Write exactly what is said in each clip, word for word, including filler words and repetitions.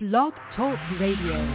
Blog Talk Radio.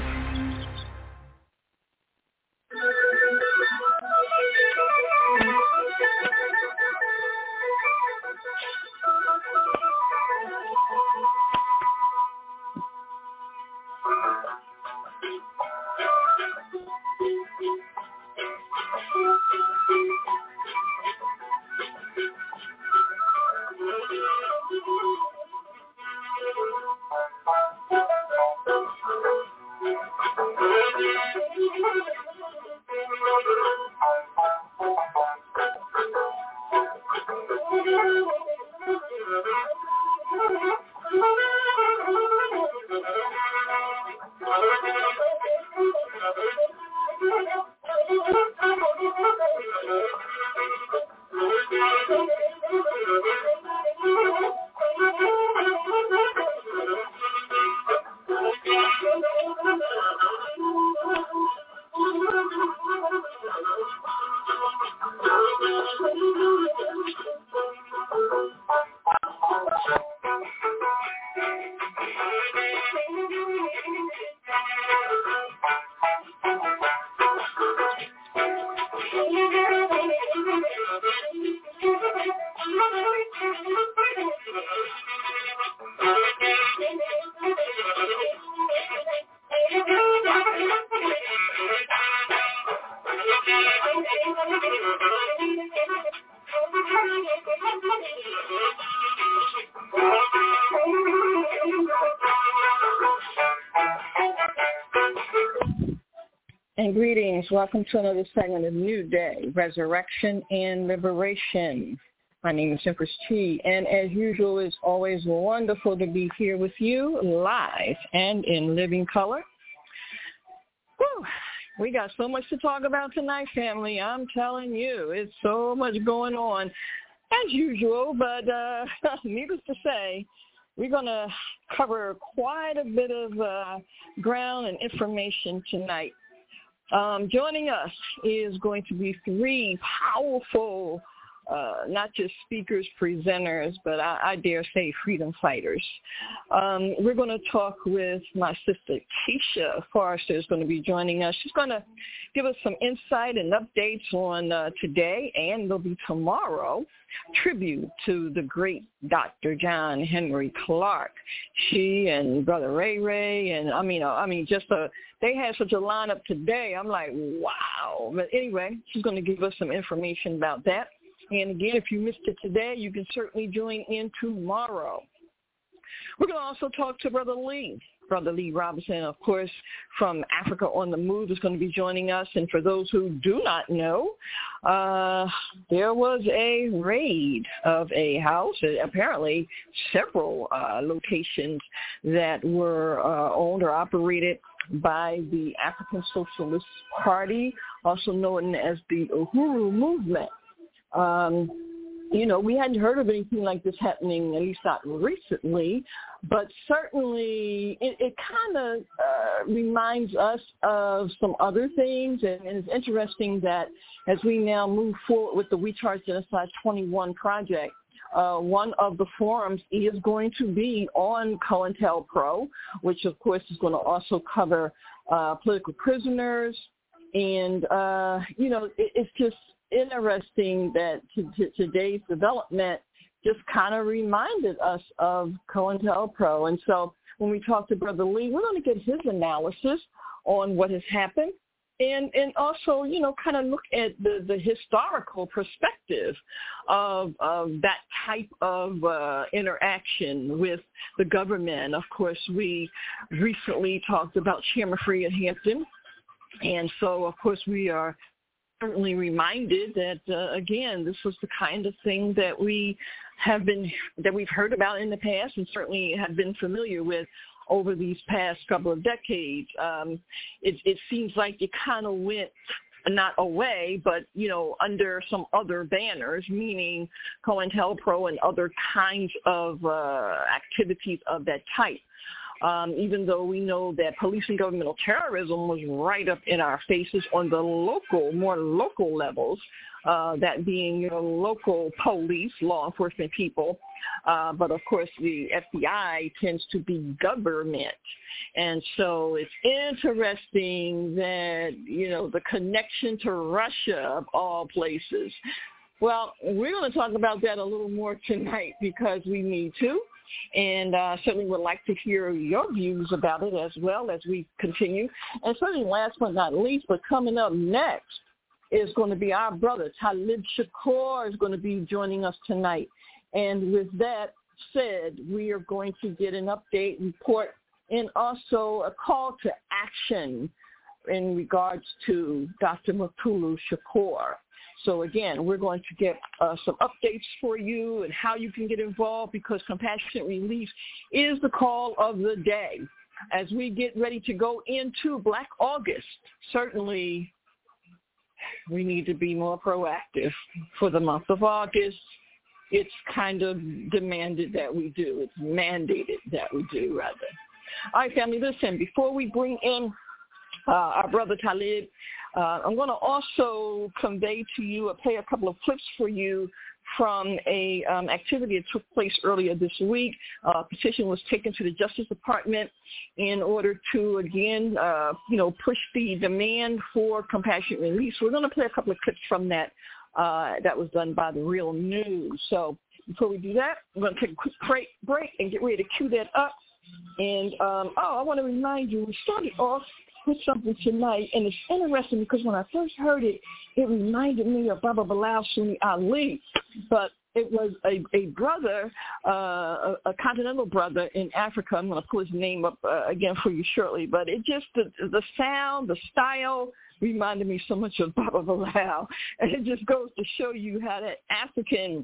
And greetings. Welcome to another segment of New Day, Resurrection and Liberation. My name is Empress Chi, and as usual, it's always wonderful to be here with you live and in living color. Whew. We got so much to talk about tonight, family. I'm telling you, it's so much going on as usual, but uh, needless to say, we're going to cover quite a bit of uh, ground and information tonight. Um, joining us is going to be three powerful, uh, not just speakers, presenters, but I, I dare say freedom fighters. Um, we're going to talk with my sister Keisha Forrester is going to be joining us. She's going to give us some insight and updates on uh, today, and there'll be tomorrow, tribute to the great Doctor John Henry Clarke. She and Brother Ray Ray, and I mean, uh, I mean, just a, they had such a lineup today. I'm like, wow. But anyway, she's going to give us some information about that. And again, if you missed it today, you can certainly join in tomorrow. We're going to also talk to Brother Lee. Brother Lee Robinson, of course, from Africa on the Move is going to be joining us. And for those who do not know, uh, there was a raid of a house, apparently several uh, locations that were uh, owned or operated by the African Socialist Party, also known as the Uhuru Movement. Um, you know, we hadn't heard of anything like this happening, at least not recently, but certainly it, it kind of uh, reminds us of some other things, and, and it's interesting that as we now move forward with the We Charge Genocide twenty-one project, uh, one of the forums is going to be on COINTELPRO, which of course is going to also cover uh, political prisoners, and, uh, you know, it, it's just interesting that t- t- today's development just kind of reminded us of COINTELPRO. And so when we talk to Brother Lee, we're going to get his analysis on what has happened and, and also, you know, kind of look at the, the historical perspective of, of that type of uh, interaction with the government. Of course, we recently talked about Chairman Fred Hampton. And so, of course, we are certainly reminded that, uh, again, this was the kind of thing that we have been, that we've heard about in the past and certainly have been familiar with over these past couple of decades. Um, it, it seems like it kind of went not away, but, you know, under some other banners, meaning COINTELPRO and other kinds of uh, activities of that type. Um, even though we know that police and governmental terrorism was right up in our faces on the local, more local levels, uh, that being, you know, local police, law enforcement people, Uh, but, of course, the F B I tends to be government. And so it's interesting that, you know, the connection to Russia, of all places. Well, we're going to talk about that a little more tonight because we need to. And uh, certainly would like to hear your views about it as well as we continue. And certainly last but not least, but coming up next is going to be our brother, Talib Shakur, is going to be joining us tonight. And with that said, we are going to get an update report and also a call to action in regards to Doctor Mutulu Shakur. So, again, we're going to get uh, some updates for you and how you can get involved because Compassionate Relief is the call of the day. As we get ready to go into Black August, certainly we need to be more proactive. For the month of August, it's kind of demanded that we do. It's mandated that we do, rather. All right, family, listen, before we bring in uh, our brother Talib, Uh, I'm going to also convey to you or play a couple of clips for you from a um, activity that took place earlier this week. Uh, a petition was taken to the Justice Department in order to, again, uh, you know, push the demand for compassionate release. We're going to play a couple of clips from that uh, that was done by the Real News. So before we do that, I'm going to take a quick break, break and get ready to cue that up. And, um, oh, I want to remind you, we started off with something tonight, and it's interesting because when I first heard it, it reminded me of Baba Bilal Sunni Ali, but it was a, a brother, uh, a, a continental brother in Africa. I'm going to pull his name up uh, again for you shortly, but it just, the, the sound, the style reminded me so much of Baba Bilal, and it just goes to show you how that African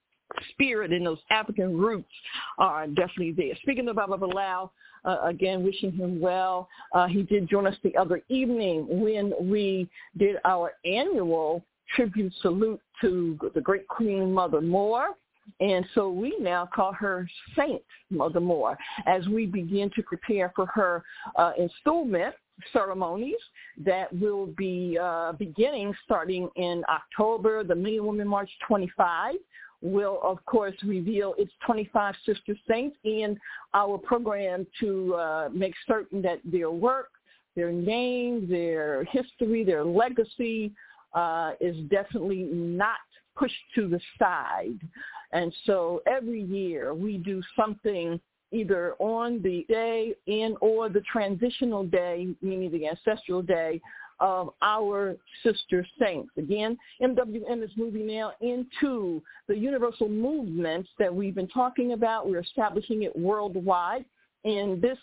spirit and those African roots are definitely there. Speaking of Baba Bilal, uh, again, wishing him well. Uh, he did join us the other evening when we did our annual tribute salute to the great Queen Mother Moore. And so we now call her Saint Mother Moore as we begin to prepare for her uh, installment ceremonies that will be uh, beginning starting in October. The Million Woman March twenty-five will, of course, reveal its twenty-five sister saints in our program to uh, make certain that their work, their name, their history, their legacy uh, is definitely not pushed to the side. And so every year we do something either on the day and or the transitional day, meaning the ancestral day, of our sister saints. Again, M W M is moving now into the universal movements that we've been talking about. We're establishing it worldwide. And this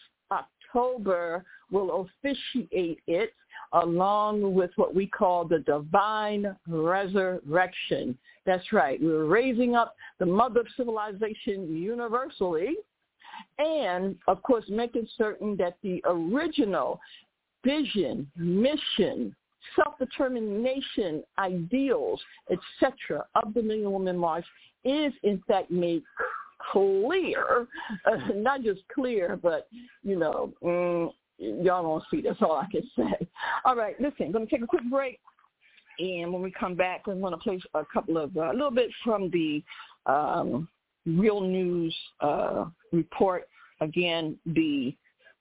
October will officiate it along with what we call the divine resurrection. That's right. We're raising up the mother of civilization universally and, of course, making certain that the original vision, mission, self-determination, ideals, et cetera of the Million Woman March is, in fact, made clear, uh, not just clear, but, you know, mm, y'all won't see. That's all I can say. All right, listen, I'm going to take a quick break. And when we come back, I'm going to play a couple of, uh, a little bit from the um, Real News uh, report. Again, the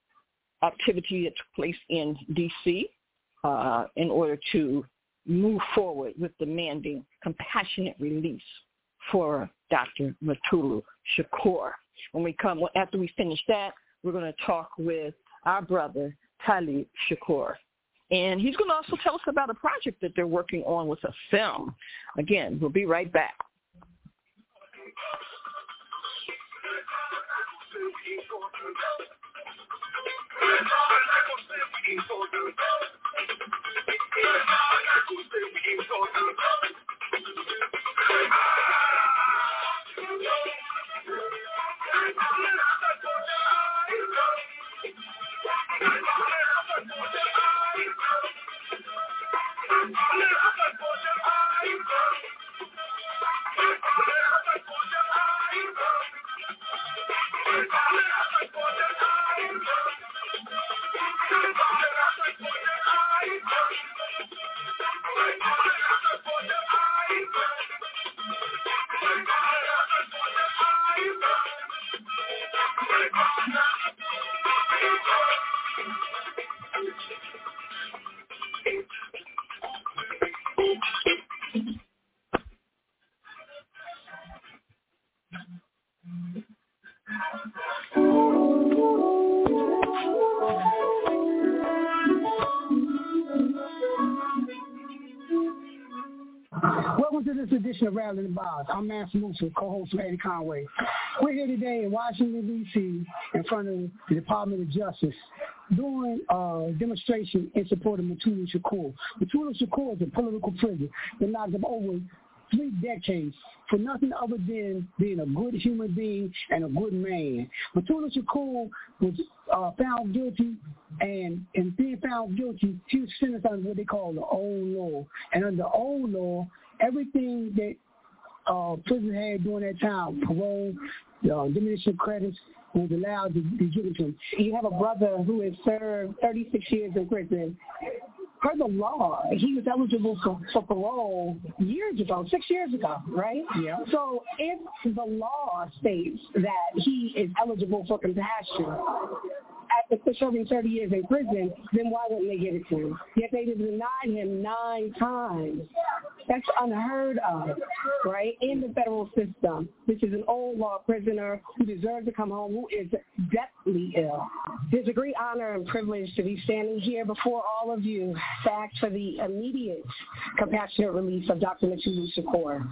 activity that took place in D C uh, in order to move forward with demanding compassionate release for Doctor Mutulu Shakur. When we come, after we finish that, we're going to talk with our brother, Talib Shakur. And he's going to also tell us about a project that they're working on with a film. Again, we'll be right back. Welcome to this edition of Rally the Boss. I'm Mance Musa, co-host of Eddie Conway. We're here today in Washington, D C, in front of the Department of Justice, doing a demonstration in support of Mutulu Shakur. Mutulu Shakur is a political prisoner that locked up over three decades for nothing other than being a good human being and a good man. Mutulu Shakur was uh, found guilty, and in being found guilty, he was sentenced under what they call the old law. And under the old law, everything that uh, prison had during that time, parole, uh, diminution of credits, was allowed to be given to him. You have a brother who has served thirty-six years in prison. Per the law, he was eligible for, for parole years ago, six years ago, right? Yeah. So if the law states that he is eligible for compassion after serving thirty years in prison, then why wouldn't they give it to him? Yet they denied him nine times. That's unheard of, right, in the federal system. This is an old law prisoner who deserves to come home, who is deathly ill. It's a great honor and privilege to be standing here before all of you to ask for the immediate compassionate release of Doctor Mutulu Shakur.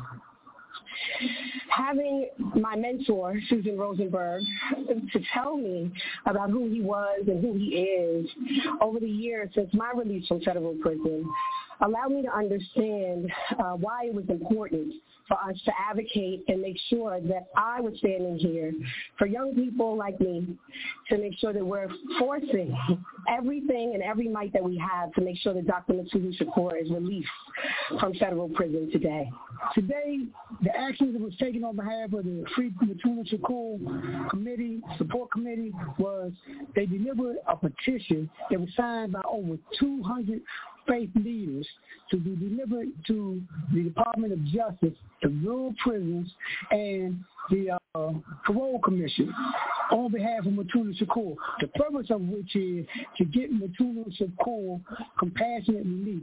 Having my mentor, Susan Rosenberg, to tell me about who he was and who he is over the years since my release from federal prison allowed me to understand uh, why it was important for us to advocate and make sure that I was standing here for young people like me to make sure that we're forcing everything and every might that we have to make sure that Doctor Mutulu Shakur is released from federal prison today. Today, the actions that was taken on behalf of the Free Mutulu Shakur Committee, Support Committee, was they delivered a petition that was signed by over two hundred faith leaders to be delivered to the Department of Justice, the Bureau of Prisons, and the uh, Parole Commission on behalf of Mutulu Shakur. The purpose of which is to get Mutulu Shakur compassionate relief.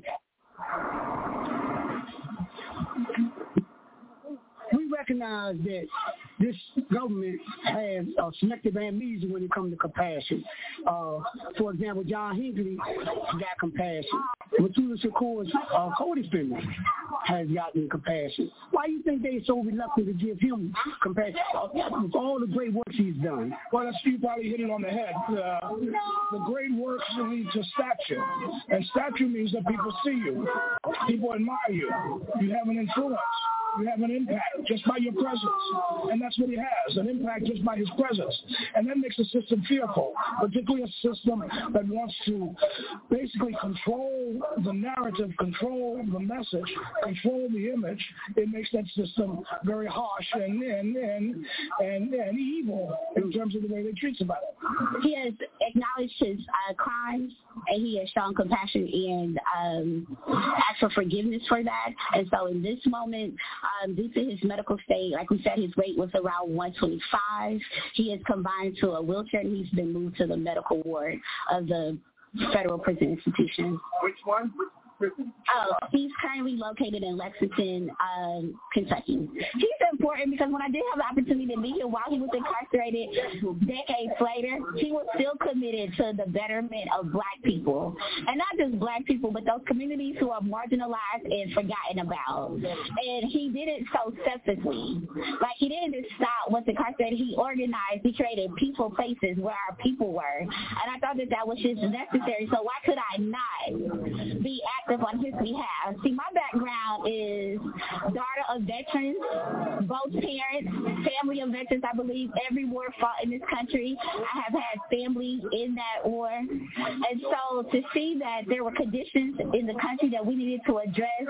We recognize that this government has uh, selective amnesia when it comes to compassion. Uh, for example, John Hinckley got compassion. Mutulu Shakur's uh, co-defendant has gotten compassion. Why do you think they're so reluctant to give him compassion with all the great work he's done? Well, that's you probably hit it on the head. Uh, the great works lead to stature, and stature means that people see you, people admire you, you have an influence. You have an impact just by your presence. And that's what he has, an impact just by his presence. And that makes the system fearful, particularly a system that wants to basically control the narrative, control the message, control the image. It makes that system very harsh and and and, and, and evil in terms of the way they treat somebody. He has acknowledged his uh, crimes, and he has shown compassion and um, asked for forgiveness for that. And so in this moment, Um, due to his medical state, like we said, his weight was around one twenty-five. He is confined to a wheelchair, and he's been moved to the medical ward of the federal prison institution. Which one? Oh, he's currently located in Lexington, um, Kentucky. He's important because when I did have the opportunity to meet him while he was incarcerated decades later, he was still committed to the betterment of black people. And not just black people, but those communities who are marginalized and forgotten about. And he did it so selflessly. Like, he didn't just stop once incarcerated. He organized, he created peaceful places where our people were. And I thought that that was just necessary. So why could I not be active on his behalf? See, my background is daughter of veterans, both parents, family of veterans. I believe every war fought in this country. I have had family in that war. And so to see that there were conditions in the country that we needed to address,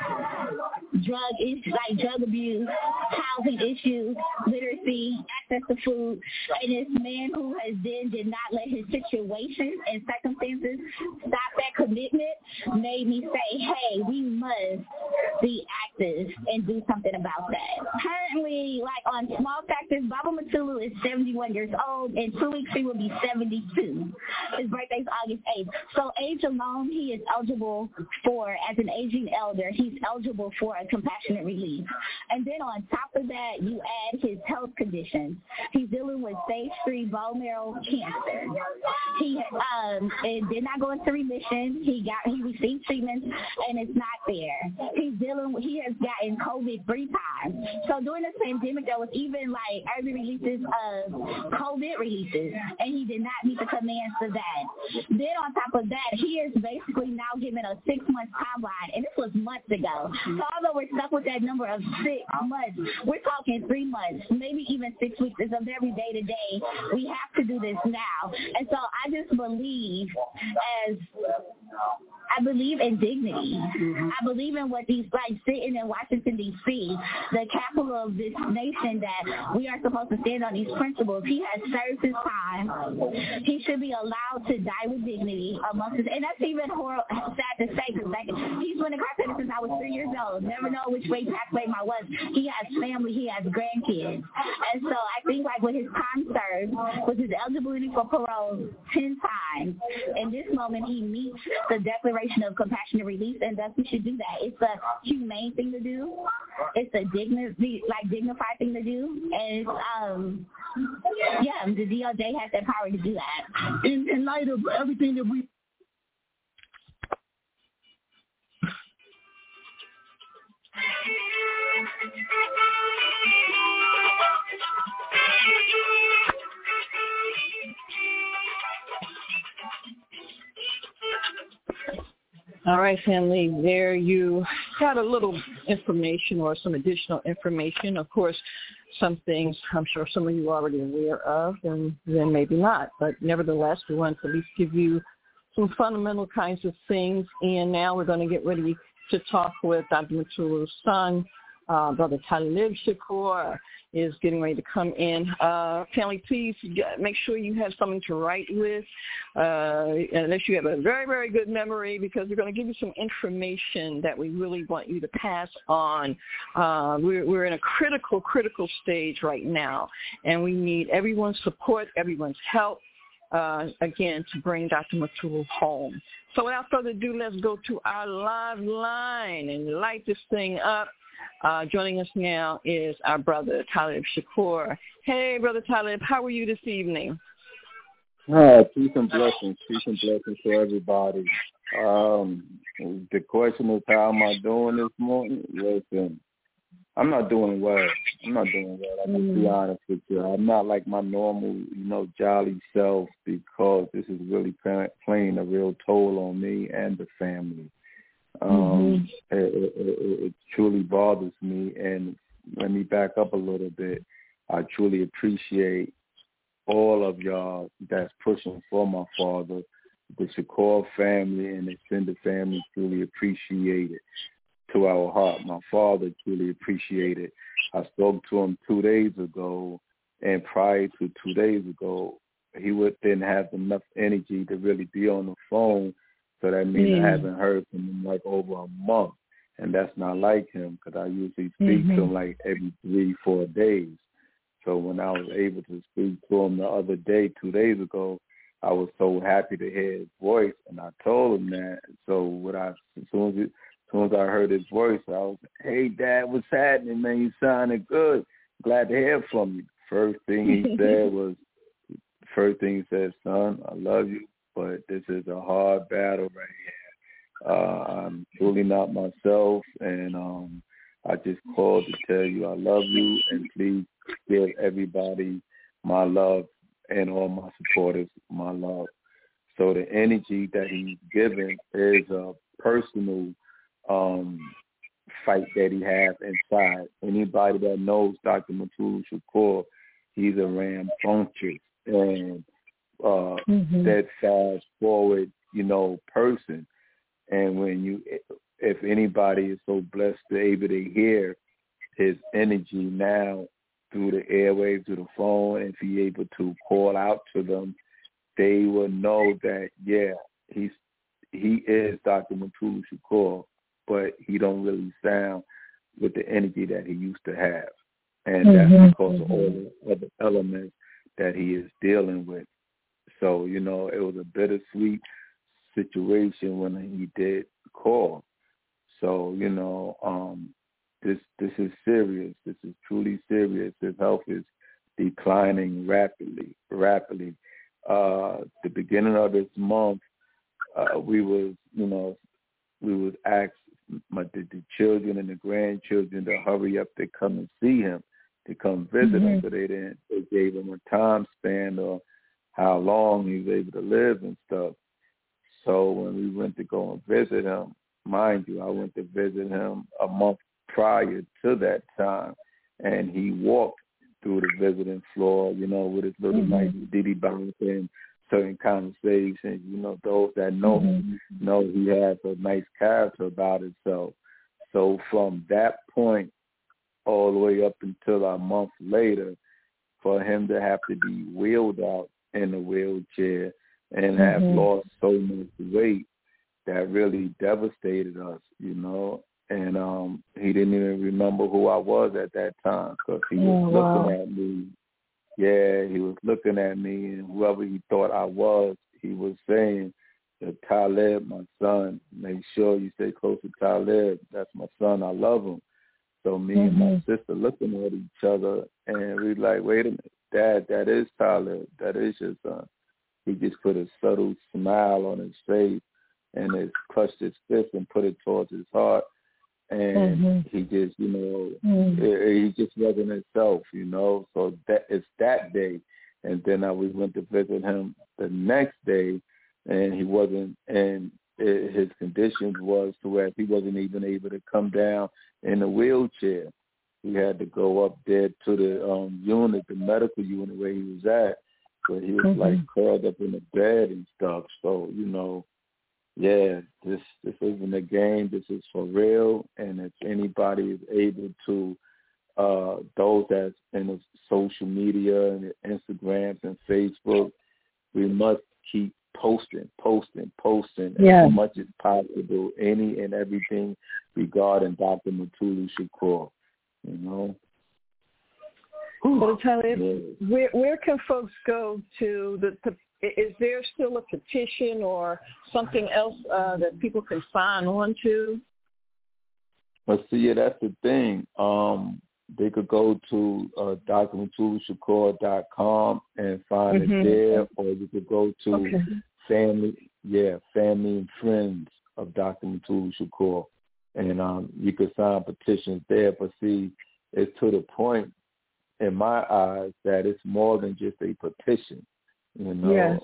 drug issues like drug abuse, housing issues, literacy, access to food, and this man who has then did not let his situation and circumstances stop that commitment made me say, hey, we must be active and do something about that. Currently, like on small factors, Baba Matulu is seventy-one years old. In two weeks, he will be seventy-two. His birthday's August eighth. So age alone, he is eligible for, as an aging elder, he's eligible for a compassionate release. And then on top of that, you add his health conditions. He's dealing with stage three bone marrow cancer. He um, it did not go into remission. He got he received treatment, and it's not there. He's dealing with, he has gotten COVID three times. So during this pandemic, there was even like early releases of COVID releases, and he did not meet the commands for that. Then on top of that, he is basically now given a six-month timeline, and this was months ago. So although we're stuck with that number of six months, we're talking three months, maybe even six weeks. It's a very day-to-day. We have to do this now. And so I just believe as I believe in dignity. Mm-hmm. I believe in what these, like sitting in Washington, D C, the capital of this nation, that we are supposed to stand on these principles. He has served his time. He should be allowed to die with dignity amongst us. And that's even horrible, sad to say, because like, he's been incarcerated since I was three years old. Never know which way pathway my was. He has family. He has grandkids. And so I think like with his time served, with his eligibility for parole ten times, in this moment he meets the declaration of compassionate release, and thus we should do that. It's a humane thing to do. It's a digni- like dignified thing to do, and it's, um, yeah, the D O J has that power to do that. In, in light of everything that we All right, family, there you got a little information or some additional information. Of course, some things I'm sure some of you are already aware of, and then maybe not. But nevertheless, we want to at least give you some fundamental kinds of things. And now we're going to get ready to talk with Doctor Matulu's son, uh, Brother Talib Shakur is getting ready to come in. Uh, family, please make sure you have something to write with, uh, unless you have a very, very good memory, because we're going to give you some information that we really want you to pass on. Uh, we're, we're in a critical, critical stage right now, and we need everyone's support, everyone's help, uh, again, to bring Doctor Matulu home. So without further ado, let's go to our live line and light this thing up. Uh, joining us now is our brother, Talib Shakur. Hey, Brother Talib, how are you this evening? Hi, peace and blessings. Peace and blessings to everybody. Um, the question is, how am I doing this morning? Listen, I'm not doing well. I'm not doing well. I'm going to be honest with you. I'm not like my normal, you know, jolly self, because this is really playing a real toll on me and the family. Um, mm-hmm. it, it, it, it truly bothers me, and let me back up a little bit. I truly appreciate all of y'all that's pushing for my father. The Shakur family and extended family truly appreciate it to our heart. My father truly appreciated it. I spoke to him two days ago, and prior to two days ago, he would, didn't have enough energy to really be on the phone. So that means mm. I haven't heard from him like over a month, and that's not like him, because I usually speak mm-hmm. to him like every three, four days. So when I was able to speak to him the other day, two days ago, I was so happy to hear his voice, and I told him that. So what I, as soon as, it, as soon as I heard his voice, I was, hey, Dad, what's happening, man? You sounding good. Glad to hear from you. First thing he said was, first thing he said, son, I love you, but this is a hard battle right here. Uh, I'm truly not myself, and um, I just called to tell you I love you, and please give everybody my love and all my supporters my love. So the energy that he's given is a personal um, fight that he has inside. Anybody that knows Doctor Matulu Shakur, he's a rambunctious and uh, mm-hmm. that fast forward, you know, person. And when you, if anybody is so blessed to be able to hear his energy now through the airwaves, through the phone, and if he's able to call out to them, they will know that, yeah, he's he is Doctor Matulu Shakur, but he don't really sound with the energy that he used to have. And mm-hmm. that's because of all the other elements that he is dealing with. So, you know, it was a bittersweet situation when he did call. So, you know, um, this this is serious. This is truly serious. His health is declining rapidly, rapidly. Uh, the beginning of this month, uh, we was, you know, we was asked my, the, the children and the grandchildren to hurry up to come and see him, to come visit mm-hmm. him. So they didn't, they gave him a time span of how long he was able to live and stuff. So when we went to go and visit him, mind you, I went to visit him a month prior to that time, and he walked through the visiting floor, you know, with his little mm-hmm. nice diddy bounce and certain conversations. You know, those that know mm-hmm. him know he has a nice character about himself. So from that point all the way up until a month later, for him to have to be wheeled out in a wheelchair and have mm-hmm. lost so much weight, that really devastated us, you know. And um, he didn't even remember who I was at that time because he was oh, looking wow. at me. Yeah, he was looking at me, and whoever he thought I was, he was saying that Talib, my son, make sure you stay close to Talib. That's my son. I love him. So me mm-hmm. and my sister looking at each other, and we like, wait a minute, Dad, that is Talib. That is your son. He just put a subtle smile on his face and has clutched his fist and put it towards his heart. And mm-hmm. he just, you know, mm-hmm. he just wasn't himself, you know. So that it's that day. And then uh, we went to visit him the next day, and he wasn't, and it, his condition was to where he wasn't even able to come down in a wheelchair. He had to go up there to the um, unit, the medical unit where he was at. So he was mm-hmm. like curled up in the bed and stuff. So, you know, yeah, this this isn't a game. This is for real. And if anybody is able to, uh, those that's in the social media and the Instagrams and Facebook, we must keep posting, posting, posting yeah. as much as possible, any and everything regarding Doctor Mutulu Shakur, you know. So tell me, yeah. where where can folks go to the, the is there still a petition or something else uh, that people can sign on to? Well, see, yeah, that's the thing. Um, they could go to uh, D R Mutulu Shakur dot com and find mm-hmm. it there, or you could go to okay. family, yeah, family and friends of Doctor Mutulu Shakur, and um, you could sign petitions there. But see, it's to the point, in my eyes, that it's more than just a petition. You know, yes.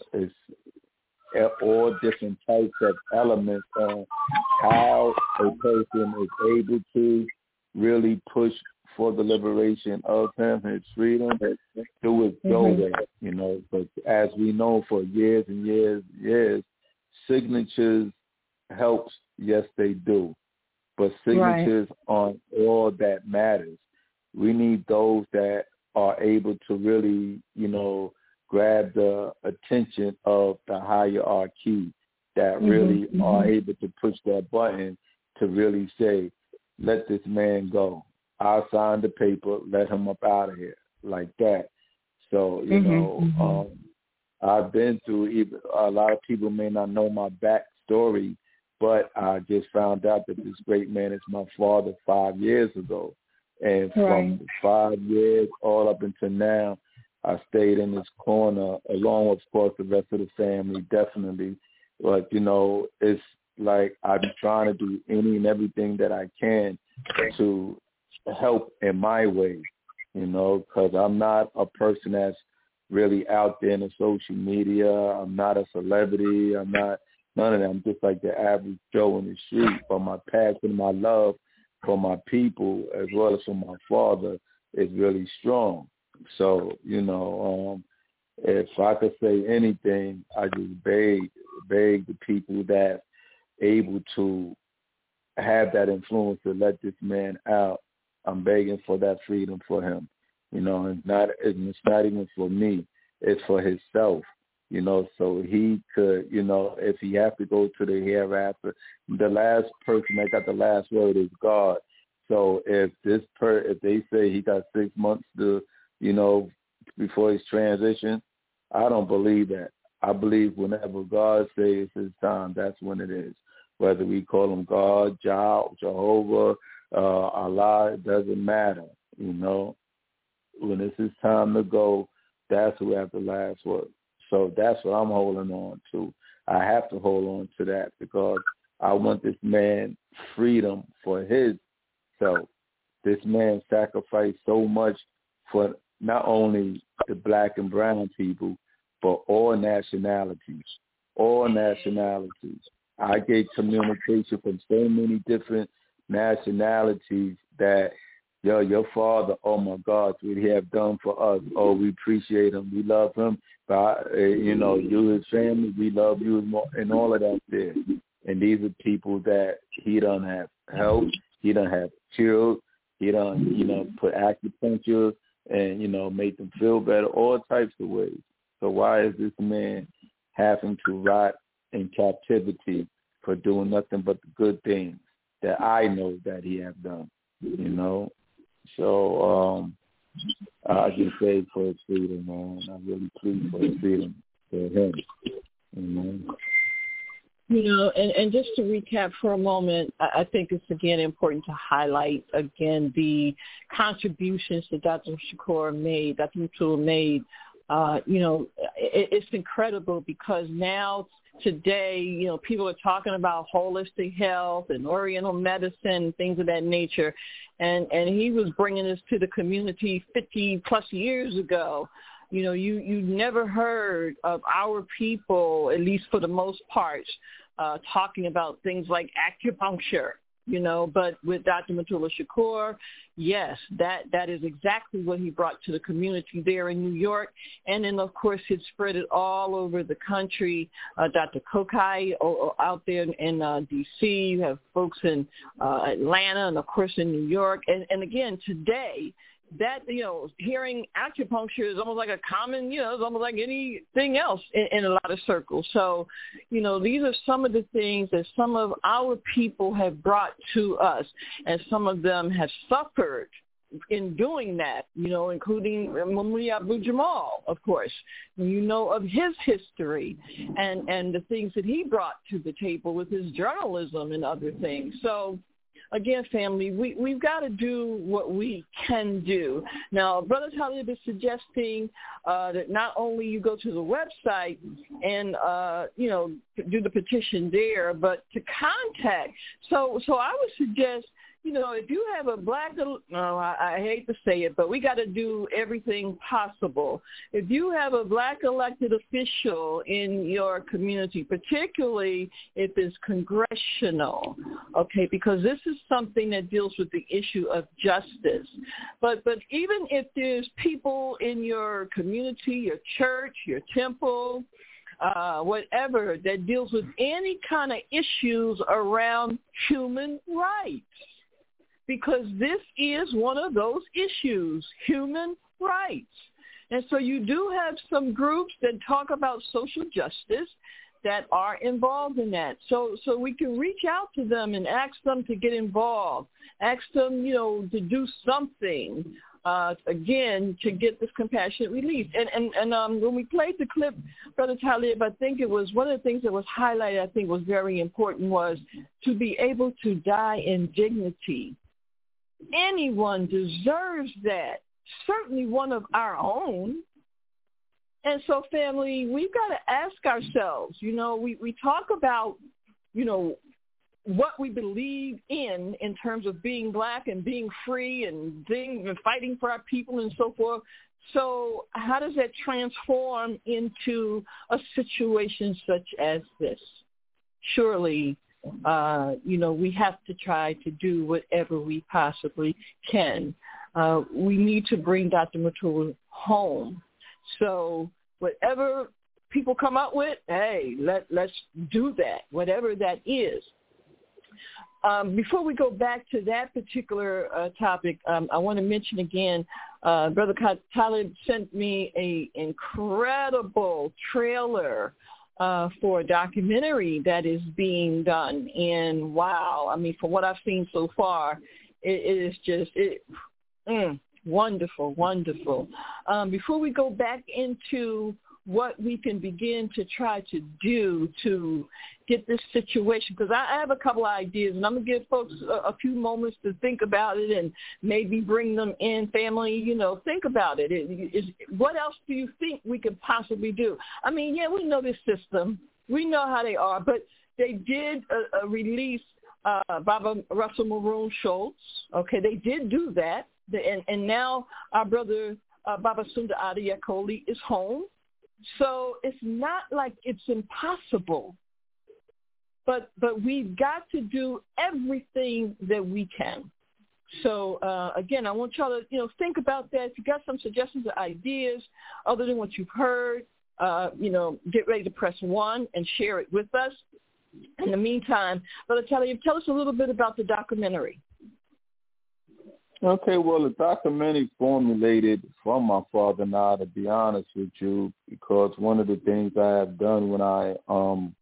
it's all different types of elements on how a person is able to really push for the liberation of him, his freedom, through his doorway, mm-hmm. you know. But as we know, for years and years, years, signatures helps, yes, they do. But signatures right. aren't all that matters. We need those that are able to really, you know, grab the attention of the hierarchy, that mm-hmm, really mm-hmm. are able to push that button to really say, let this man go. I'll sign the paper, let him up out of here, like that. So, you mm-hmm, know, mm-hmm. um, I've been through, even, a lot of people may not know my backstory, but I just found out that this great man is my father five years ago. And from right. five years all up until now, I stayed in this corner along with, of course, the rest of the family, definitely. But, you know, it's like I'm trying to do any and everything that I can to help in my way, you know, because I'm not a person that's really out there in the social media. I'm not a celebrity. I'm not none of that. I'm just like the average Joe in the street. But my passion, my love for my people as well as for my father is really strong. So, you know, um, if I could say anything, I just beg, beg the people that able to have that influence to let this man out. I'm begging for that freedom for him, you know, and not, and it's not even for me. It's for himself, you know, so he could, you know, if he have to go to the hereafter, the last person that got the last word is God. So if this per, if they say he got six months to, you know, before his transition, I don't believe that. I believe whenever God says it's his time, that's when it is. Whether we call him God, Jah, Jehovah, uh, Allah, it doesn't matter, you know. When it's his time to go, that's who has the last word. So that's what I'm holding on to. I have to hold on to that because I want this man freedom for his self. This man sacrificed so much for not only the black and brown people, but all nationalities, all nationalities. I get communication from so many different nationalities that, yo, your father, oh, my God, what he have done for us. Oh, we appreciate him. We love him. But, uh, you know, you, his family, we love you and all of that there. And these are people that he done have helped. He done have chilled. He done, you know, put acupuncture and, you know, make them feel better, all types of ways. So why is this man having to rot in captivity for doing nothing but the good things that I know that he have done, you know? So um, I just say for his freedom, man. I really plead for his freedom for him, you know? You know, and, and just to recap for a moment, I, I think it's, again, important to highlight, again, the contributions that Doctor Shakur made, Doctor Mutulu made. Uh, you know, it, it's incredible because now today, you know, people are talking about holistic health and oriental medicine, things of that nature. And, and he was bringing this to the community fifty plus years ago. You know, you, you never heard of our people, at least for the most part, uh, talking about things like acupuncture. You know, but with Doctor Mutulu Shakur, yes, that, that is exactly what he brought to the community there in New York. And then, of course, it spread it all over the country. Uh, Doctor Kokai oh, oh, out there in, in uh, D C You have folks in uh, Atlanta and, of course, in New York. And, and again, today, that, you know, hearing acupuncture is almost like a common, you know, it's almost like anything else in, in a lot of circles. So, you know, these are some of the things that some of our people have brought to us, and some of them have suffered in doing that, you know, including Mumia Abu-Jamal, of course. When you know of his history and, and the things that he brought to the table with his journalism and other things. So, again, family, we, we've got to do what we can do. Now, Brother Talib is suggesting uh, that not only you go to the website and, uh, you know, do the petition there, but to contact. So, so I would suggest, you know, if you have a black, no, I, I hate to say it, but we got to do everything possible. If you have a black elected official in your community, particularly if it's congressional, okay, because this is something that deals with the issue of justice. But but even if there's people in your community, your church, your temple, uh, whatever, that deals with any kind of issues around human rights, because this is one of those issues, human rights. And so you do have some groups that talk about social justice that are involved in that. So so we can reach out to them and ask them to get involved, ask them, you know, to do something, uh, again, to get this compassionate release. And, and, and um, when we played the clip, Brother Talib, I think it was one of the things that was highlighted, I think was very important, was to be able to die in dignity. Anyone deserves that, certainly one of our own. And so, family, we've got to ask ourselves, you know, we, we talk about, you know, what we believe in in terms of being black and being free and being, and fighting for our people and so forth. So how does that transform into a situation such as this? Surely, Uh, you know, we have to try to do whatever we possibly can. Uh, we need to bring Doctor Mutulu home. So whatever people come up with, hey, let, let's do that, whatever that is. Um, before we go back to that particular uh, topic, um, I want to mention again, Uh, Brother Talib sent me a incredible trailer uh, for a documentary that is being done. And wow, I mean, from what I've seen so far, it, it is just it, mm, wonderful, wonderful. Um, before we go back into what we can begin to try to do to get this situation, because I have a couple of ideas, and I'm going to give folks a, a few moments to think about it and maybe bring them in. Family, you know, think about it. it, it what else do you think we could possibly do? I mean, yeah, we know this system. We know how they are, but they did uh, uh, release uh, Baba Russell Maroon Schultz. Okay, they did do that, the, and, and now our brother uh, Baba Sunda Adi Akoli is home. So it's not like it's impossible, but but we've got to do everything that we can. So uh, again, I want y'all to you know think about that. If you got some suggestions or ideas other than what you've heard, uh, you know, get ready to press one and share it with us. In the meantime, Brother Talib, tell us a little bit about the documentary. Okay, well, the documentary formulated from my father and I, to be honest with you, because one of the things I have done when I um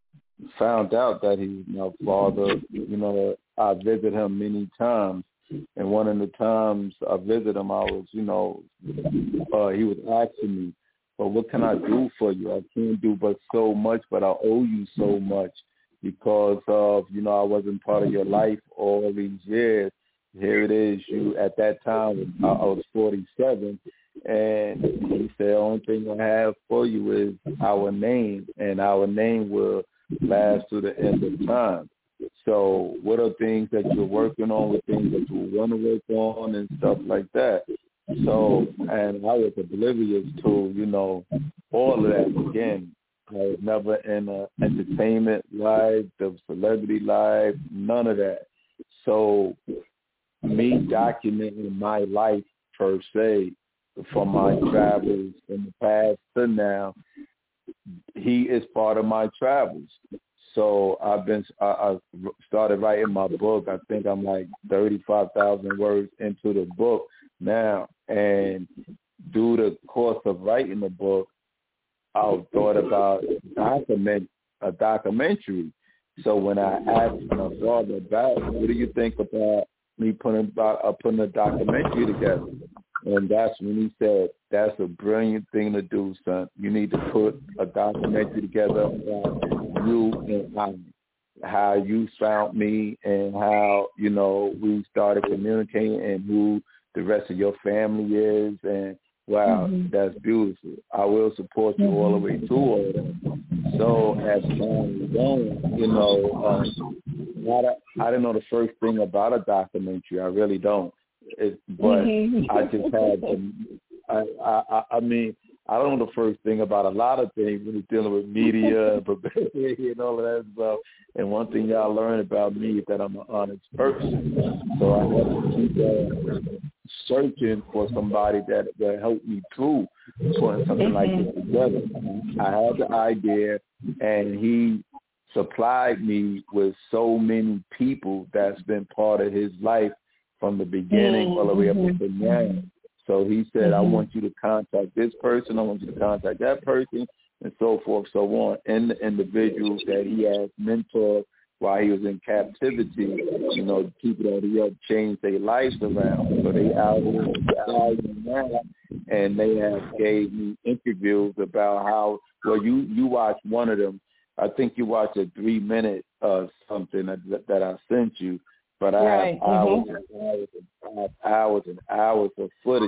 found out that he's my father, you know, I visit him many times. And one of the times I visit him, I was, you know, uh, he was asking me, well, what can I do for you? I can't do but so much, but I owe you so much because of, you know, I wasn't part of your life all these years. Here it is, you at that time, I, I was forty-seven, and he said, the only thing I have for you is our name, and our name will last to the end of time. So what are things that you're working on, what things that you want to work on and stuff like that? So, and I was oblivious to, you know, all of that. Again, I was never in a entertainment life, the celebrity life, none of that. So me documenting my life per se from my travels in the past to now, he is part of my travels. So I've been, I, I started writing my book. I think I'm like thirty-five thousand words into the book now. And through the course of writing the book, I thought about document a documentary. So when I asked my father about, what do you think about me putting uh, putting a documentary together? And that's when he said, that's a brilliant thing to do, son. You need to put a documentary together about you and I, how you found me and how, you know, we started communicating and who the rest of your family is. And, wow, mm-hmm. that's beautiful. I will support you mm-hmm. all the way through all that. So as time is going, you know, um, I, I didn't know the first thing about a documentary. I really don't. It, but mm-hmm. I just had to, I, I, I mean, I don't know the first thing about a lot of things when you're dealing with media and publicity and all of that stuff. And one thing y'all learn about me is that I'm an honest person. So I have to keep uh, searching for somebody that will help me through putting something mm-hmm. like this together. I had the idea, and he supplied me with so many people that's been part of his life from the beginning mm-hmm. all the way up to now. So he said, mm-hmm. I want you to contact this person, I want you to contact that person, and so forth, so on. And the individuals that he has mentored while he was in captivity, you know, people that he helped change their lives around. So they out here now, and they have gave me interviews about how, well, you, you watched one of them. I think you watched a three-minute uh, something that, that I sent you. But I right. have hours, mm-hmm. and hours, and hours, hours and hours of footage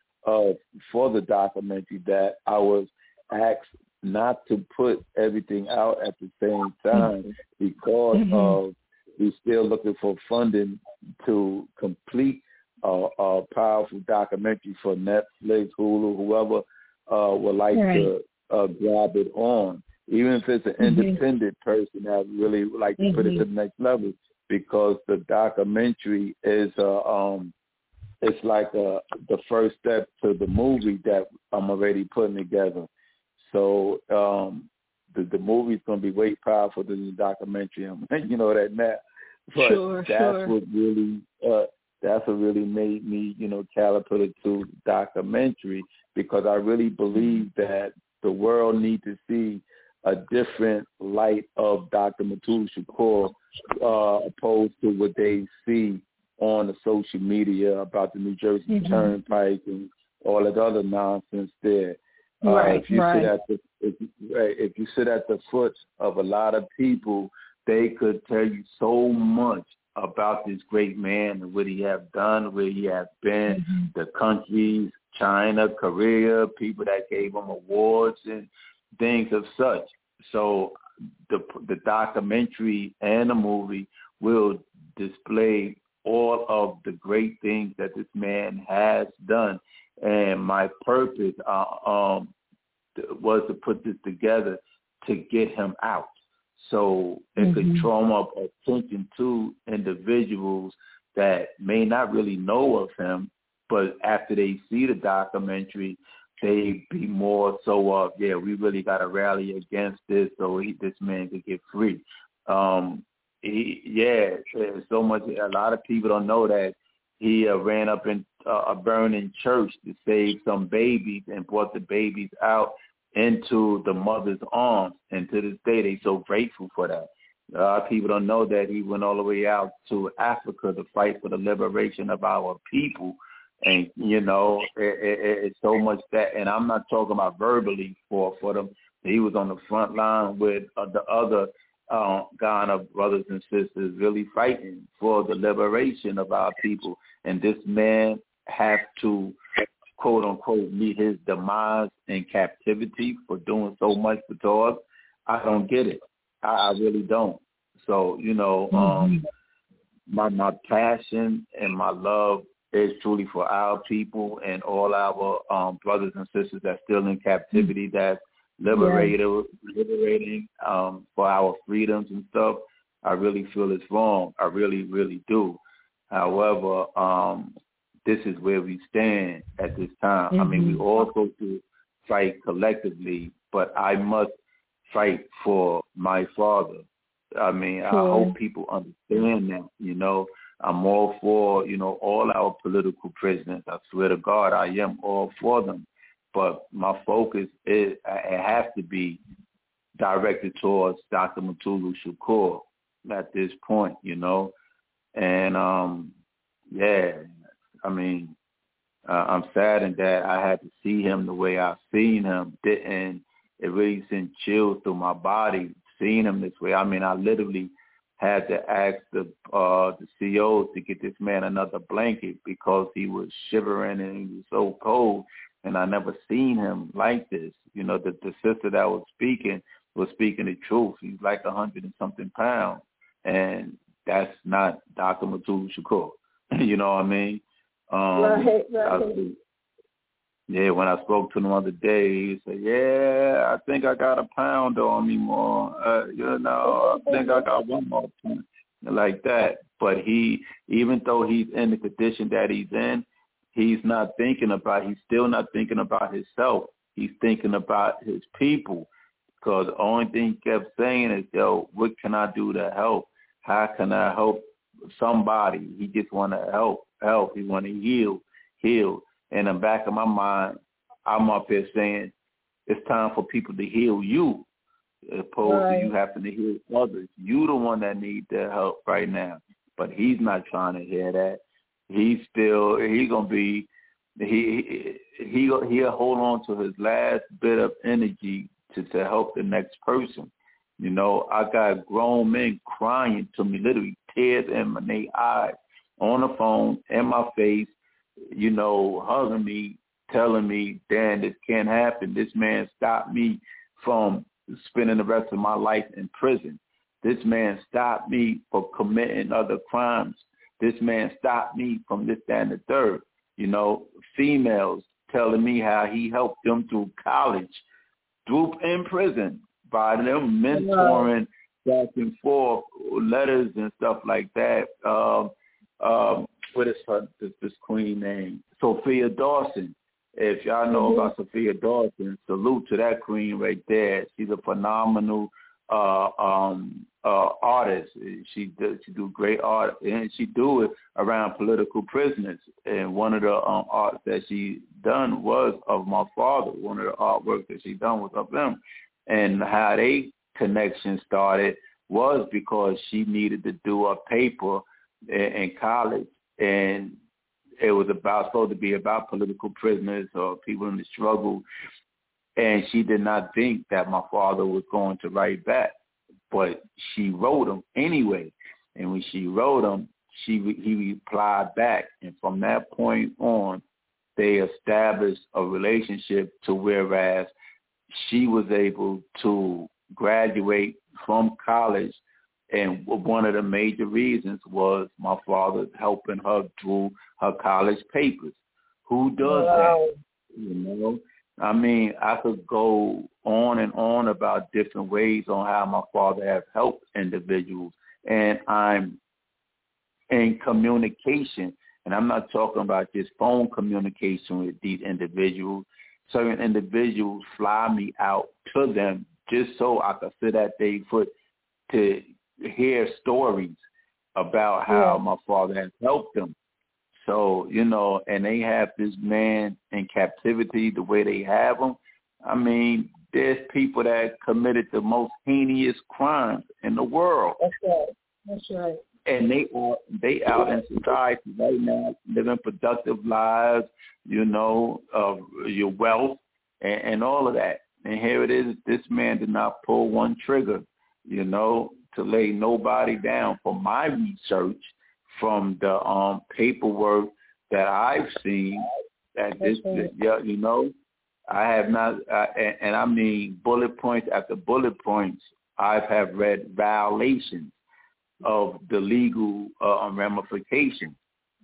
of for the documentary that I was asked not to put everything out at the same time because mm-hmm. of we're still looking for funding to complete a, a powerful documentary for Netflix, Hulu, whoever uh, would like right. to uh, grab it on. Even if it's an mm-hmm. independent person that really would like to mm-hmm. put it to the next level. Because the documentary is, uh, um, it's like uh, the first step to the movie that I'm already putting together. So um, the the movie's gonna be way powerful than the documentary. You know that now, but sure, that's sure. what really uh, that's what really made me, you know, calibrate to documentary, because I really believe that the world needs to see a different light of Doctor Mutulu Shakur, uh, opposed to what they see on the social media about the New Jersey mm-hmm. Turnpike and all that other nonsense there. Right, uh, if you right. sit at the if, if you sit at the foot of a lot of people, they could tell you so much about this great man and what he have done, where he has been, mm-hmm. the countries, China, Korea, people that gave him awards and things of such. So the the documentary and the movie will display all of the great things that this man has done. And my purpose uh, um, was to put this together to get him out, so it mm-hmm. could drum up attention to individuals that may not really know of him, but after they see the documentary, they be more so of, yeah, we really got to rally against this so he, this man could get free. Um, he, yeah, there's so much. A lot of people don't know that he uh, ran up in uh, a burning church to save some babies and brought the babies out into the mother's arms. And to this day, they so grateful for that. A lot of people don't know that he went all the way out to Africa to fight for the liberation of our people. And, you know, it, it, it's so much that, and I'm not talking about verbally for, for them. He was on the front line with uh, the other uh, Ghana brothers and sisters really fighting for the liberation of our people. And this man have to, quote unquote, meet his demise in captivity for doing so much for us. I don't get it. I, I really don't. So, you know, um, my my passion and my love is truly for our people and all our um, brothers and sisters that's still in captivity, that's liberated, yeah. liberating um, for our freedoms and stuff. I really feel it's wrong. I really, really do. However, um, this is where we stand at this time. Mm-hmm. I mean, we all go to fight collectively, but I must fight for my father. I mean, sure. I hope people understand that, you know. I'm all for, you know, all our political prisoners. I swear to God, I am all for them. But my focus is, it has to be directed towards Doctor Mutulu Shakur at this point, you know. And, um, yeah, I mean, uh, I'm saddened that I had to see him the way I've seen him. And it really sent chills through my body, seeing him this way. I mean, I literally had to ask the uh, the C Os to get this man another blanket because he was shivering and he was so cold, and I never seen him like this. You know, the, the sister that was speaking was speaking the truth. He's like a hundred and something pounds, and that's not Doctor Mutulu Shakur. You know what I mean? Um, right, right. I, yeah, when I spoke to him the other day, he said, yeah, I think I got a pound on me more. Uh, you know, I think I got one more pound, like that. But he, even though he's in the condition that he's in, he's not thinking about, he's still not thinking about himself. He's thinking about his people. Because the only thing he kept saying is, yo, what can I do to help? How can I help somebody? He just want to help, help. He want to heal, heal. In the back of my mind, I'm up here saying it's time for people to heal you, as opposed right. to you having to heal others. You the one that need their help right now. But he's not trying to hear that. He's still, he's going to be, he, he, he'll hold on to his last bit of energy to, to help the next person. You know, I got grown men crying to me, literally tears in my eyes, on the phone, in my face, you know, hugging me, telling me, Dan, this can't happen. This man stopped me from spending the rest of my life in prison. This man stopped me from committing other crimes. This man stopped me from this, that, and the third. You know, females telling me how he helped them through college, through in prison, by them mentoring back and forth, letters and stuff like that. Um, um, what is her, this, this queen name? Sophia Dawson. If y'all know mm-hmm. about Sophia Dawson, salute to that queen right there. She's a phenomenal uh, um, uh, artist. She does she do great art, and she do it around political prisoners. And one of the um, arts that she done was of my father. One of the artworks that she done was of him. And how they connection started was because she needed to do a paper in, in college, and it was about supposed to be about political prisoners or people in the struggle. And she did not think that my father was going to write back, but she wrote him anyway. And when she wrote him, she he replied back, and from that point on, they established a relationship to whereas she was able to graduate from college, and one of the major reasons was my father helping her through her college papers. Who does wow. that? You know, I mean, I could go on and on about different ways on how my father has helped individuals, and I'm in communication, and I'm not talking about just phone communication with these individuals. Certain individuals fly me out to them just so I could sit at their foot to hear stories about how yeah. my father has helped them. So, you know, and they have this man in captivity the way they have him. I mean, there's people that committed the most heinous crimes in the world. That's right. That's right. And they are they out in society right now, living productive lives, you know, of your wealth and, and all of that. And here it is, this man did not pull one trigger, you know, to lay nobody down. For my research, from the um, paperwork that I've seen, that this, this yeah, you know, I have not, uh, and, and I mean bullet points after bullet points, I have read violations of the legal uh, ramifications.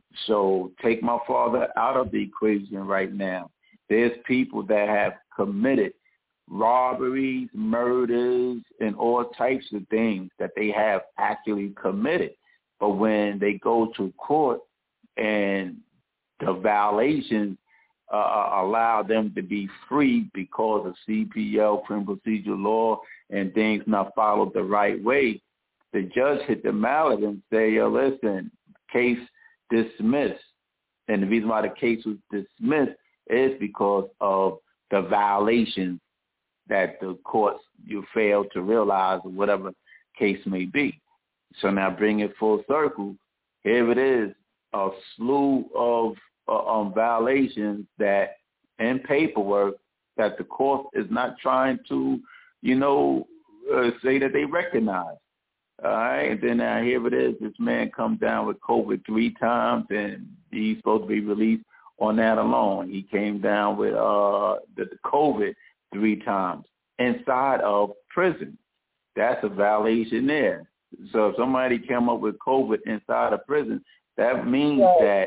So take my father out of the equation right now. There's people that have committed robberies, murders, and all types of things that they have actually committed. But when they go to court and the violations uh, allow them to be free because of C P L, criminal procedure law, and things not followed the right way, the judge hit the mallet and say, yo, listen, case dismissed. And the reason why the case was dismissed is because of the violations that the courts you failed to realize, or whatever case may be. So now bring it full circle. Here it is, a slew of uh, um, violations that in paperwork that the court is not trying to, you know, uh, say that they recognize. All right, and then now here it is, this man comes down with COVID three times, and he's supposed to be released on that alone. He came down with uh, the, the COVID three times inside of prison. That's a violation there. So if somebody came up with COVID inside of prison, that means that,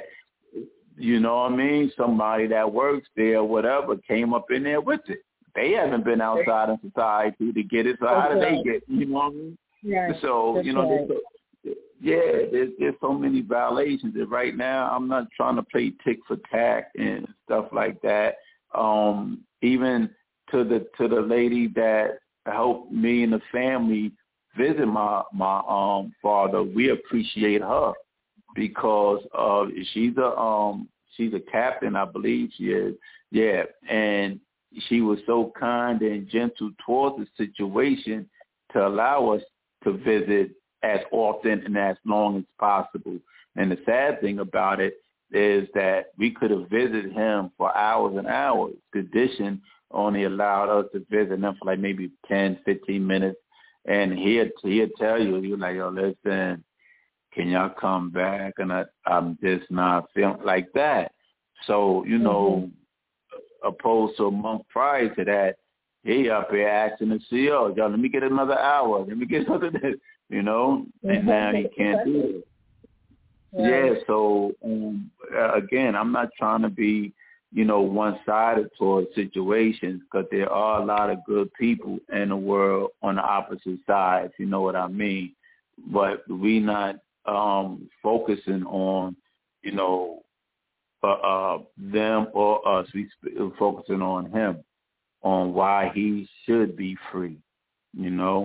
you know what I mean, somebody that works there or whatever came up in there with it. They haven't been outside in society to get it, so how do they get, you know what I mean? Yeah, so, you know, right. there's, yeah, there's, there's so many violations. And right now, I'm not trying to play tick for tack and stuff like that. Um, even to the to the lady that helped me and the family visit my my um father, we appreciate her because uh, she's a um she's a captain, I believe she is. Yeah, and she was so kind and gentle towards the situation to allow us to visit as often and as long as possible. And the sad thing about it is that we could have visited him for hours and hours. Condition only allowed us to visit him for like maybe ten, fifteen minutes. And he'd, he'd tell you, he was like, yo, listen, can y'all come back? And I, I'm just not feeling like that. So, you know, mm-hmm. opposed to a month prior to that, he up here asking the C E O, y'all, let me get another hour. Let me get another day, you know, and now he can't do it. Yeah, yeah so, um, again, I'm not trying to be, you know, one-sided towards situations because there are a lot of good people in the world on the opposite side, if you know what I mean. But we not um, focusing on, you know, uh, uh, them or us. We focusing on him, on why he should be free, you know.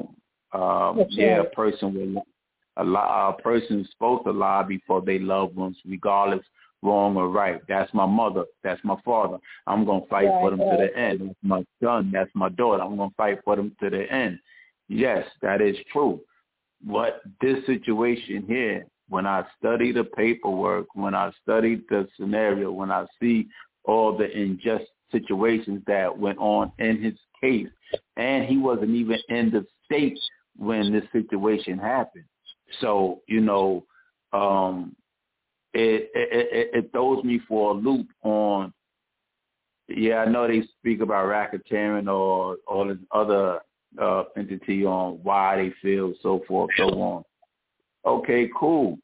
Um, yeah, right. a person will a, a person is supposed to lie before they loved ones, regardless wrong or right. That's my mother. That's my father. I'm gonna fight right, for them right. to the end. That's my son. That's my daughter. I'm gonna fight for them to the end. Yes, that is true. But this situation here, when I study the paperwork, when I study the scenario, when I see all the unjust situations that went on in his case, and he wasn't even in the state when this situation happened. So, you know, um, it, it, it, it throws me for a loop on, yeah, I know they speak about racketeering or all this other uh, entity on why they feel so forth, so on. Okay, cool.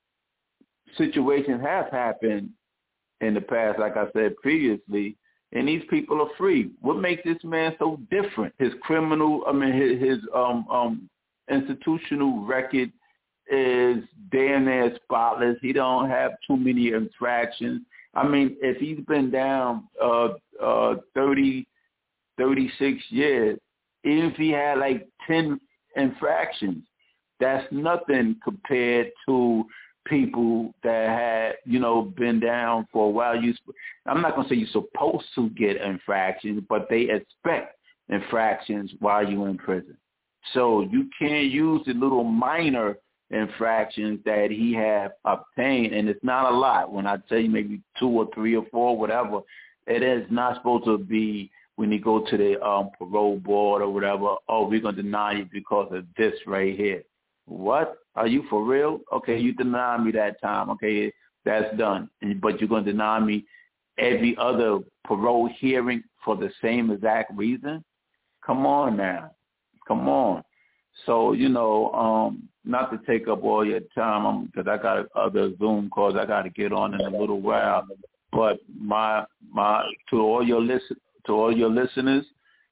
Situations have happened in the past, like I said previously, and these people are free. What makes this man so different? His criminal, I mean, his, his um, um, institutional record is damn near spotless. He don't have too many infractions. I mean, if he's been down uh, uh, thirty, thirty-six years, even if he had like ten infractions, that's nothing compared to people that had, you know, been down for a while. You, I'm not going to say you're supposed to get infractions, but they expect infractions while you're in prison. So you can't use the little minor infractions that he have obtained, and it's not a lot. When I tell you maybe two or three or four, whatever, it is not supposed to be when you go to the um, parole board or whatever, oh, we're going to deny you because of this right here. What? Are you for real? Okay, you deny me that time. Okay, that's done. But you're going to deny me every other parole hearing for the same exact reason? Come on now. Come on. So, you know, um, not to take up all your time, because I got other Zoom calls I got to get on in a little while. But my my to all your listen to all your listeners,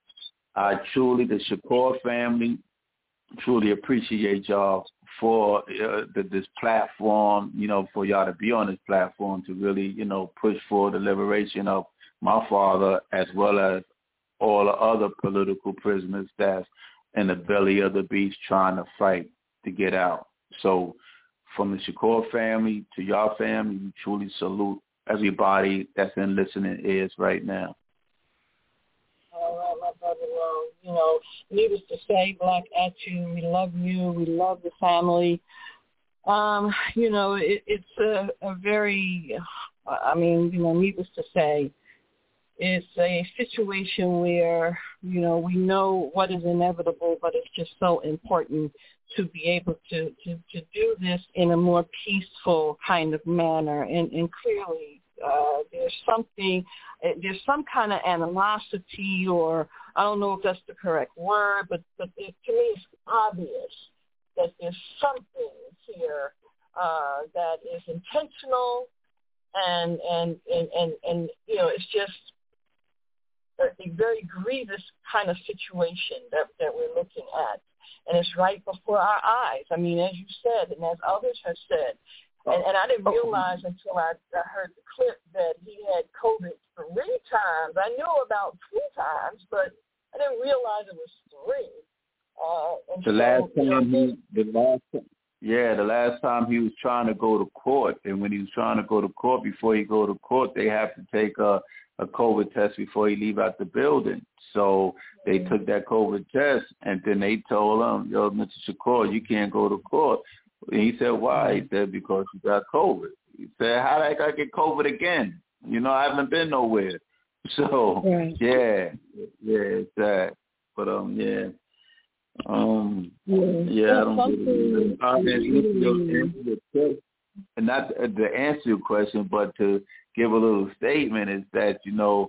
I truly, the Shakur family, truly appreciate y'all for uh, the, this platform, you know, for y'all to be on this platform to really, you know, push for the liberation of my father as well as all the other political prisoners that's in the belly of the beast trying to fight to get out. So from the Shakur family to y'all family, we truly salute everybody that's in listening ears right now. All right, my brother. Well, you know, needless to say, Black Atu, we love you. We love the family. Um, you know, it, it's a, a very, I mean, you know, needless to say, it's a situation where, you know, we know what is inevitable, but it's just so important to be able to, to, to do this in a more peaceful kind of manner. And, and clearly, Uh, there's something, there's some kind of animosity, or I don't know if that's the correct word, but, but it, to me it's obvious that there's something here uh, that is intentional, and, and, and, and, and, you know, it's just a, a very grievous kind of situation that, that we're looking at. And it's right before our eyes. I mean, as you said, and as others have said, And, and I didn't realize until I, I heard the clip that he had COVID three times. I knew about two times, but I didn't realize it was three. Uh, and the so, last time you know, he, the last, yeah, the last time he was trying to go to court, and when he was trying to go to court, before he go to court, they have to take a, a COVID test before he leave out the building. So they mm-hmm. took that COVID test, and then they told him, "Yo, Mister Shakur, you can't go to court." And he said, why? He said, because you got COVID. He said, how did I get COVID again? You know, I haven't been nowhere. So, right. yeah, yeah, it's that. But, um, yeah. Um, yeah, yeah I don't really, I answer your question, and not to answer your question, but to give a little statement is that, you know,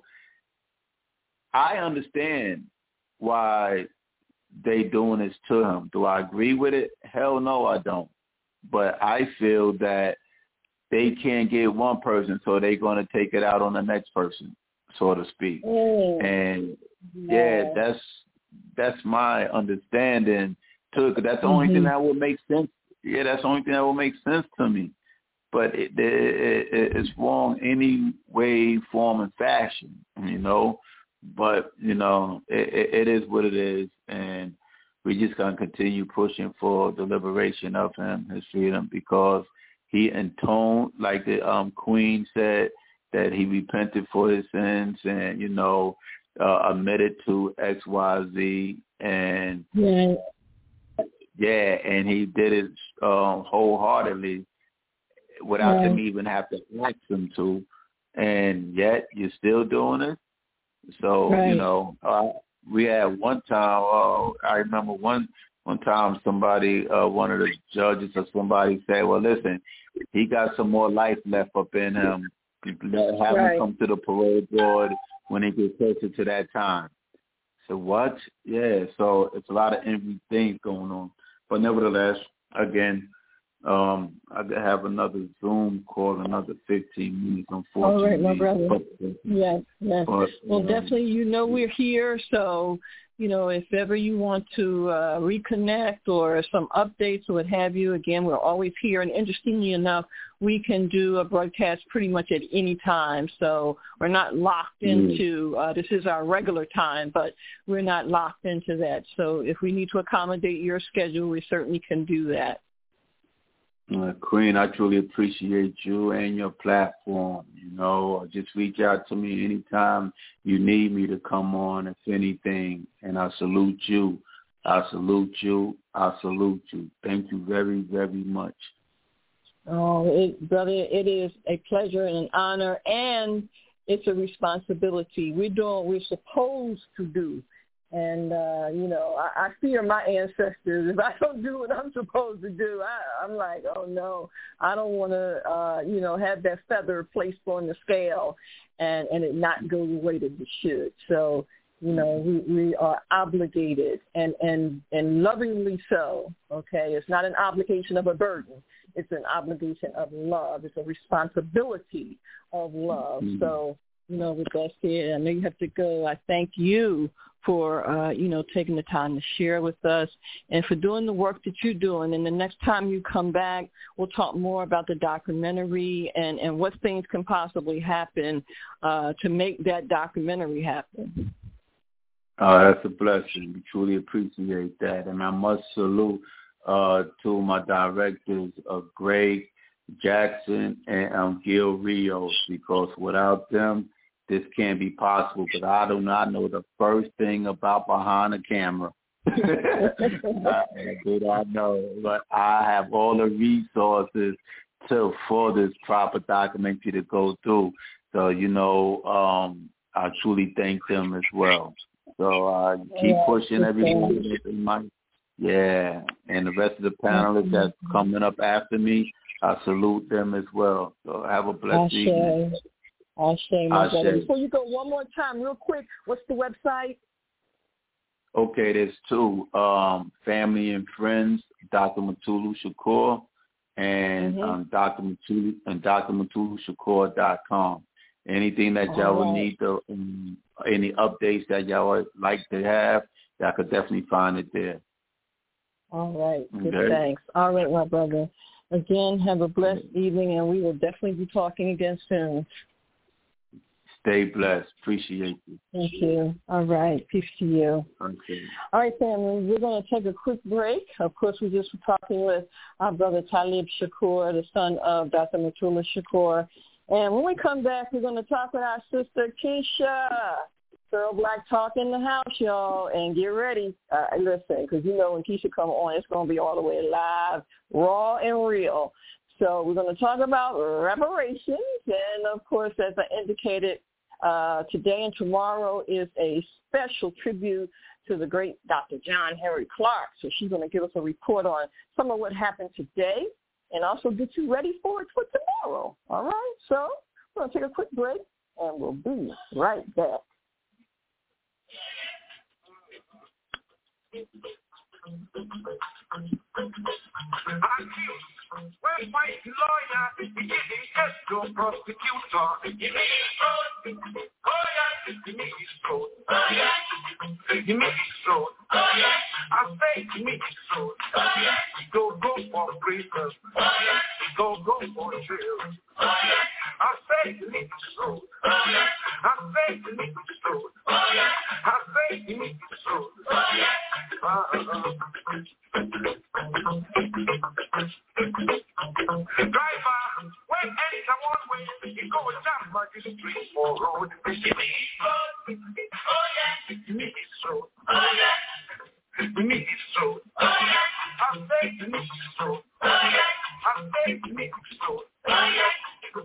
I understand why they doing this to him. Do I agree with it? Hell no, I don't. But I feel that they can't get one person, so they're going to take it out on the next person, so to speak. Mm. And yeah. yeah, that's that's my understanding too. Cause that's the mm-hmm. only thing that would make sense. Yeah, that's the only thing that would make sense to me. But it, it, it, it's wrong any way, form, and fashion, you know. But you know, it, it, it is what it is, and we just gonna continue pushing for the liberation of him, his freedom, because he intoned, like the um, Queen said, that he repented for his sins and, you know, uh, admitted to X, Y, Z, and yeah, yeah, and he did it um, wholeheartedly without yeah. them even have to ask him to, and yet you're still doing it. So, right. you know, uh, we had one time, uh, I remember one one time somebody, uh, one of the judges or somebody said, well, listen, he got some more life left up in him. Let have right. him come to the parole board when he gets closer to that time. So what? Yeah, so it's a lot of envy things going on. But nevertheless, again, um, I have another Zoom call, another fifteen minutes, unfortunately. All right, my brother. But, yes, yes. But, well, um, definitely, you know we're here, so, you know, if ever you want to uh, reconnect or some updates or what have you, again, we're always here. And interestingly enough, we can do a broadcast pretty much at any time. So we're not locked into, uh, this is our regular time, but we're not locked into that. So if we need to accommodate your schedule, we certainly can do that. Uh, Queen, I truly appreciate you and your platform. You know, just reach out to me anytime you need me to come on, if anything. And I salute you. I salute you. I salute you. Thank you very, very much. Oh, it, brother, it is a pleasure and an honor, and it's a responsibility. We're doing what we're supposed to do. And, uh, you know, I, I fear my ancestors. If I don't do what I'm supposed to do, I, I'm like, oh, no, I don't want to, uh, you know, have that feather placed on the scale and, and it not go the way that it should. So, you know, we, we are obligated and, and, and lovingly so, okay? It's not an obligation of a burden. It's an obligation of love. It's a responsibility of love. Mm-hmm. So, you know, with that said, I know you have to go. I thank you for, uh, you know, taking the time to share with us and for doing the work that you're doing. And the next time you come back, we'll talk more about the documentary and, and what things can possibly happen uh, to make that documentary happen. Oh, that's a blessing. We truly appreciate that. And I must salute uh, to my directors, uh, Greg Jackson and um, Gil Rios, because without them, this can't be possible. But I do not know the first thing about behind the camera. I do not know, but I have all the resources to for this proper documentary to go through. So, you know, um, I truly thank them as well. So uh, keep yeah, pushing everything in my yeah, and the rest of the panelists that's coming up after me, I salute them as well. So have a blessed evening. I'll say, my brother. Before you go, one more time, real quick, what's the website? Okay, there's two. Um, Family and Friends, Doctor Mutulu Shakur, and mm-hmm. um, Doctor Mutulu and Doctor Mutulu Shakur dot com. Anything that y'all would need to, um, any updates that y'all would like to have, y'all could definitely find it there. All right. Good, okay. Thanks. All right, my brother. Again, have a blessed evening, and we will definitely be talking again soon. Stay blessed. Appreciate you. Thank you. All right. Peace to you. Okay. All right, family. We're going to take a quick break. Of course, we just were talking with our brother Talib Shakur, the son of Doctor Mutulu Shakur. And when we come back, we're going to talk with our sister Keisha. Girl Black Talk in the house, y'all. And get ready. Uh, listen, because you know when Keisha come on, it's going to be all the way live, raw and real. So we're going to talk about reparations. And, of course, as I indicated, Uh, today and tomorrow is a special tribute to the great Doctor John Henrik Clarke. So she's going to give us a report on some of what happened today and also get you ready for it for tomorrow. All right? So we're going to take a quick break, and we'll be right back. We're fighting lawyer, we getting escrow prosecutor. Give me his throat, oh yeah. Give me his throat, oh yeah. Give me his throat, oh yeah. I say give me his throat, oh yeah. Go go for prisoners, oh yeah. Go go for jail, oh yeah. I say give me his throat, oh yeah. I say give me his throat, oh Oh yeah. I say he meets his soul. Oh yeah. Uh-uh. Driver, when enter one way, you go down by the street or road. You meet his road. Oh yeah. You meet his road. Oh yeah. You meet his road. Oh yeah. I say you meet his road. Oh yeah. I say you meet his road. Oh yeah.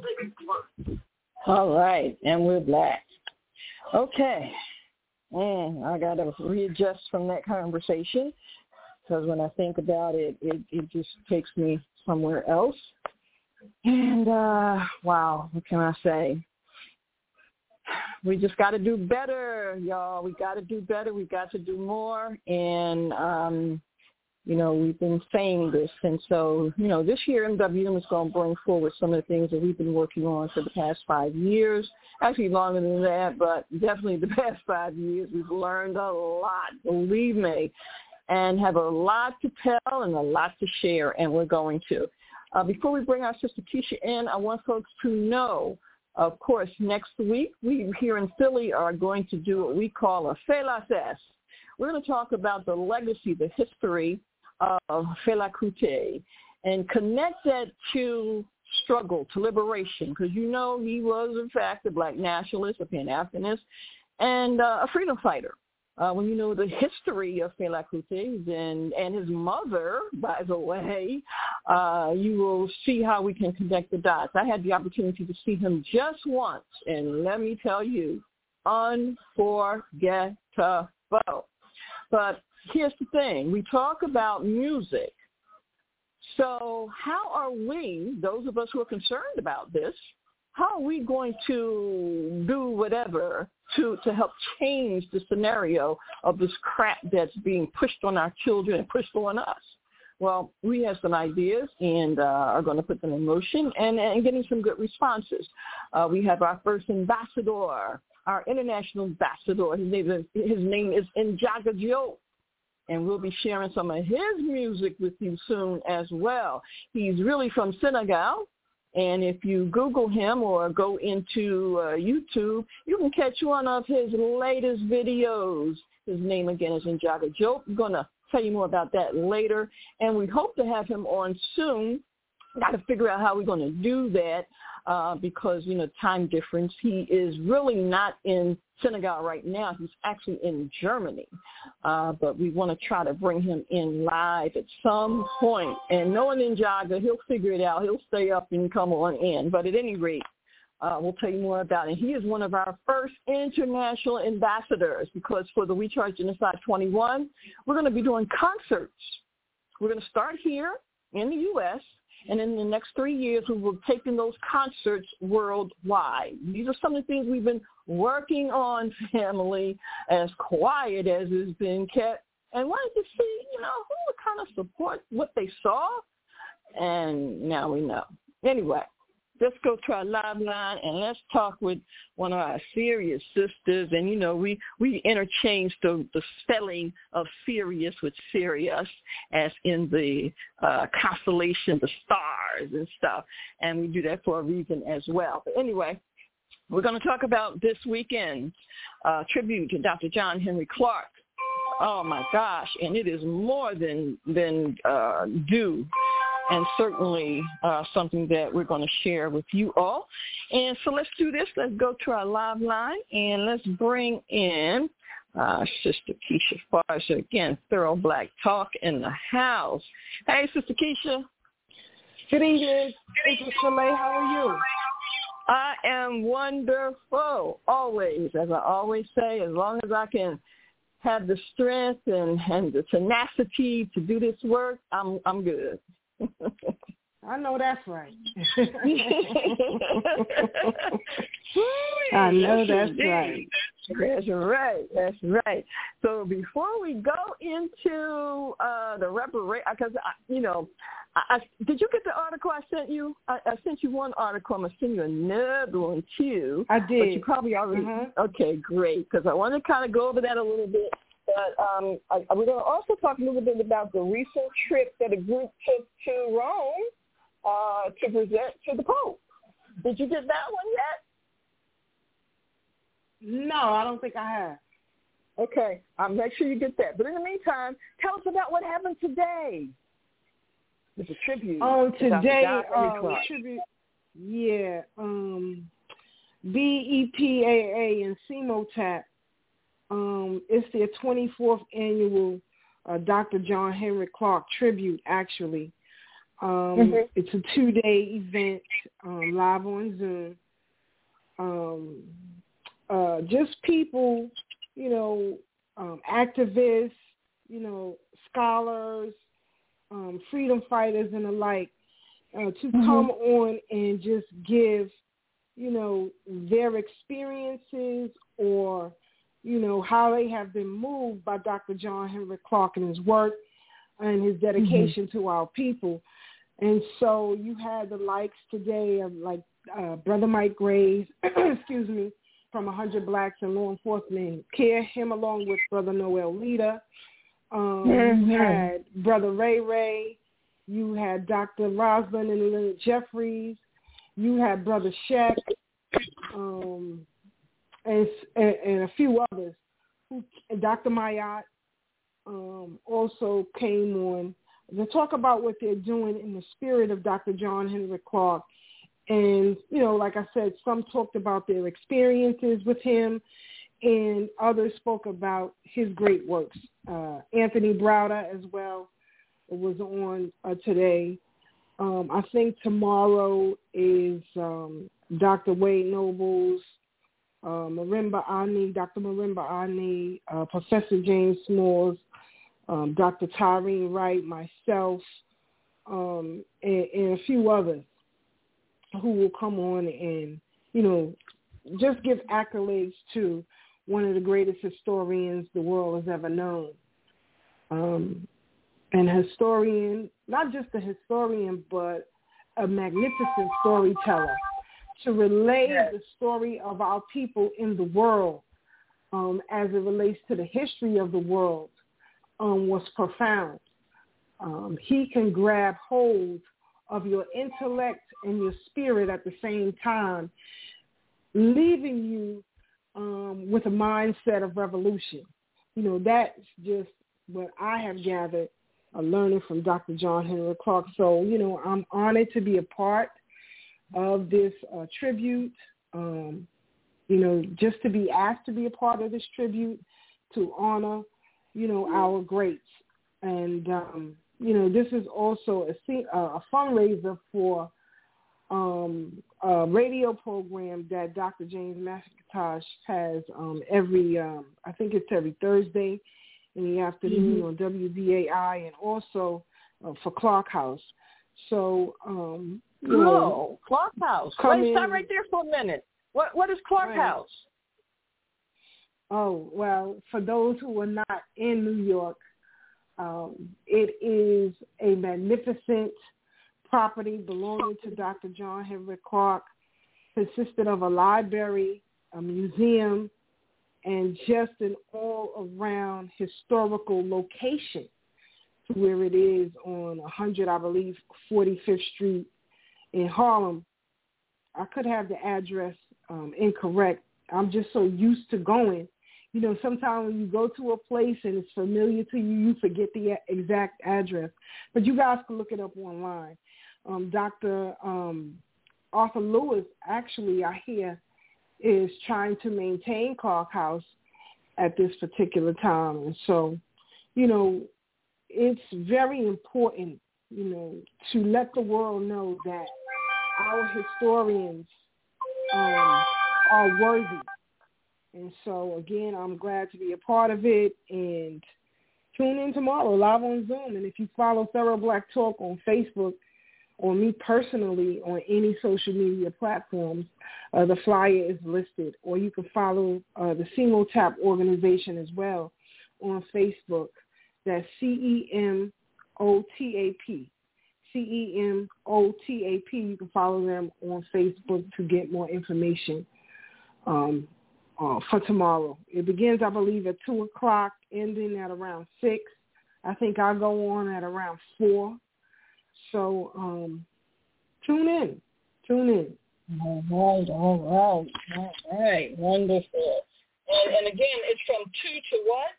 All right, and we're back. Okay. Mm, I got to readjust from that conversation because when I think about it, it, it just takes me somewhere else. And, uh, wow, what can I say? We just got to do better, y'all. We got to do better. We got to do more. And, um, you know, we've been saying this. And so, you know, this year M W M is going to bring forward some of the things that we've been working on for the past five years. Actually longer than that, but definitely the past five years. We've learned a lot, believe me, and have a lot to tell and a lot to share, and we're going to. Uh, before we bring our sister Keisha in, I want folks to know, of course, next week we here in Philly are going to do what we call a Fela Fest. We're going to talk about the legacy, the history of Fela Kuti, and connect that to struggle, to liberation, because you know he was, in fact, a black nationalist, a Pan-Africanist, and uh, a freedom fighter. Uh, when you know the history of Fela Kuti and, and his mother, by the way, uh, you will see how we can connect the dots. I had the opportunity to see him just once, and let me tell you, unforgettable. But here's the thing. We talk about music. So how are we, those of us who are concerned about this, how are we going to do whatever to, to help change the scenario of this crap that's being pushed on our children and pushed on us? Well, we have some ideas and uh, are going to put them in motion and, and getting some good responses. Uh, we have our first ambassador, our international ambassador. His name is, his name is Njaga Diop. And we'll be sharing some of his music with you soon as well. He's really from Senegal, and if you Google him or go into uh, YouTube, you can catch one of his latest videos. His name, again, is Njaga Diop. I'm going to tell you more about that later, and we hope to have him on soon. Got to figure out how we're going to do that uh, because, you know, time difference. He is really not in Senegal right now. He's actually in Germany. Uh, but we want to try to bring him in live at some point. And knowing Njaga, he'll figure it out. He'll stay up and come on in. But at any rate, uh, we'll tell you more about it. He is one of our first international ambassadors because for the We Charge Genocide twenty-one, we're going to be doing concerts. We're going to start here in the U S, and in the next three years, we will take in those concerts worldwide. These are some of the things we've been working on, family, as quiet as it's been kept, and wanted to see, you know, who would kind of support what they saw, and now we know. Anyway, let's go to our live line, and let's talk with one of our serious sisters. And, you know, we, we interchange the, the spelling of serious with serious, as in the uh, constellation, the stars and stuff. And we do that for a reason as well. But anyway, we're going to talk about this weekend's uh, tribute to Doctor John Henry Clarke. Oh, my gosh. And it is more than, than uh, due. And certainly uh, something that we're going to share with you all. And so let's do this. Let's go to our live line, and let's bring in uh, Sister Keisha Farser. Again, Thorough Black Talk in the house. Hey, Sister Keisha. Good evening, Sister Soleil. How are you? I am wonderful, always. As I always say, as long as I can have the strength and, and the tenacity to do this work, I'm I'm good. I know that's right. I know that's right. That's right. That's right. So before we go into uh, the reparation, because, you know, I, I, did you get the article I sent you? I, I sent you one article. I'm going to send you another one, too. I did. But you probably already, mm-hmm. Okay, great, because I want to kind of go over that a little bit. But um, I, we're going to also talk a little bit about the recent trip that a group took to Rome uh, to present to the Pope. Did you get that one yet? No, I don't think I have. Okay, I'll make sure you get that. But in the meantime, tell us about what happened today. It's a tribute. Um, today, uh, tribute. Yeah, um, B E P A A and CEMOTAP. Um, it's their twenty-fourth annual uh, Doctor John Henrik Clarke tribute. Actually, um, mm-hmm. It's a two-day event, um, live on Zoom. Um, uh, just people, you know, um, activists, you know, scholars, um, freedom fighters and the like, uh, to mm-hmm. come on and just give, you know, their experiences or, you know, how they have been moved by Doctor John Henrik Clarke and his work and his dedication mm-hmm. to our people. And so you had the likes today of like uh, Brother Mike Graves, excuse me, from one hundred Blacks in Law Enforcement Care, him along with Brother Noel Lita. Um, mm-hmm. You had Brother Ray Ray. You had Doctor Roslyn and Leonard Jeffries. You had Brother Sheck, um, and, and, and a few others. Who, Doctor Mayat um, also came on to talk about what they're doing in the spirit of Doctor John Henrik Clarke. And, you know, like I said, some talked about their experiences with him, and others spoke about his great works. Uh, Anthony Browder as well was on uh, today. Um, I think tomorrow is um, Doctor Wade Nobles, uh, Marimba Ani, Doctor Marimba Ani, uh, Professor James Smalls, um, Doctor Tyreen Wright, myself, um, and, and a few others who will come on and, you know, just give accolades to one of the greatest historians the world has ever known. Um, and a historian, not just a historian, but a magnificent storyteller to relay yes. the story of our people in the world um, as it relates to the history of the world um, was profound. Um, he can grab hold of your intellect and your spirit at the same time, leaving you um, with a mindset of revolution. You know, that's just what I have gathered, uh, learning from Doctor John Henrik Clarke. So, you know, I'm honored to be a part of this uh, tribute, um, you know, just to be asked to be a part of this tribute to honor, you know, our greats. And, um, you know, this is also a, a fundraiser for um, a radio program that Doctor James McIntosh has um, every, um, I think it's every Thursday in the afternoon mm-hmm. on W B A I, and also uh, for Clarke House. So, um, you oh, know, Clarke House. Wait, stop right there for a minute. What What is Clarke right. House? Oh, well, for those who are not in New York, Um, it is a magnificent property belonging to Doctor John Henrik Clarke, consisted of a library, a museum, and just an all-around historical location to where it is on one hundred, I believe, forty-fifth Street in Harlem. I could have the address um, incorrect. I'm just so used to going. You know, sometimes when you go to a place and it's familiar to you, you forget the exact address. But you guys can look it up online. Um, Doctor Um, Arthur Lewis, actually, I hear, is trying to maintain Clarke House at this particular time. And so, you know, it's very important, you know, to let the world know that our historians um, are worthy. And so, again, I'm glad to be a part of it. And tune in tomorrow, live on Zoom. And if you follow Thorough Black Talk on Facebook or me personally on any social media platforms, uh, the flyer is listed. Or you can follow uh, the CEMOTAP organization as well on Facebook. That's C E M O T A P. C E M O T A P. You can follow them on Facebook to get more information. Um Uh, for tomorrow. It begins, I believe, at two o'clock, ending at around six. I think I'll go on at around four. So um, tune in. Tune in. All right, all right, all right. Wonderful. And, and again, it's from two to what?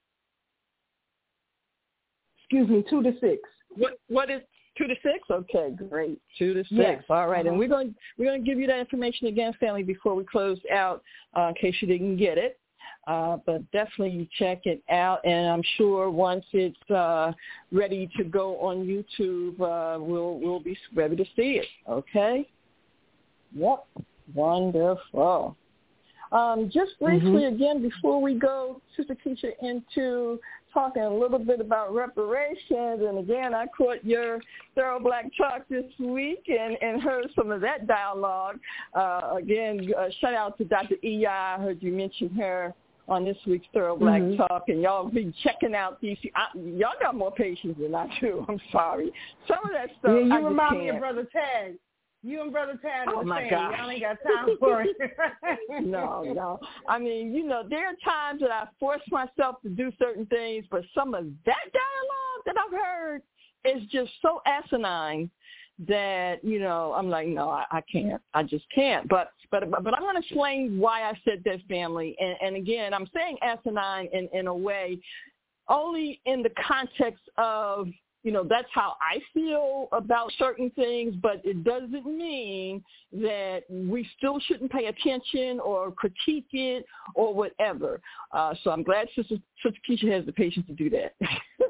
Excuse me, two to six. What what is two to six? Okay, great. Two to six. Yes. All right. Uh-huh. And we're going we're going to give you that information again, family, before we close out, uh, in case you didn't get it. Uh, but definitely you check it out, and I'm sure once it's uh, ready to go on YouTube, uh, we'll we'll be ready to see it. Okay. Yep. Wonderful. Um, just briefly mm-hmm. again before we go, Sister Keisha, into talking a little bit about reparations, and again, I caught your Thorough Black Talk this week and, and heard some of that dialogue. Uh, again, uh, shout out to Doctor E I. I heard you mention her on this week's Thorough Black mm-hmm. Talk, and y'all be checking out these. I, y'all got more patience than I do. I'm sorry. Some of that stuff. Yeah, you I remind just me of Brother Tag. You and Brother Tad oh are my saying God. y'all ain't got time for it. no, no. I mean, you know, there are times that I force myself to do certain things, but some of that dialogue that I've heard is just so asinine that, you know, I'm like, no, I, I can't. I just can't. But but but I'm going to explain why I said that, family. And, and again, I'm saying asinine in, in a way only in the context of, you know, that's how I feel about certain things, but it doesn't mean that we still shouldn't pay attention or critique it or whatever. Uh, so I'm glad Sister, Sister Keisha has the patience to do that.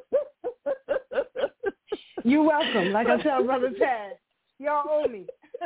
You're welcome. Like I tell Brother Tad, y'all owe me.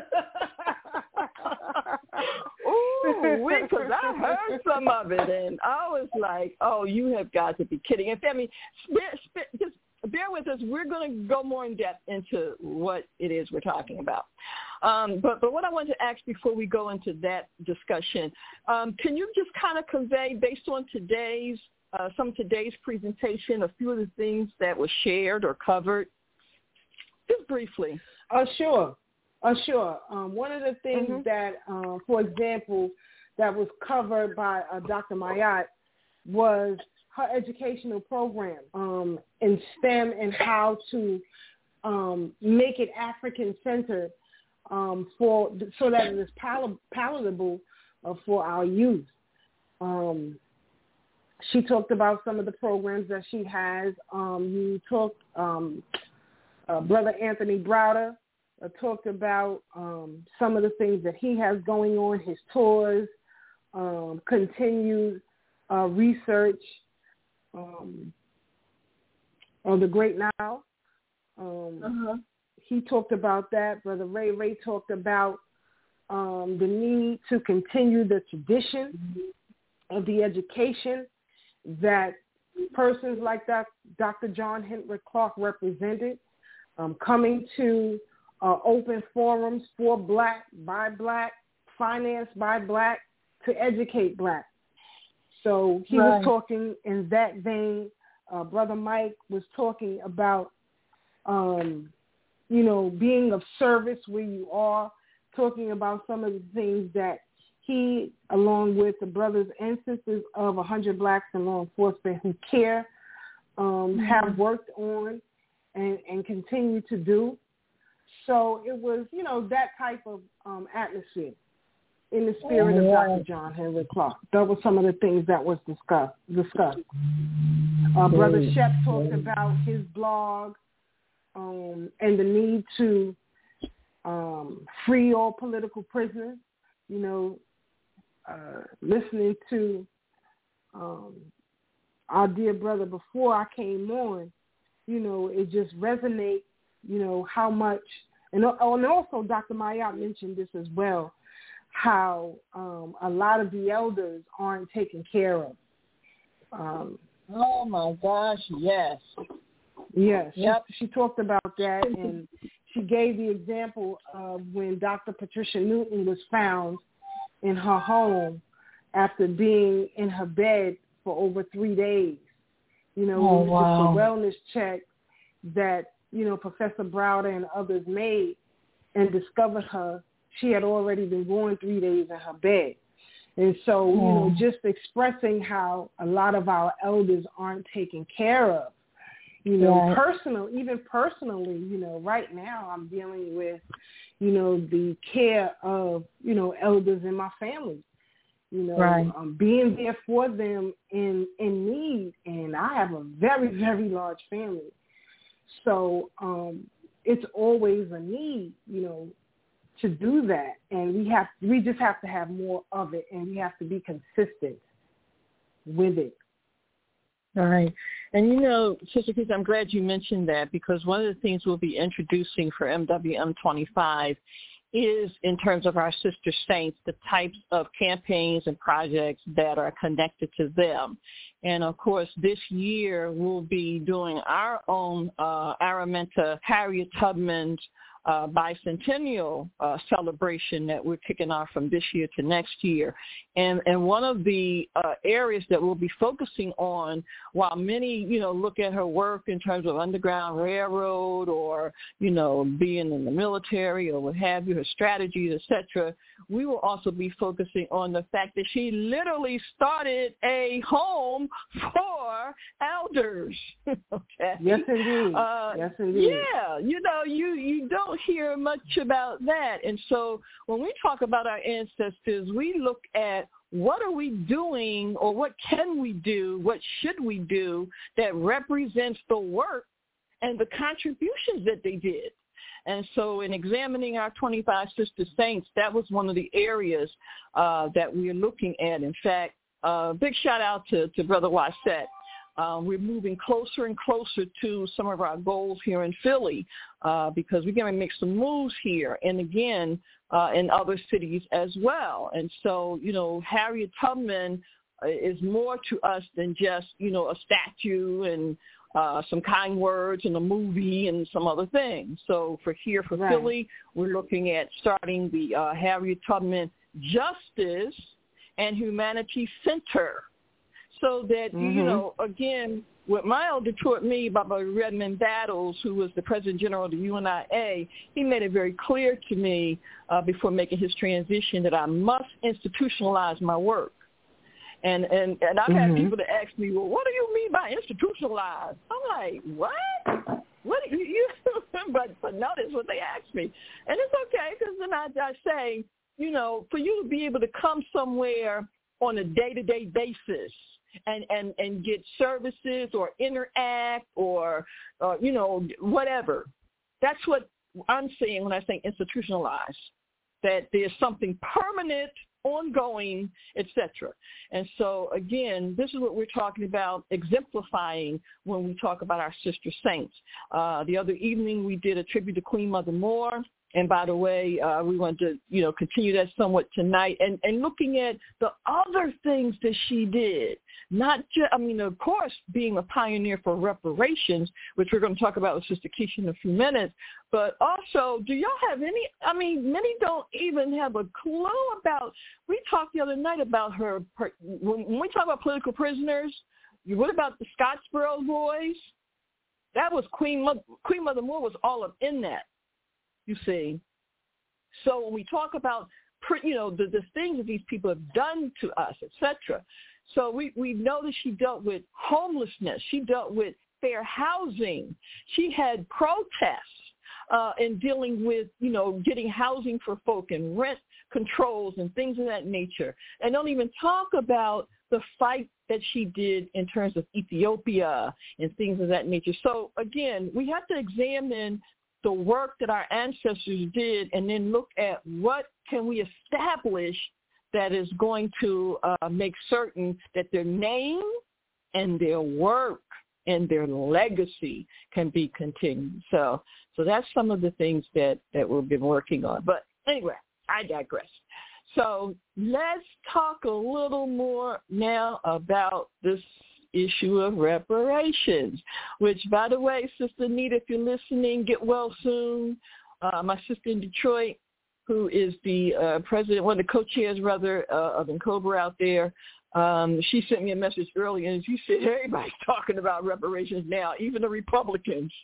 Ooh, because I heard some of it, and I was like, oh, you have got to be kidding. And family, just bear with us. We're going to go more in depth into what it is we're talking about. Um, but, but what I wanted to ask before we go into that discussion, um, can you just kind of convey, based on today's, uh, some of today's presentation, a few of the things that were shared or covered? Just briefly. Uh, sure. Uh, sure. Um, one of the things mm-hmm. that, uh, for example, that was covered by uh, Doctor Mayat was her educational program um, in STEM and how to um, make it African-centered um, for so that it is pal- palatable uh, for our youth. Um, she talked about some of the programs that she has. Um, you talked, um, uh, Brother Anthony Browder uh, talked about um, some of the things that he has going on, his tours, um, continued uh, research, Um, on the Great Nile. Um, uh-huh. He talked about that. Brother Ray Ray talked about um, the need to continue the tradition mm-hmm. of the education that persons like that, Doctor John Henrik Clarke represented, um, coming to uh, open forums for Black, by Black, financed by Black, to educate Black. So he right. was talking in that vein. Uh, Brother Mike was talking about, um, you know, being of service where you are, talking about some of the things that he, along with the brothers and sisters of one hundred Blacks in Law Enforcement Who Care, um, mm-hmm. have worked on and, and continue to do. So it was, you know, that type of um, atmosphere in the spirit of Doctor John Henrik Clarke. That was some of the things that was discussed. discussed. Uh, Brother Shep talked about his blog um, and the need to um, free all political prisoners. You know, uh, listening to um, our dear brother before I came on, you know, it just resonates, you know, how much, and, and also Doctor Mayat mentioned this as well, how um, a lot of the elders aren't taken care of. Um, oh, my gosh, yes. Yes, yep. she, she talked about that, and she gave the example of when Doctor Patricia Newton was found in her home after being in her bed for over three days. You know, oh, it was wow. just a wellness check that, you know, Professor Browder and others made and discovered her. She had already been going three days in her bed. And so, you know, just expressing how a lot of our elders aren't taken care of. You know, right. personal, even personally, you know, right now I'm dealing with, you know, the care of, you know, elders in my family. you know, right. um, being there for them in in need. And I have a very, very large family. So um, it's always a need, you know, to do that. And we have we just have to have more of it, and we have to be consistent with it. All right. And, you know, Sister Keisha, I'm glad you mentioned that, because one of the things we'll be introducing for M W M twenty-five is, in terms of our sister saints, the types of campaigns and projects that are connected to them. And, of course, this year we'll be doing our own uh, Araminta Harriet Tubman's uh, bicentennial uh, celebration that we're kicking off from this year to next year. And, and one of the uh, areas that we'll be focusing on, while many, you know, look at her work in terms of Underground Railroad or, you know, being in the military or what have you, her strategies, et cetera, we will also be focusing on the fact that she literally started a home for elders. Okay. Yes, indeed. Uh, yes, indeed. Yeah, you know, you, you don't hear much about that. And so when we talk about our ancestors, we look at what are we doing, or what can we do, what should we do that represents the work and the contributions that they did. And so in examining our twenty-five Sister Saints, that was one of the areas uh, that we're looking at. In fact, uh, big shout out to, to Brother Wassett. Uh, we're moving closer and closer to some of our goals here in Philly uh, because we're going to make some moves here and, again, uh, in other cities as well. And so, you know, Harriet Tubman is more to us than just, you know, a statue and uh, some kind words and a movie and some other things. So for here for right. Philly, we're looking at starting the uh, Harriet Tubman Justice and Humanity Center. So that, mm-hmm. you know, again, what my elder taught me, Baba Redmond Battles, who was the President General of the U N I A, he made it very clear to me uh, before making his transition that I must institutionalize my work. And and, and I've mm-hmm. had people that ask me, well, what do you mean by institutionalize? I'm like, what? What do you, you but, but notice what they ask me. And it's okay, because then I, I say, you know, for you to be able to come somewhere on a day-to-day basis, and, and, and get services or interact or, uh, you know, whatever. That's what I'm saying when I say institutionalize, that there's something permanent, ongoing, et cetera. And so, again, this is what we're talking about, exemplifying when we talk about our sister saints. Uh, the other evening we did a tribute to Queen Mother Moore. And by the way, uh, we want to, you know, continue that somewhat tonight, and, and looking at the other things that she did. Not just, I mean, of course, being a pioneer for reparations, which we're going to talk about with Sister Keisha in a few minutes, but also, do y'all have any, I mean, many don't even have a clue about, we talked the other night about her, her when we talk about political prisoners, what about the Scottsboro boys? That was Queen Mother, Queen Mother Moore was all up in that. You see, so when we talk about, you know, the, the things that these people have done to us, et cetera. So we, we know that she dealt with homelessness. She dealt with fair housing. She had protests uh, in dealing with, you know, getting housing for folk and rent controls and things of that nature. And don't even talk about the fight that she did in terms of Ethiopia and things of that nature. So, again, we have to examine the work that our ancestors did, and then look at what can we establish that is going to uh, make certain that their name and their work and their legacy can be continued. So, so that's some of the things that, that we've been working on. But anyway, I digress. So let's talk a little more now about this issue of reparations, which, by the way, Sister Anita, if you're listening, get well soon. Uh, my sister in Detroit, who is the uh, president, one of the co-chairs, rather, uh, of N'COBRA out there, um, she sent me a message earlier, and she said, everybody's talking about reparations now, even the Republicans.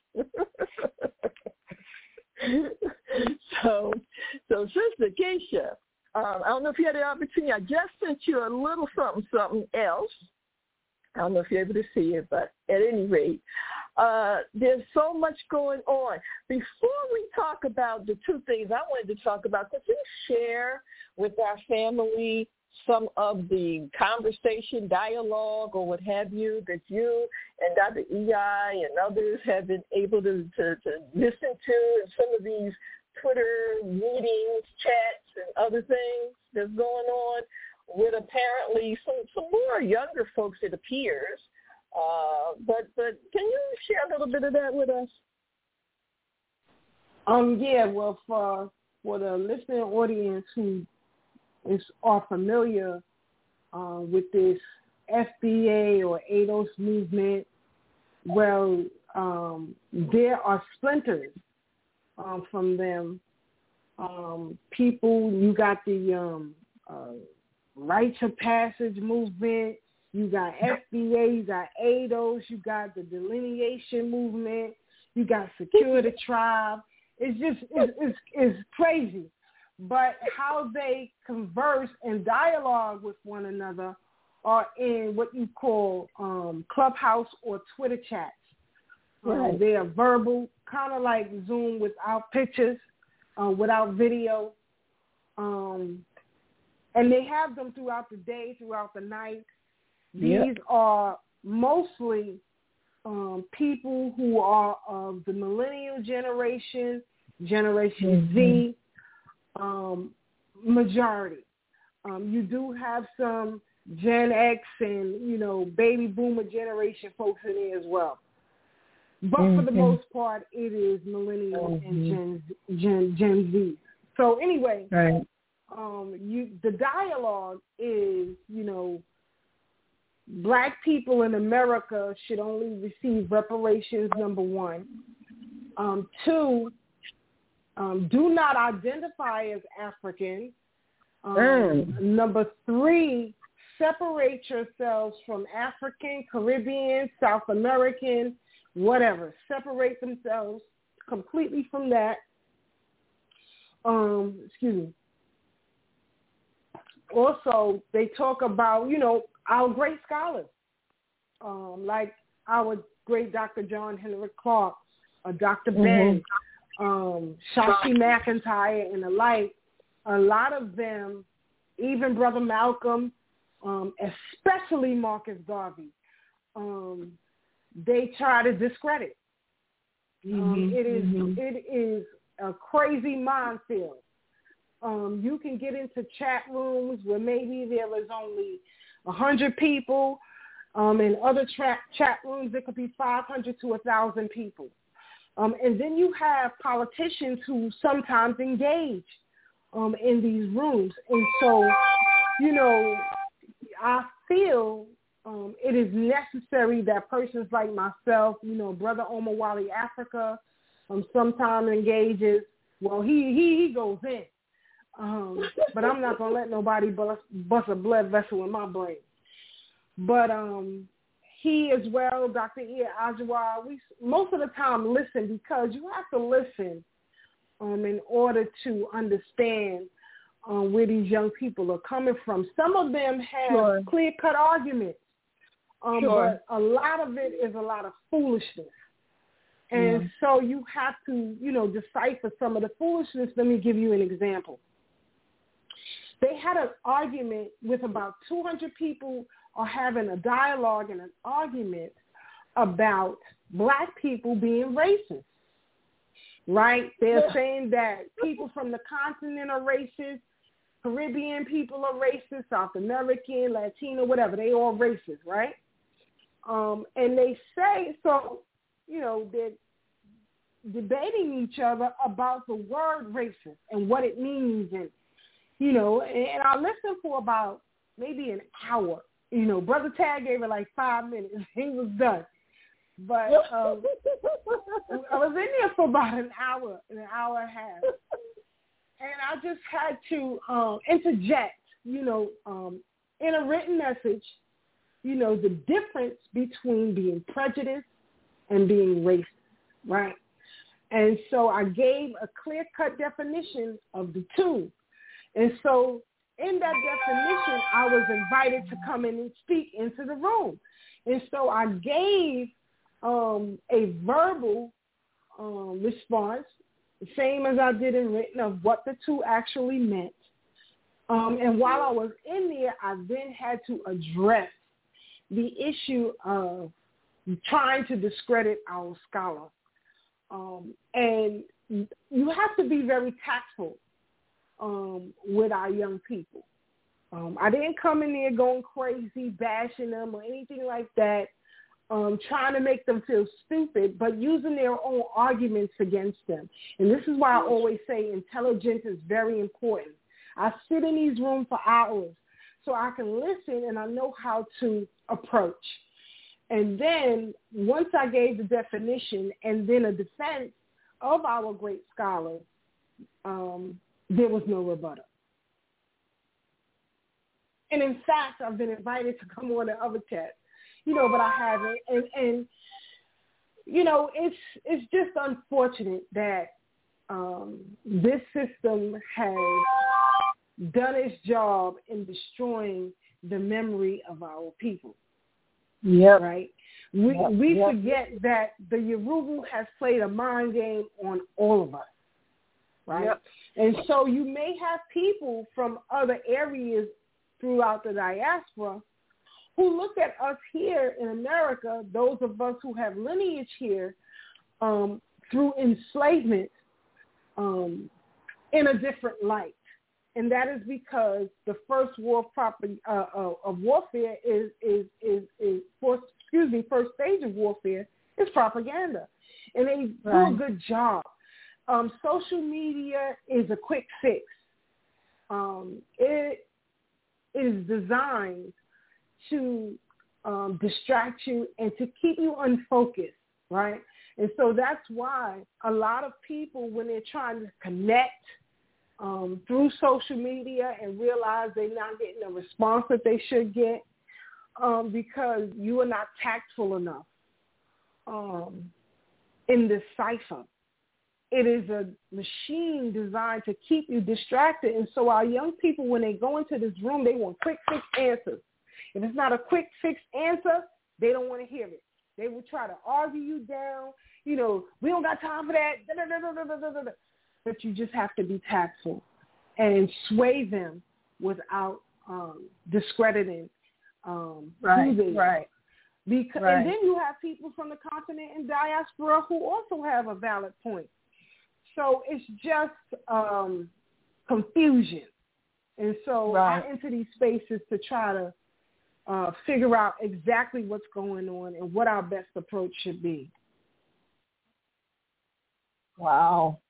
so, so Sister Keisha, um, I don't know if you had the opportunity. I just sent you a little something, something else. I don't know if you're able to see it, but at any rate, uh, there's so much going on. Before we talk about the two things I wanted to talk about, could you share with our family some of the conversation, dialogue, or what have you that you and Doctor E I and others have been able to, to, to listen to, and some of these Twitter meetings, chats, and other things that's going on with apparently some, some more younger folks, it appears. Uh, but but can you share a little bit of that with us? Um, yeah, well, for for the listening audience who is are familiar uh, with this F B A or A D O S movement, well, um, there are splinters um, from them. Um, people, you got the um, uh, Right to Passage movement, you got F B A, you got A D O S, you got the delineation movement, you got Secure the Tribe. It's just, it's, it's, it's crazy. But how they converse and dialogue with one another are in what you call um, Clubhouse or Twitter chats. Right. Uh, they are verbal, kind of like Zoom without pictures, uh, without video. Um, and they have them throughout the day, throughout the night. These yep. are mostly um, people who are of the millennial generation, Generation mm-hmm. Z, um, majority. Um, you do have some Gen X and, you know, baby boomer generation folks in there as well. But mm-hmm. for the most part, it is millennial mm-hmm. and Gen, Gen Gen Z. So anyway, right. um, you the dialogue is, you know, Black people in America should only receive reparations, number one. Um, two, um, do not identify as African. Um, mm. Number three, separate yourselves from African, Caribbean, South American, whatever. Separate themselves completely from that. Um, excuse me. Also, they talk about, you know, our great scholars, um, like our great Doctor John Henrik Clarke, uh, Doctor Mm-hmm. Ben, um, Shashi McIntyre, and the like. A lot of them, even Brother Malcolm, um, especially Marcus Garvey, um, they try to discredit. Mm-hmm. Um, it is mm-hmm. it is a crazy minefield. Um, you can get into chat rooms where maybe there is only one hundred people. Um, in other tra- chat rooms, there could be five hundred to one thousand people. Um, and then you have politicians who sometimes engage um, in these rooms. And so, you know, I feel um, it is necessary that persons like myself, you know, Brother Omar Wali Africa, um, sometimes engages. Well, he, he, he goes in. Um, but I'm not going to let nobody bust, bust a blood vessel in my brain. But um, he as well, Doctor Iya Ajwa, we most of the time listen because you have to listen um, in order to understand um, where these young people are coming from. Some of them have sure. clear-cut arguments, um, sure. but a lot of it is a lot of foolishness. And yeah. so you have to, you know, decipher some of the foolishness. Let me give you an example. They had an argument with about two hundred people are having a dialogue and an argument about Black people being racist, right? They're yeah. saying that people from the continent are racist, Caribbean people are racist, South American, Latino, whatever. They all racist, right? Um, and they say, so, you know, they're debating each other about the word racist and what it means and, you know, and I listened for about maybe an hour. You know, Brother Tag gave it like five minutes. He was done. But um, I was in there for about an hour, an hour and a half. And I just had to um, interject, you know, um, in a written message, you know, the difference between being prejudiced and being racist, right? And so I gave a clear-cut definition of the two. And so in that definition, I was invited to come in and speak into the room. And so I gave um, a verbal um, response, the same as I did in written, of what the two actually meant. Um, and while I was in there, I then had to address the issue of trying to discredit our scholar. Um, and you have to be very tactful um, with our young people. Um, I didn't come in there going crazy, bashing them or anything like that, um, trying to make them feel stupid, but using their own arguments against them. And this is why I always say intelligence is very important. I sit in these rooms for hours so I can listen and I know how to approach. And then once I gave the definition and then a defense of our great scholars, um, there was no rebuttal. And in fact, I've been invited to come on the other chat, you know, but I haven't. And, and you know, it's it's just unfortunate that um, this system has done its job in destroying the memory of our people. Yeah. Right? We yep. we yep. forget that the Yoruba has played a mind game on all of us. Right? Yep. And so you may have people from other areas throughout the diaspora who look at us here in America, those of us who have lineage here, um, through enslavement um, in a different light. And that is because the first war proper, uh, uh, of warfare is, is, is, is first, excuse me, first stage of warfare is propaganda. And they right. do a good job. Um, social media is a quick fix. Um, it is designed to um, distract you and to keep you unfocused, right? And so that's why a lot of people, when they're trying to connect um, through social media and realize they're not getting the response that they should get um, because you are not tactful enough um, in this cipher. It is a machine designed to keep you distracted. And so our young people, when they go into this room, they want quick fix answers. If it's not a quick fix answer, they don't want to hear it. They will try to argue you down. You know, we don't got time for that. Da, da, da, da, da, da, da. But you just have to be tactful and sway them without um, discrediting um, right, who they right. are. Because, right. And then you have people from the continent and diaspora who also have a valid point. So it's just um, confusion. And so right. I enter these spaces to try to uh, figure out exactly what's going on and what our best approach should be. Wow.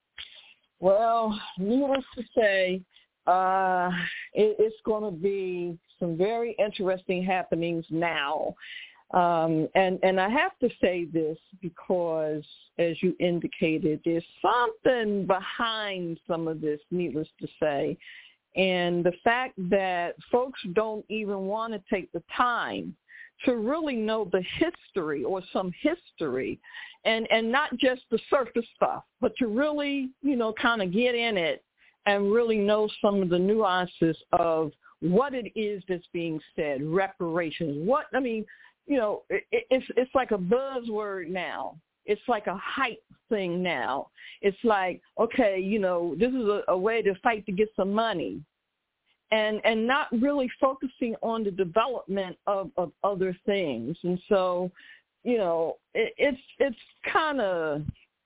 Well, needless to say, uh, it, it's going to be some very interesting happenings now. Um, and, and I have to say this because, as you indicated, there's something behind some of this, needless to say. And the fact that folks don't even want to take the time to really know the history or some history and, and not just the surface stuff, but to really, you know, kind of get in it and really know some of the nuances of what it is that's being said, reparations. What, I mean, you know, it, it's it's like a buzzword now. It's like a hype thing now. It's like, okay, you know, this is a, a way to fight to get some money, and and not really focusing on the development of, of other things. And so, you know, it, it's it's kind of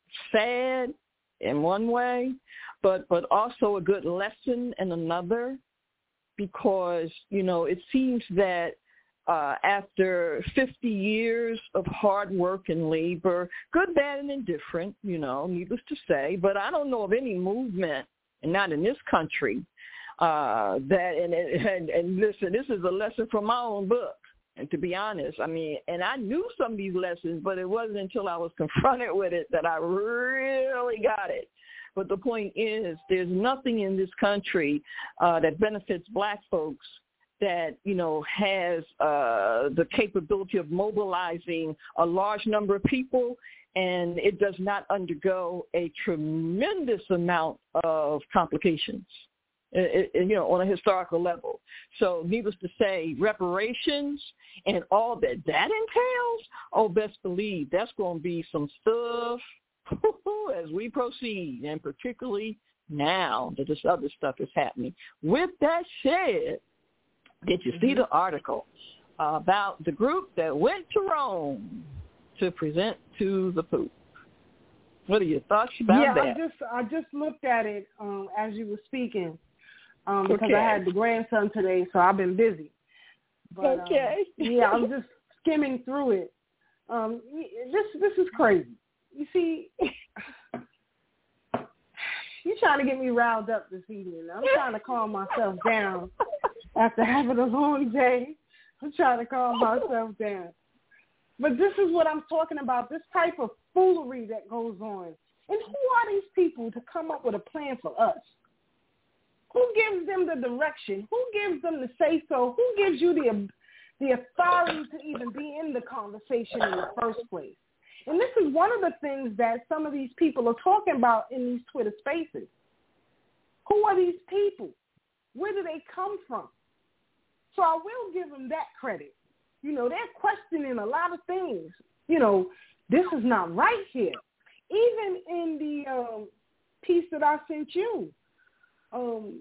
sad in one way, but but also a good lesson in another, because, you know, it seems that Uh, after fifty years of hard work and labor, good, bad, and indifferent, you know, needless to say, but I don't know of any movement, and not in this country, uh, that, and, and, and listen, this is a lesson from my own book, and to be honest, I mean, and I knew some of these lessons, but it wasn't until I was confronted with it that I really got it. But the point is, there's nothing in this country uh, that benefits black folks that, you know, has uh, the capability of mobilizing a large number of people, and it does not undergo a tremendous amount of complications, it, it, you know, on a historical level. So needless to say, reparations and all that that entails, oh, best believe that's going to be some stuff as we proceed, and particularly now that this other stuff is happening. With that said, did you see the article about the group that went to Rome to present to the Pope? What are your thoughts about yeah, that? Yeah, I just I just looked at it um, as you were speaking um, because okay. I had the grandson today, so I've been busy. But, okay. Um, yeah, I was just skimming through it. Um, this this is crazy. You see, you're trying to get me riled up this evening. I'm trying to calm myself down after having a long day. I'm trying to calm myself down. But this is what I'm talking about, this type of foolery that goes on. And who are these people to come up with a plan for us? Who gives them the direction? Who gives them the say-so? Who gives you the the authority to even be in the conversation in the first place? And this is one of the things that some of these people are talking about in these Twitter spaces. Who are these people? Where do they come from? So I will give them that credit. You know, they're questioning a lot of things. You know, this is not right here. Even in the um, piece that I sent you, um,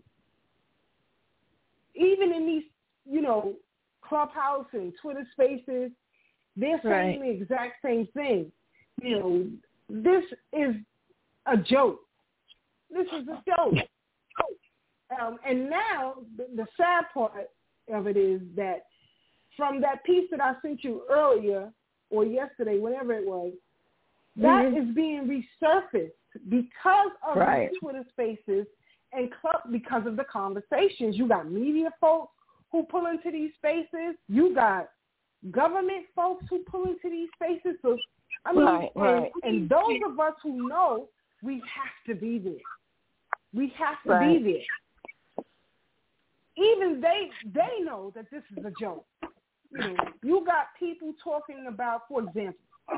even in these, you know, Clubhouse and Twitter spaces, they're saying right. the exact same thing. You know, this is a joke. This is a joke. Um, and now the, the sad part of it is that from that piece that I sent you earlier or yesterday, whenever it was, that mm-hmm. is being resurfaced because of right. the Twitter spaces and club because of the conversations. You got media folks who pull into these spaces. You got government folks who pull into these spaces. So, I mean, right, and, right. and those of us who know, we have to be there. We have to right. be there. Even they they know that this is a joke. You know, you got people talking about, for example,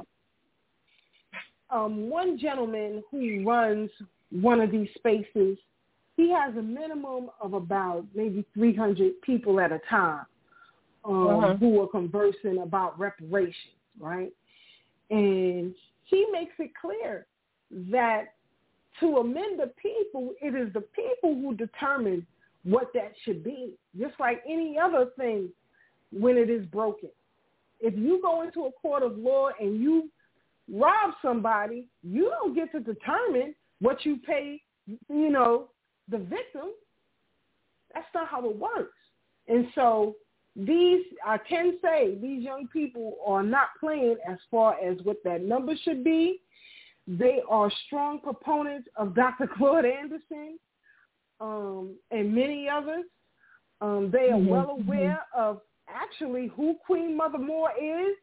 um, one gentleman who runs one of these spaces, he has a minimum of about maybe three hundred people at a time um, uh-huh. who are conversing about reparations, right? And he makes it clear that to amend the people, it is the people who determine what that should be, just like any other thing when it is broken. If you go into a court of law and you rob somebody, you don't get to determine what you pay, you know, the victim. That's not how it works. And so these, I can say, these young people are not playing as far as what that number should be. They are strong proponents of Doctor Claude Anderson um, and many others. Um, they are mm-hmm. well aware of actually who Queen Mother Moore is.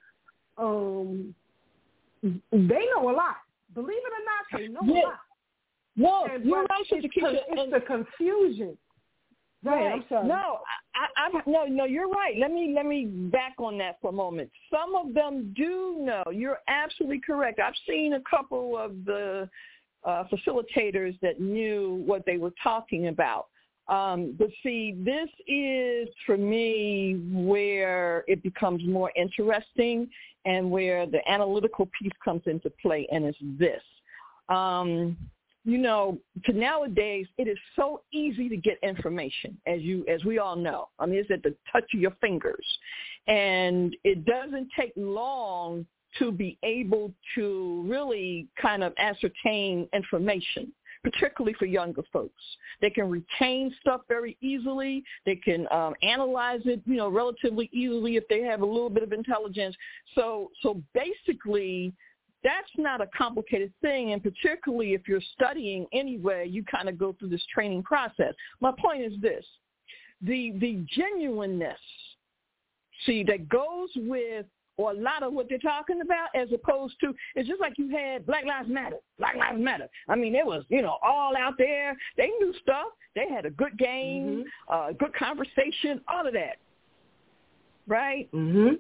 Um, they know a lot. Believe it or not, they know yeah. a lot. Well, and, you're right, it's, con- it's the confusion. Right. I'm sorry. No, I, I, no, no, you're right. Let me let me back on that for a moment. Some of them do know. You're absolutely correct. I've seen a couple of the uh, facilitators that knew what they were talking about. Um, but see, this is, for me, where it becomes more interesting and where the analytical piece comes into play, and it's this. Um, you know, to nowadays, it is so easy to get information, as you, as we all know. I mean, it's at the touch of your fingers. And it doesn't take long to be able to really kind of ascertain information, particularly for younger folks. They can retain stuff very easily. They can um, analyze it, you know, relatively easily if they have a little bit of intelligence. So, so basically, that's not a complicated thing, and particularly if you're studying anyway, you kind of go through this training process. My point is this. The, the genuineness, see, that goes with or a lot of what they're talking about, as opposed to, it's just like you had Black Lives Matter, Black Lives Matter. I mean, it was, you know, all out there. They knew stuff. They had a good game, mm-hmm. uh, good conversation, all of that. Right? Mm-hmm.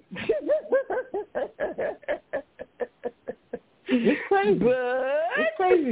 It's crazy. But, it's crazy.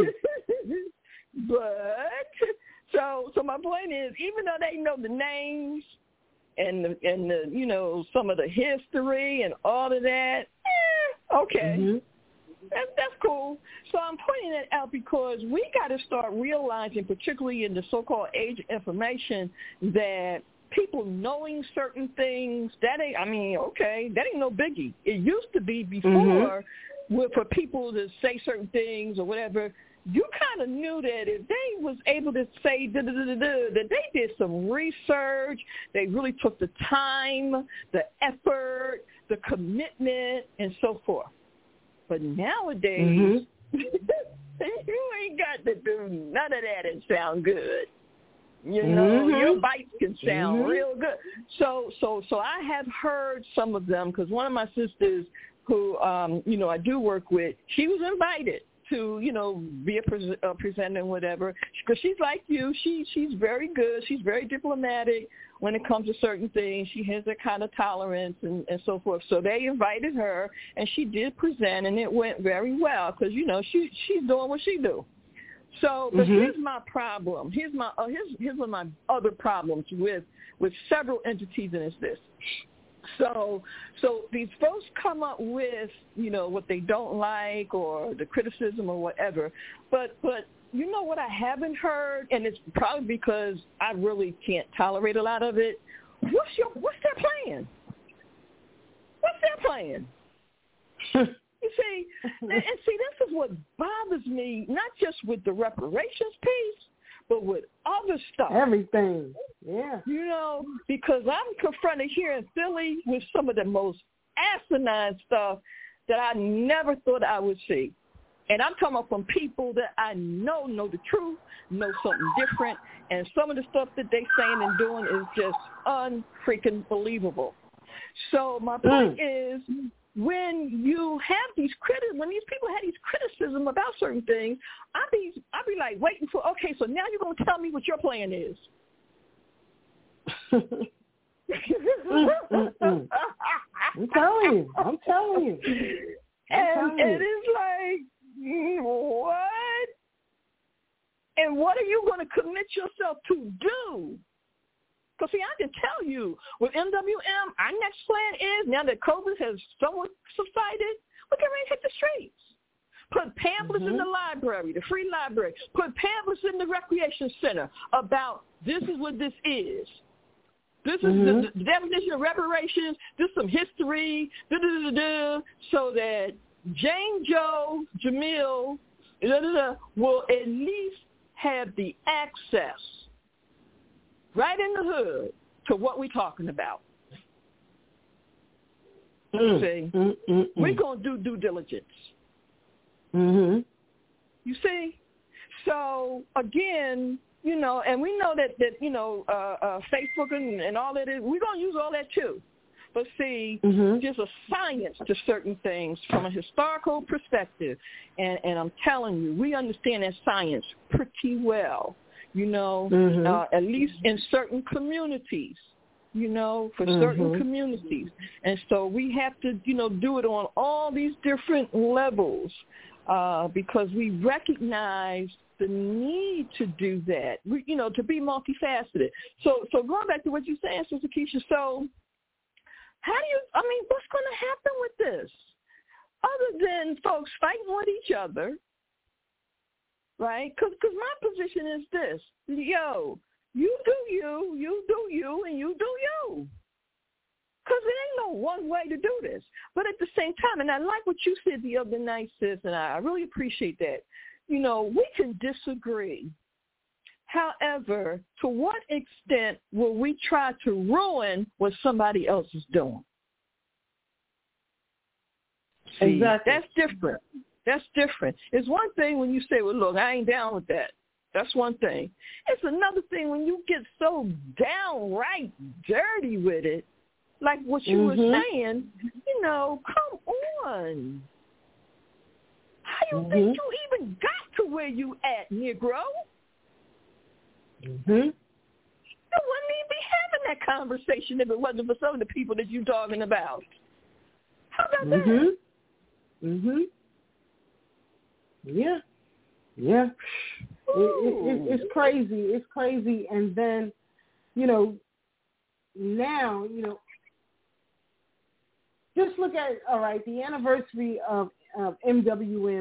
But, so, so my point is, even though they know the names, and the, and the, you know, some of the history and all of that, eh, okay. Mm-hmm. That, that's cool. So I'm pointing that out because we got to start realizing, particularly in the so-called age of information, that people knowing certain things, that ain't, I mean, okay, that ain't no biggie. It used to be before mm-hmm. with, for people to say certain things or whatever, you kind of knew that if they was able to say da, da, da, da, da, that they did some research, they really took the time, the effort, the commitment, and so forth. But nowadays, mm-hmm. you ain't got to do none of that and sound good. You know, mm-hmm. your bites can sound mm-hmm. real good. So, so, so I have heard some of them because one of my sisters, who um, you know I do work with, she was invited to, you know, be a, pre- a presenter and whatever, because she's like you. She she's very good. She's very diplomatic when it comes to certain things. She has that kind of tolerance and, and so forth. So they invited her, and she did present, and it went very well because, you know, she she's doing what she do. So, but mm-hmm. here's my problem. Here's my uh, here's here's one of my other problems with with several entities, and it's this. So, so these folks come up with, you know, what they don't like or the criticism or whatever. But, but you know what I haven't heard, and it's probably because I really can't tolerate a lot of it. What's your what's their plan? What's their plan? You see, and, and see, this is what bothers me, not just with the reparations piece, but with other stuff. Everything, yeah. You know, because I'm confronted here in Philly with some of the most asinine stuff that I never thought I would see. And I'm talking about from people that I know know the truth, know something different, and some of the stuff that they saying and doing is just unfreaking believable. So my point mm. is, when you have these criti- when these people have these criticism about certain things, I be I be like waiting for, okay, so now you're gonna tell me what your plan is. mm, mm, mm. I'm telling you, I'm telling you. I'm and telling and you. it's like, what? And what are you gonna commit yourself to do? Because, see, I can tell you, with M W M, our next plan is, now that COVID has somewhat subsided, we're going to hit the streets. Put pamphlets mm-hmm. in the library, the free library. Put pamphlets in the recreation center about this is what this is. This is mm-hmm. the, the definition of reparations. This is some history, da da da da, so that Jane, Joe, Jamil, da da da, will at least have the access right in the hood to what we're talking about. Mm, see, mm, mm, mm. we're going to do due diligence. Mm-hmm. You see? So, again, you know, and we know that, that you know, uh, uh, Facebook and, and all that, is, we're going to use all that too. But see, mm-hmm. there's a science to certain things from a historical perspective. And, and I'm telling you, we understand that science pretty well. You know, mm-hmm. uh, at least in certain communities, you know, for mm-hmm. certain communities. And so we have to, you know, do it on all these different levels uh, because we recognize the need to do that, we, you know, to be multifaceted. So so going back to what you're saying, Sister Keisha, so how do you, I mean, what's going to happen with this? Other than folks fighting with each other, right? Because my position is this. Yo, you do you, you do you, and you do you. Because there ain't no one way to do this. But at the same time, and I like what you said the other night, sis, and I really appreciate that. You know, we can disagree. However, to what extent will we try to ruin what somebody else is doing? See, exactly. That's different. That's different. It's one thing when you say, well, look, I ain't down with that. That's one thing. It's another thing when you get so downright dirty with it, like what you mm-hmm. were saying, you know, come on. How do you mm-hmm. think you even got to where you at, Negro? Mm-hmm. You wouldn't even be having that conversation if it wasn't for some of the people that you're talking about. How about mm-hmm. that? Mm-hmm. Yeah, yeah. It, it, it, it's crazy. It's crazy. And then, you know, now, you know, just look at, all right, the anniversary of, of M W M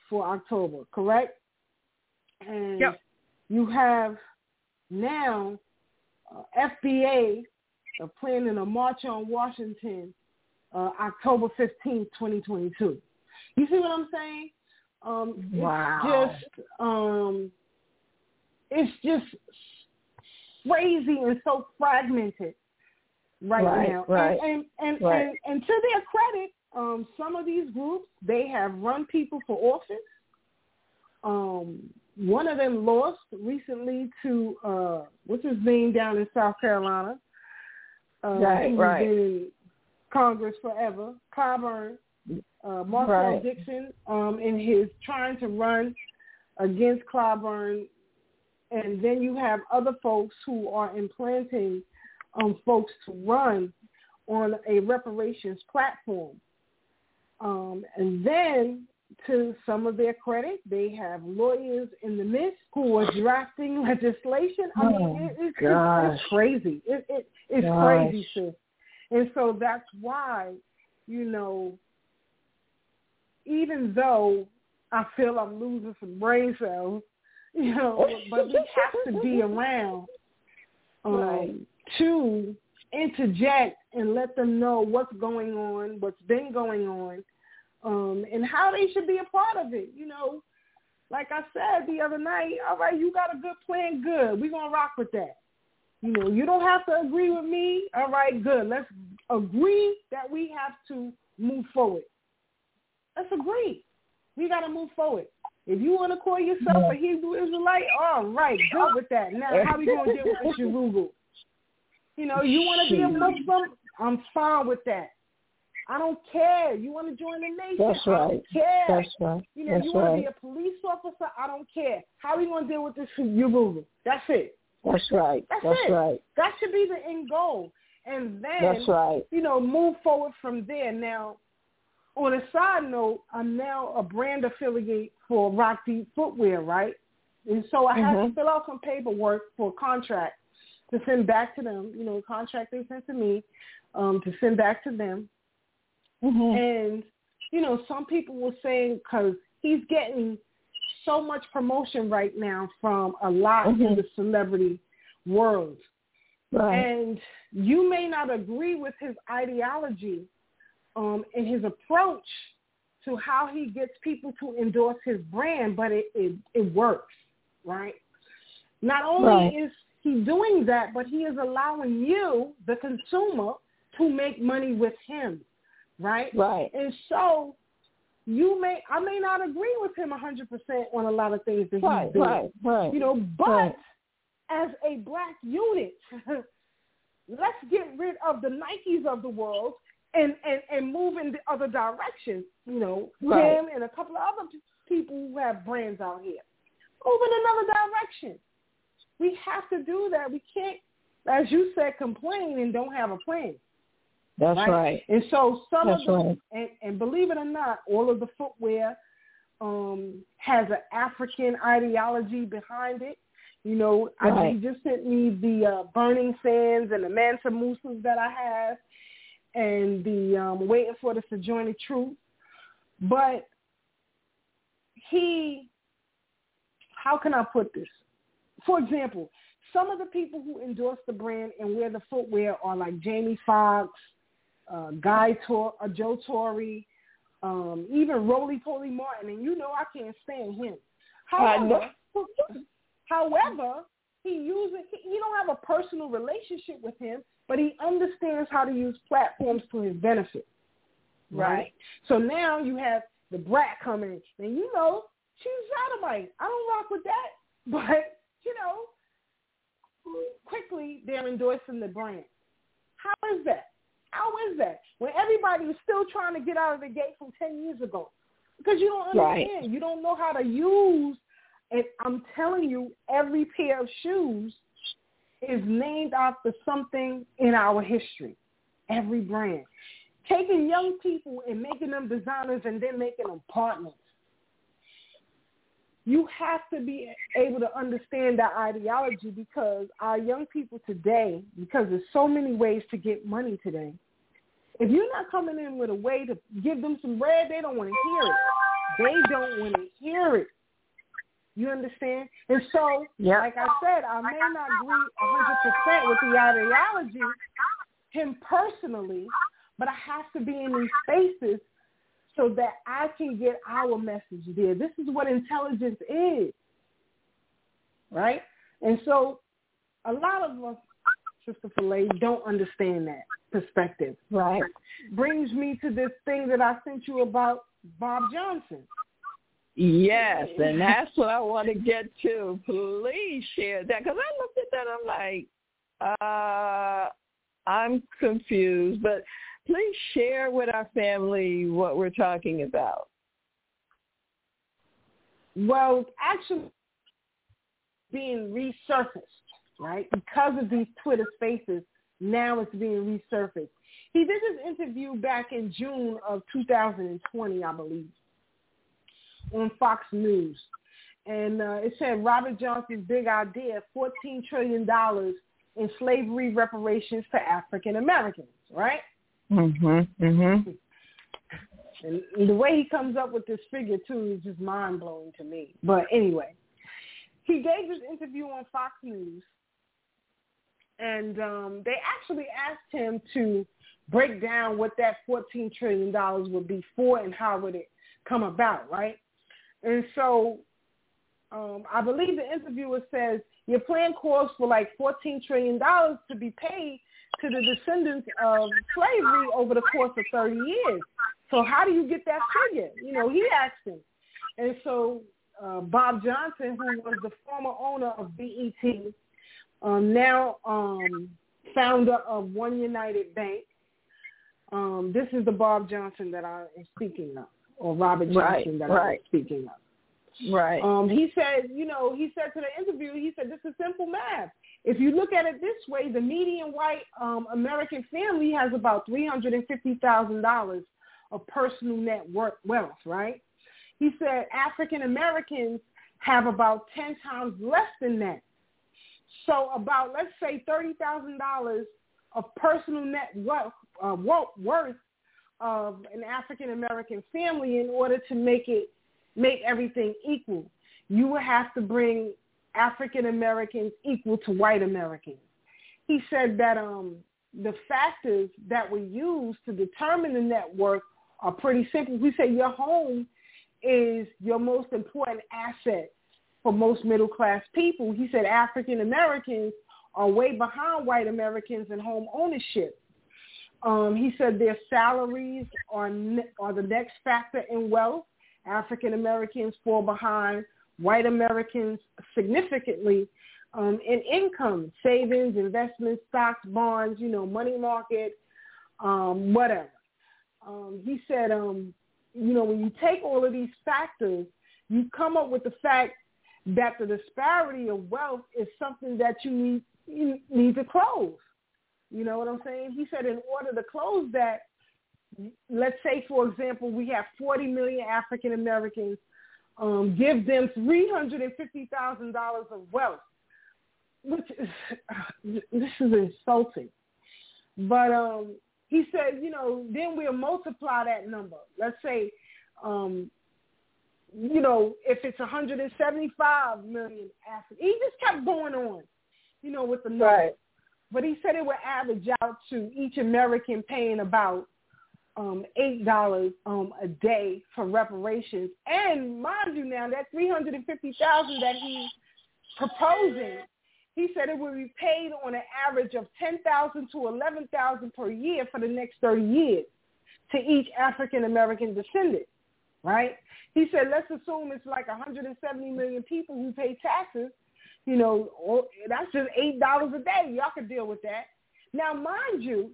for October, correct? And yep. you have now uh, F B A uh, planning a march on Washington uh, October fifteenth, twenty twenty-two. You see what I'm saying? Um, wow. It's just, um, it's just crazy and so fragmented right, right now. right. And, and, and, right. and, and to their credit, um, some of these groups, they have run people for office. Um, one of them lost recently to, uh, what's his name down in South Carolina? Uh, right, who's right. been in Congress forever, Clyburn, uh, Marcel right. Dixon, um, in his trying to run against Clyburn. And then you have other folks who are implanting um, folks to run on a reparations platform. Um, and then, to some of their credit, they have lawyers in the midst who are drafting legislation. I mean, oh, it, it's, it's, it's crazy. It, it, it's gosh. crazy, sis. And so that's why, you know, even though I feel I'm losing some brain cells, you know, but we have to be around um, right. to interject and let them know what's going on, what's been going on, um, and how they should be a part of it. You know, like I said the other night, all right, you got a good plan, good. We're going to rock with that. You know, you don't have to agree with me. All right, good. Let's agree that we have to move forward. Let's agree. We got to move forward. If you want to call yourself a Hebrew Israelite, all right, good with that. Now, how we going to deal with the Shurugu? You know, you want to be a Muslim? I'm fine with that. I don't care. You want to join the nation? That's right. I don't care. That's right. You know, That's you want right. to be a police officer? I don't care. How we going to deal with this Shurugu? That's it. That's right. That's, That's it. right. That should be the end goal. And then, That's right. you know, move forward from there. Now, on a side note, I'm now a brand affiliate for Rock Deep Footwear, right? And so I mm-hmm. had to fill out some paperwork for a contract to send back to them, you know, a contract they sent to me um, to send back to them. Mm-hmm. And, you know, some people were saying because he's getting so much promotion right now from a lot mm-hmm. in the celebrity world. Right. And you may not agree with his ideology um, and his approach to how he gets people to endorse his brand, but it, it, it works, right? Not only right. is he doing that, but he is allowing you, the consumer, to make money with him, right? Right. And so you may, I may not agree with him one hundred percent on a lot of things that right, he's doing, right, right, you know, but right. as a black unit, let's get rid of the Nikes of the world and, and, and move in the other direction, you know, right. him and a couple of other people who have brands out here. Move in another direction. We have to do that. We can't, as you said, complain and don't have a plan. That's right. right. And so some That's of them, right. and, and believe it or not, all of the footwear um, has an African ideology behind it. You know, right. I, you just sent me the uh, Burning Sands and the Mansa Musas that I have and the um, Waiting for the Sojourner Truth. But he, how can I put this? For example, some of the people who endorse the brand and wear the footwear are like Jamie Foxx, uh, Guy Tor- uh, Joe Torre, um, even Roly-Poly Martin, and you know I can't stand him. However, however, he uses he, he don't have a personal relationship with him, but he understands how to use platforms to his benefit. Right. right. So now you have the brat coming in, and you know she's sodomite. I don't rock with that, but you know, quickly they're endorsing the brand. How is that? How is that? When everybody is still trying to get out of the gate from ten years ago. Because you don't understand. Right. You don't know how to use, and I'm telling you, every pair of shoes is named after something in our history. Every brand. Taking young people and making them designers and then making them partners. You have to be able to understand that ideology because our young people today, because there's so many ways to get money today, if you're not coming in with a way to give them some bread, they don't want to hear it. they don't want to hear it. You understand? And so, yep. like I said, I may not agree one hundred percent with the ideology, him personally, but I have to be in these spaces so that I can get our message there. This is what intelligence is, right? And so a lot of us, Sister Filet, don't understand that perspective. Right. Brings me to this thing that I sent you about Bob Johnson. Yes, and that's what I want to get to. Please share that, because I looked at that, I'm like, uh, I'm confused, but please share with our family what we're talking about. Well, actually being resurfaced, right? Because of these Twitter spaces, now it's being resurfaced. He did this interview back in June of two thousand twenty, I believe, on Fox News. And uh, it said Robert Johnson's big idea, fourteen trillion dollars in slavery reparations to African Americans, right? Mm-hmm, mm-hmm. And the way he comes up with this figure, too, is just mind-blowing to me. But anyway, he gave this interview on Fox News, and um, they actually asked him to break down what that fourteen trillion dollars would be for and how would it come about, right? And so um, I believe the interviewer says, your plan calls for like fourteen trillion dollars to be paid to the descendants of slavery over the course of thirty years. So how do you get that figure? You know, he asked him. And so uh, Bob Johnson, who was the former owner of B E T, um, now um, founder of One United Bank, um, this is the Bob Johnson that I am speaking of, or Robert Johnson right, that right. I'm speaking of. Right. Um, he said, you know, he said to the interview, he said, this is simple math. If you look at it this way, the median white um, American family has about three hundred fifty thousand dollars of personal net worth, wealth, right? He said African Americans have about ten times less than that. So about, let's say, thirty thousand dollars of personal net wealth, uh, worth of an African American family in order to make it make everything equal. You would have to bring African Americans equal to white Americans. He said that um, the factors that we use to determine the net worth are pretty simple. We say your home is your most important asset for most middle-class people. He said African Americans are way behind white Americans in home ownership. Um, he said their salaries are, ne- are the next factor in wealth. African Americans fall behind white Americans significantly um, in income, savings, investments, stocks, bonds, you know, money market, um, whatever. Um, he said, um, you know, when you take all of these factors, you come up with the fact that the disparity of wealth is something that you need, you need to close. You know what I'm saying? He said in order to close that, let's say, for example, we have forty million African Americans, um, give them three hundred fifty thousand dollars of wealth, which is, this is insulting. But um, he said, you know, then we'll multiply that number. Let's say, um, you know, if it's one hundred seventy-five million Africans, he just kept going on, you know, with the number. Right. But he said it would average out to each American paying about um, eight dollars um, a day for reparations. And mind you now, that three hundred fifty thousand dollars that he's proposing, he said it would be paid on an average of ten thousand dollars to eleven thousand dollars per year for the next thirty years to each African-American descendant, right? He said, let's assume it's like one hundred seventy million people who pay taxes. You know, that's just eight dollars a day. Y'all can deal with that. Now, mind you,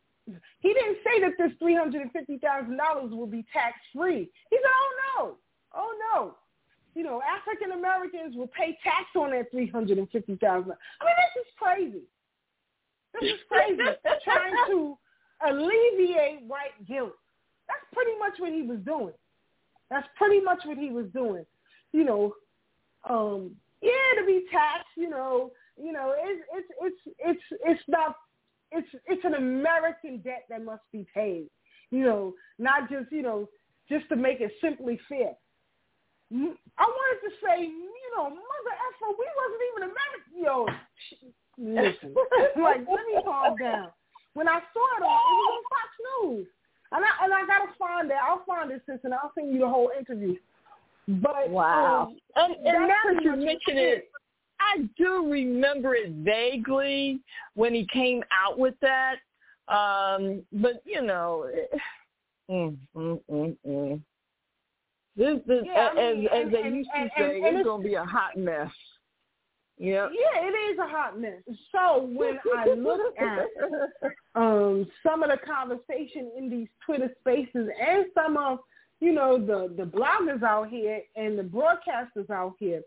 he didn't say that this three hundred fifty thousand dollars will be tax-free. He said, oh, no. Oh, no. You know, African Americans will pay tax on that three hundred fifty thousand dollars. I mean, this is crazy. This is crazy. Trying to alleviate white guilt. That's pretty much what he was doing. That's pretty much what he was doing. You know, um, yeah, to be taxed, you know, you know, it's it's it's it's it's not it's it's an American debt that must be paid. You know, not just, you know, just to make it simply fair. I wanted to say, you know, mother effer, we wasn't even American. Yo, listen, like, let me calm down. When I saw it on, it was on Fox News. And I, and I got to find it. I'll find it, sis, and I'll send you the whole interview. But Wow. Um, and and now that you mention mention it, I do remember it vaguely when he came out with that. Um, but, you know, mm, mm, mm, mm. this, this yeah, as, I mean, as and, they and, used to and, say, and, it's, and it's going to be a hot mess. Yep. Yeah, it is a hot mess. So when I look at um, some of the conversation in these Twitter spaces and some of, you know, the, the bloggers out here and the broadcasters out here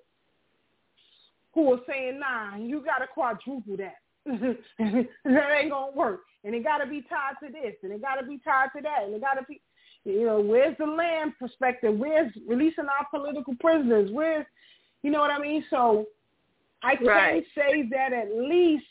who are saying, nah, you got to quadruple that. That ain't going to work. And it got to be tied to this, and it got to be tied to that, and it got to be, you know, where's the land perspective? Where's releasing our political prisoners? Where's, you know what I mean? So I can right. say that at least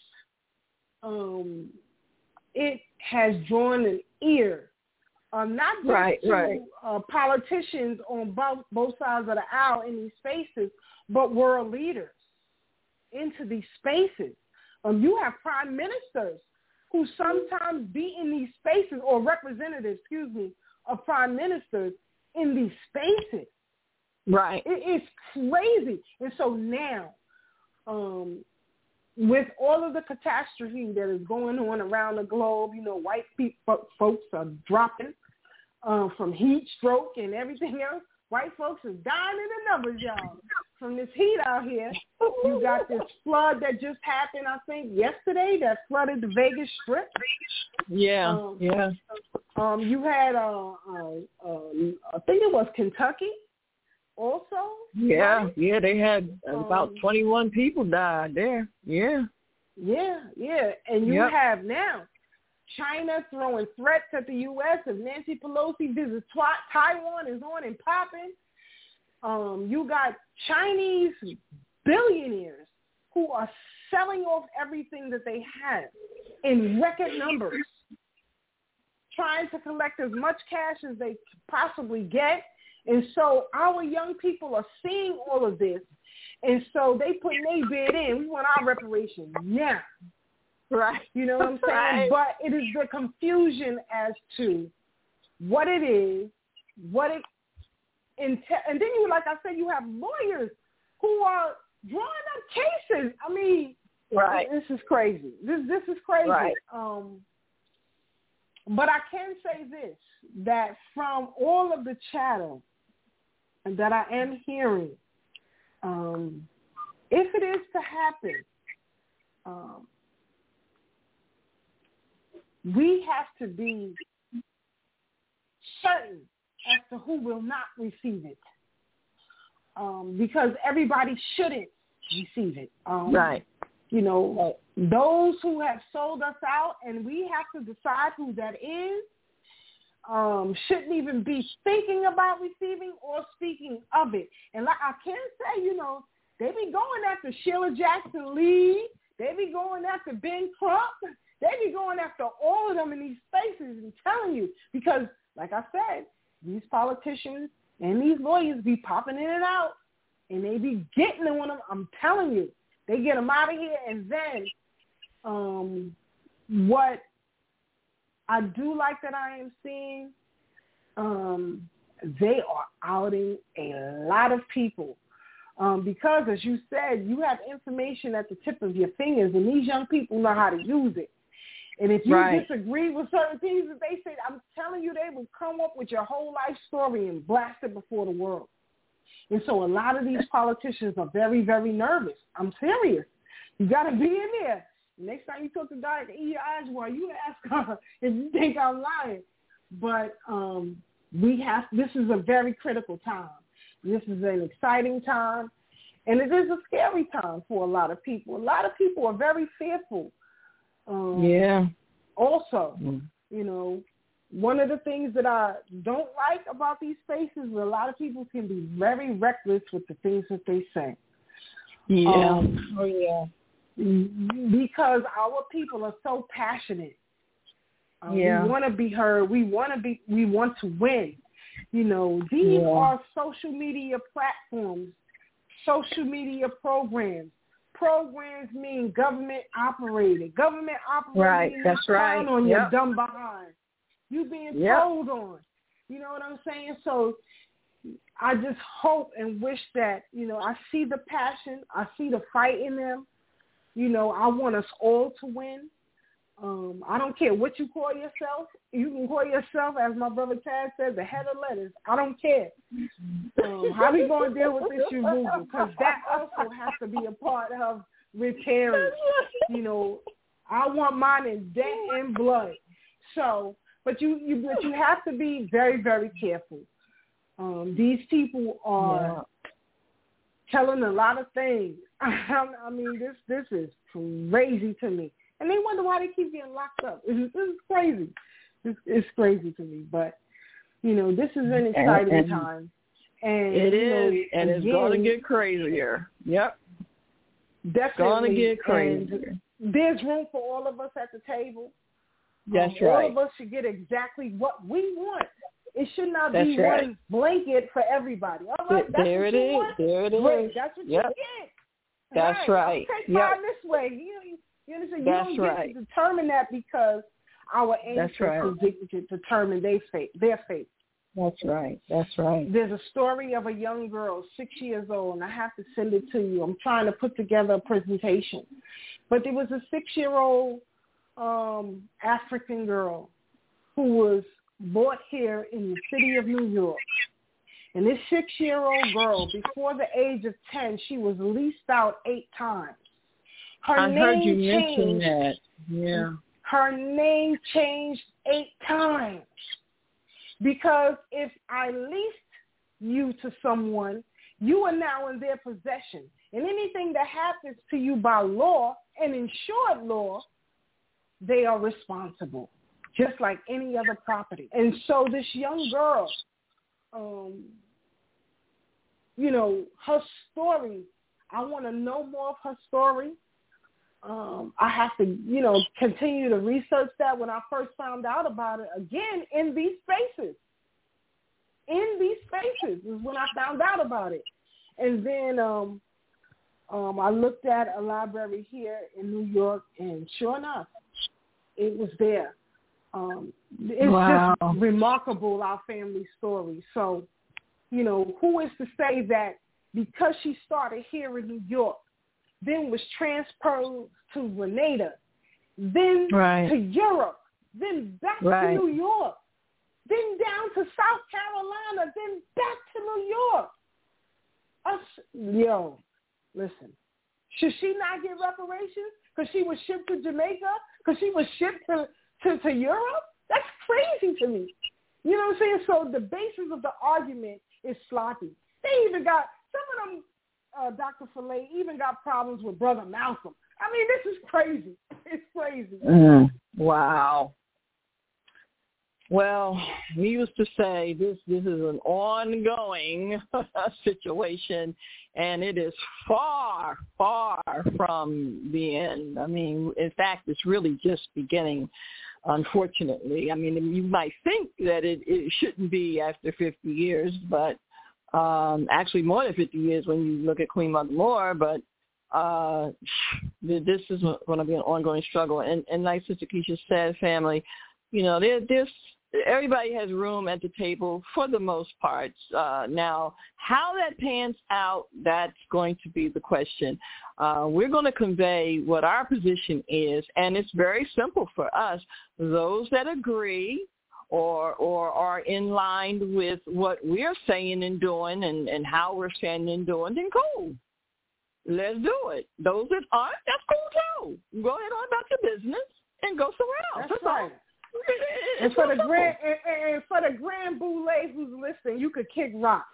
um, it has drawn an ear, um, not just right, to right. Uh, politicians on both, both sides of the aisle in these spaces, but world leaders into these spaces. Um, you have prime ministers who sometimes be in these spaces, or representatives, excuse me, of prime ministers in these spaces. Right. It is crazy. And so now, um, with all of the catastrophe that is going on around the globe, you know, white people, folks are dropping uh, from heat stroke and everything else. White folks are dying in the numbers, y'all, from this heat out here. You got this flood that just happened, I think, yesterday that flooded the Vegas Strip. Yeah, um, yeah. Um, you had, uh, uh, uh, I think it was Kentucky also. Yeah, right? yeah, they had about um, twenty-one people died there. Yeah. Yeah, yeah. And you yep. have now China throwing threats at the U S if Nancy Pelosi visits Taiwan is on and popping. Um, you got Chinese billionaires who are selling off everything that they have in record numbers, trying to collect as much cash as they possibly get. And so our young people are seeing all of this, and so they put their bid in. We want our reparations now. Right. You know what I'm saying? Right. But it is the confusion as to what it is, what it entails. And then you, like I said, you have lawyers who are drawing up cases. I mean, right. this is crazy. This this is crazy. Right. Um, but I can say this, that from all of the chatter that I am hearing, um, if it is to happen, um, we have to be certain as to who will not receive it, um, because everybody shouldn't receive it. Um, right. You know, those who have sold us out, and we have to decide who that is, um, shouldn't even be thinking about receiving or speaking of it. And like I can say, you know, they be going after Sheila Jackson Lee. They be going after Ben Crump. They be going after all of them in these spaces and telling you, because, like I said, these politicians and these lawyers be popping in and out, and they be getting on them. I'm telling you, they get them out of here. And then um, what I do like that I am seeing, um, they are outing a lot of people. Um, because, as you said, you have information at the tip of your fingers, and these young people know how to use it. And if you right. disagree with certain things that they say, I'm telling you, they will come up with your whole life story and blast it before the world. And so a lot of these politicians are very, very nervous. I'm serious. You got to be in there. Next time you talk to Doctor E. Oswald, you ask her if you think I'm lying. But um, we have. This is a very critical time. This is an exciting time, and it is a scary time for a lot of people. A lot of people are very fearful. Um, yeah. Also, mm. you know, one of the things that I don't like about these spaces is a lot of people can be very reckless with the things that they say. Yeah. Um, oh, yeah. Because our people are so passionate. Um, yeah. We want to be heard. We want to be. We want to win. You know, these Yeah. are social media platforms, social media programs. Programs mean government operated. Government operated Right, means that's right. down on Yep. your dumb behind. You being Yep. told on. You know what I'm saying? So I just hope and wish that, you know, I see the passion. I see the fight in them. You know, I want us all to win. Um, I don't care what you call yourself. You can call yourself, as my brother Chad says, the head of lettuce. I don't care. Um, how we going to deal with this, you Google? Because that also has to be a part of repairing. You know, I want mine in debt and blood. So, but you, you, but you have to be very, very careful. Um, these people are yeah. telling a lot of things. I mean, this this is crazy to me. And they wonder why they keep getting locked up. It's, it's crazy. It's, it's crazy to me. But, you know, this is an exciting and, and time. And it you know, is, and again, it's going to get crazier. Yep. Definitely. It's going to get crazier. And there's room for all of us at the table. That's um, right. All of us should get exactly what we want. It should not That's be right. one blanket for everybody. All right, that's there what it you is. want? There it is. Great. That's what yep. you get. That's right. right. I'll take yep. mine this way. You, you understand? That's you don't get right. to determine that because our ancestors right. didn't determine their fate. Their fate. That's right. That's right. There's a story of a young girl, six years old, and I have to send it to you. I'm trying to put together a presentation. But there was a six-year-old um, African girl who was brought here in the city of New York. And this six-year-old girl, before the age of ten, she was leased out eight times. Her I name heard you changed, mention that. Yeah. Her name changed eight times. Because if I leased you to someone, you are now in their possession. And anything that happens to you by law and insured law, they are responsible, just like any other property. And so this young girl, um, you know, her story, I want to know more of her story. Um, I have to, you know, continue to research that. When I first found out about it, again, in these spaces. In these spaces is when I found out about it. And then um, um, I looked at a library here in New York, and sure enough, it was there. Um, it's wow. just remarkable, our family story. So, you know, who is to say that because she started here in New York, then was transferred to Grenada, then right. to Europe, then back right. to New York, then down to South Carolina, then back to New York. Us, yo, listen, should she not get reparations because she was shipped to Jamaica, because she was shipped to, to, to Europe? That's crazy to me. You know what I'm saying? So the basis of the argument is sloppy. They even got, some of them, uh, Doctor Fillet, even got problems with Brother Malcolm. I mean, this is crazy. It's crazy. Mm, wow. Well, needless to say, this, this is an ongoing situation, and it is far, far from the end. I mean, in fact, it's really just beginning, unfortunately. I mean, you might think that it, it shouldn't be after fifty years, but um, actually more than fifty years when you look at Queen Mother Moore, but uh, this is going to be an ongoing struggle. And, and like Sister Keisha said, family, you know, there, there's everybody has room at the table for the most part. Uh, now, how that pans out, that's going to be the question. Uh, we're going to convey what our position is, and it's very simple for us. Those that agree or or are in line with what we're saying and doing and, and how we're saying and doing, then cool. Let's do it. Those that aren't, that's cool too. Go ahead on about your business and go somewhere else. That's, that's right. All. And for the grand and, and for the grand boule who's listening, you could kick rock.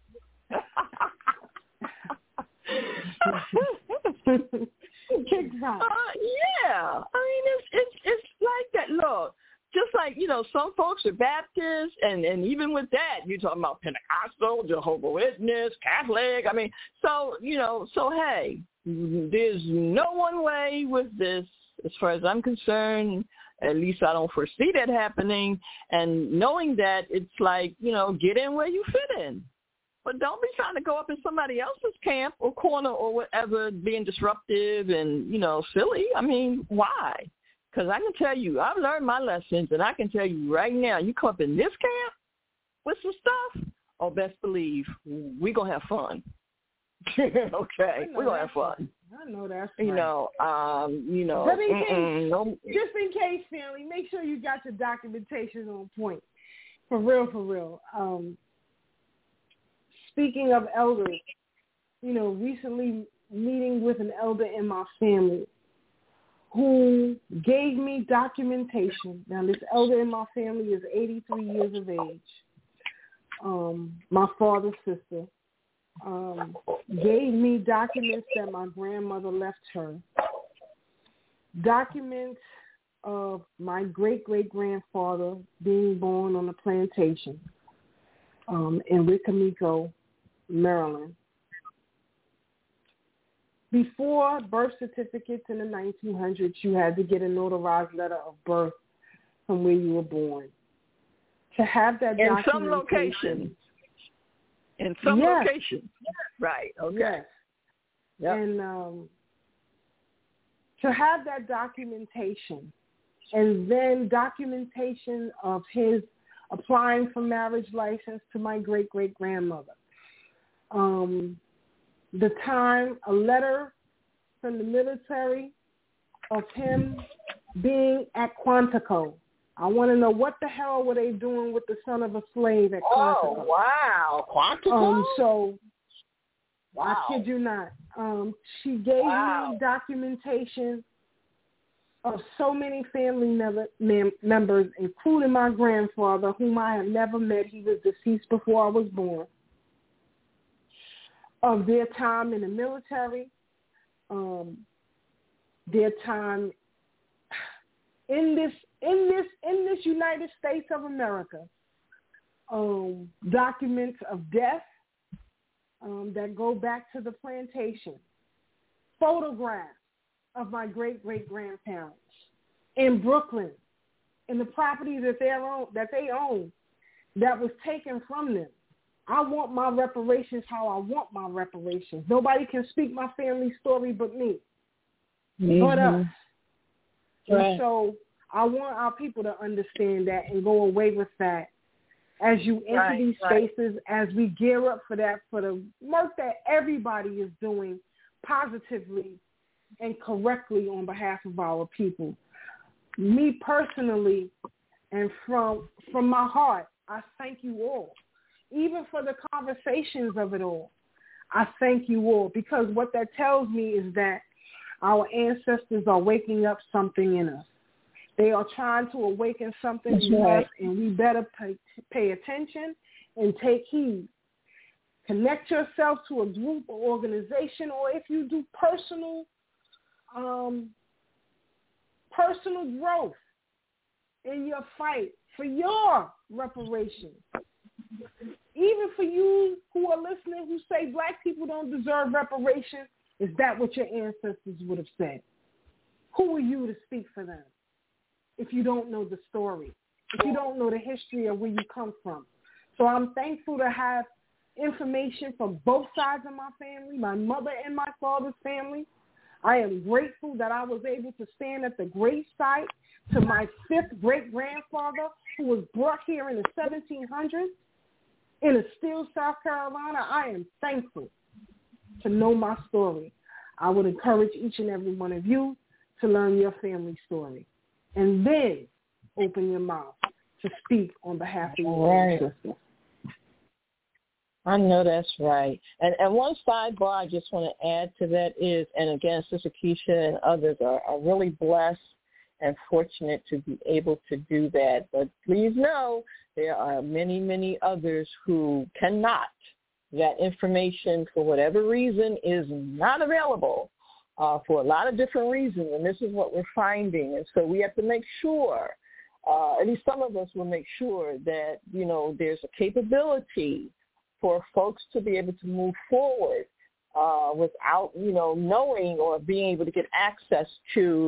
Kick rock. Uh, yeah, I mean it's it's it's like that. Look, just like you know, some folks are Baptists, and and even with that, you're talking about Pentecostal, Jehovah's Witness, Catholic. I mean, so you know, so hey, there's no one way with this, as far as I'm concerned. At least I don't foresee that happening. And knowing that, it's like, you know, get in where you fit in. But don't be trying to go up in somebody else's camp or corner or whatever, being disruptive and, you know, silly. I mean, why? Because I can tell you, I've learned my lessons, and I can tell you right now, you come up in this camp with some stuff, oh, best believe we're going to have fun. Okay, we're going to have fun. I know that's You right. know, um, you know. Just in, case, no, just in case, family, make sure you got your documentation on point. For real, for real. Um, speaking of elders, you know, recently meeting with an elder in my family who gave me documentation. Now, this elder in my family is eighty-three years of age. Um, my father's sister. Um, gave me documents that my grandmother left her, documents of my great-great-grandfather being born on a plantation um, in Wicomico, Maryland. Before birth certificates in the nineteen hundreds, you had to get a notarized letter of birth from where you were born. To have that in documentation. some locations. In some yes. locations. Right, okay. Yes. Yep. And um, to have that documentation and then documentation of his applying for marriage license to my great-great-grandmother. Um, the time, a letter from the military of him being at Quantico. I want to know what the hell were they doing with the son of a slave at Quantico. Oh, wow. Quantico? Um, so, wow. I kid you not. Um, she gave wow. me documentation of so many family member, mem- members, including my grandfather, whom I have never met. He was deceased before I was born. Of their time in the military, um, their time in this in this in this United States of America, um, documents of death um, that go back to the plantation, photographs of my great great grandparents in Brooklyn, in the property that they own that they own, that was taken from them. I want my reparations how I want my reparations. Nobody can speak my family story but me, mm-hmm. but us. Right. And so I want our people to understand that and go away with that as you enter right, these right. spaces, as we gear up for that, for the work that everybody is doing positively and correctly on behalf of our people. Me personally, and from from my heart, I thank you all. Even for the conversations of it all, I thank you all, because what that tells me is that our ancestors are waking up something in us. They are trying to awaken something That's in right. us, and we better pay, pay attention and take heed. Connect yourself to a group or organization, or if you do personal, um, personal growth in your fight for your reparations. Even for you who are listening who say black people don't deserve reparations, is that what your ancestors would have said? Who are you to speak for them if you don't know the story, if you don't know the history of where you come from? So I'm thankful to have information from both sides of my family, my mother and my father's family. I am grateful that I was able to stand at the grave site to my fifth great-grandfather who was brought here in the seventeen hundreds in Estill, South Carolina. I am thankful to know my story. I would encourage each and every one of you to learn your family story and then open your mouth to speak on behalf of your right. ancestors. I know that's right. And and one sidebar I just want to add to that is, and again, Sister Keisha and others are, are really blessed and fortunate to be able to do that. But please know there are many, many others who cannot. That information, for whatever reason, is not available uh, for a lot of different reasons, and this is what we're finding. And so we have to make sure, uh, at least some of us will make sure that, you know, there's a capability for folks to be able to move forward uh, without, you know, knowing or being able to get access to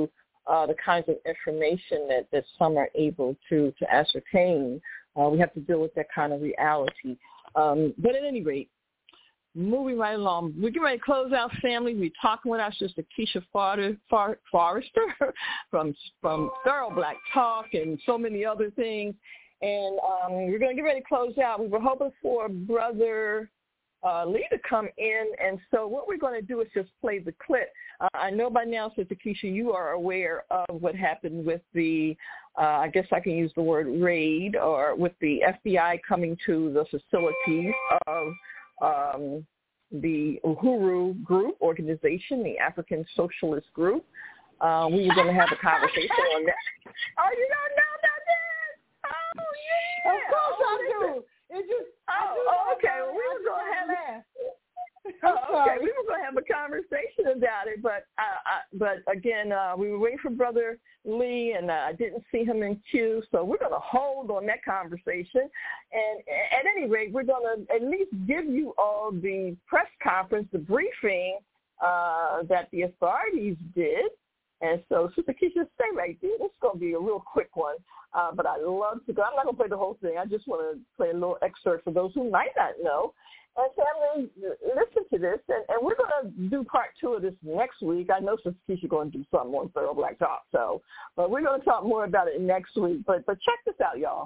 uh, the kinds of information that, that some are able to, to ascertain. Uh, we have to deal with that kind of reality. Um, but at any rate, moving right along, we're getting ready to close out, family. We're talking with our sister Keisha Forrester, Forrester from, from Thorough Black Talk and so many other things. And um, we're going to get ready to close out. We were hoping for Brother uh, Lee to come in. And so what we're going to do is just play the clip. Uh, I know by now, Sister Keisha, you are aware of what happened with the, uh, I guess I can use the word raid, or with the F B I coming to the facilities of um, the Uhuru Group organization, the African Socialist Group. Uh, we were going to have a conversation on that. Oh, you don't know about that? Oh, yeah. Of course oh, I do. It just, oh, oh okay. Well, we were going to have that. Oh, okay, we were going to have a conversation about it, but uh, I, but again, uh, we were waiting for Brother Lee, and uh, I didn't see him in queue, so we're going to hold on that conversation. And at any rate, we're going to at least give you all the press conference, the briefing uh, that the authorities did. And so, Sister Keisha, stay right there. This is going to be a real quick one, uh, but I love to go. I'm not going to play the whole thing. I just want to play a little excerpt for those who might not know. And family, listen to this, and, and we're going to do part two of this next week. I know Sister Keisha going to do something on Thorough Black Talk, so, but we're going to talk more about it next week. But but check this out, y'all.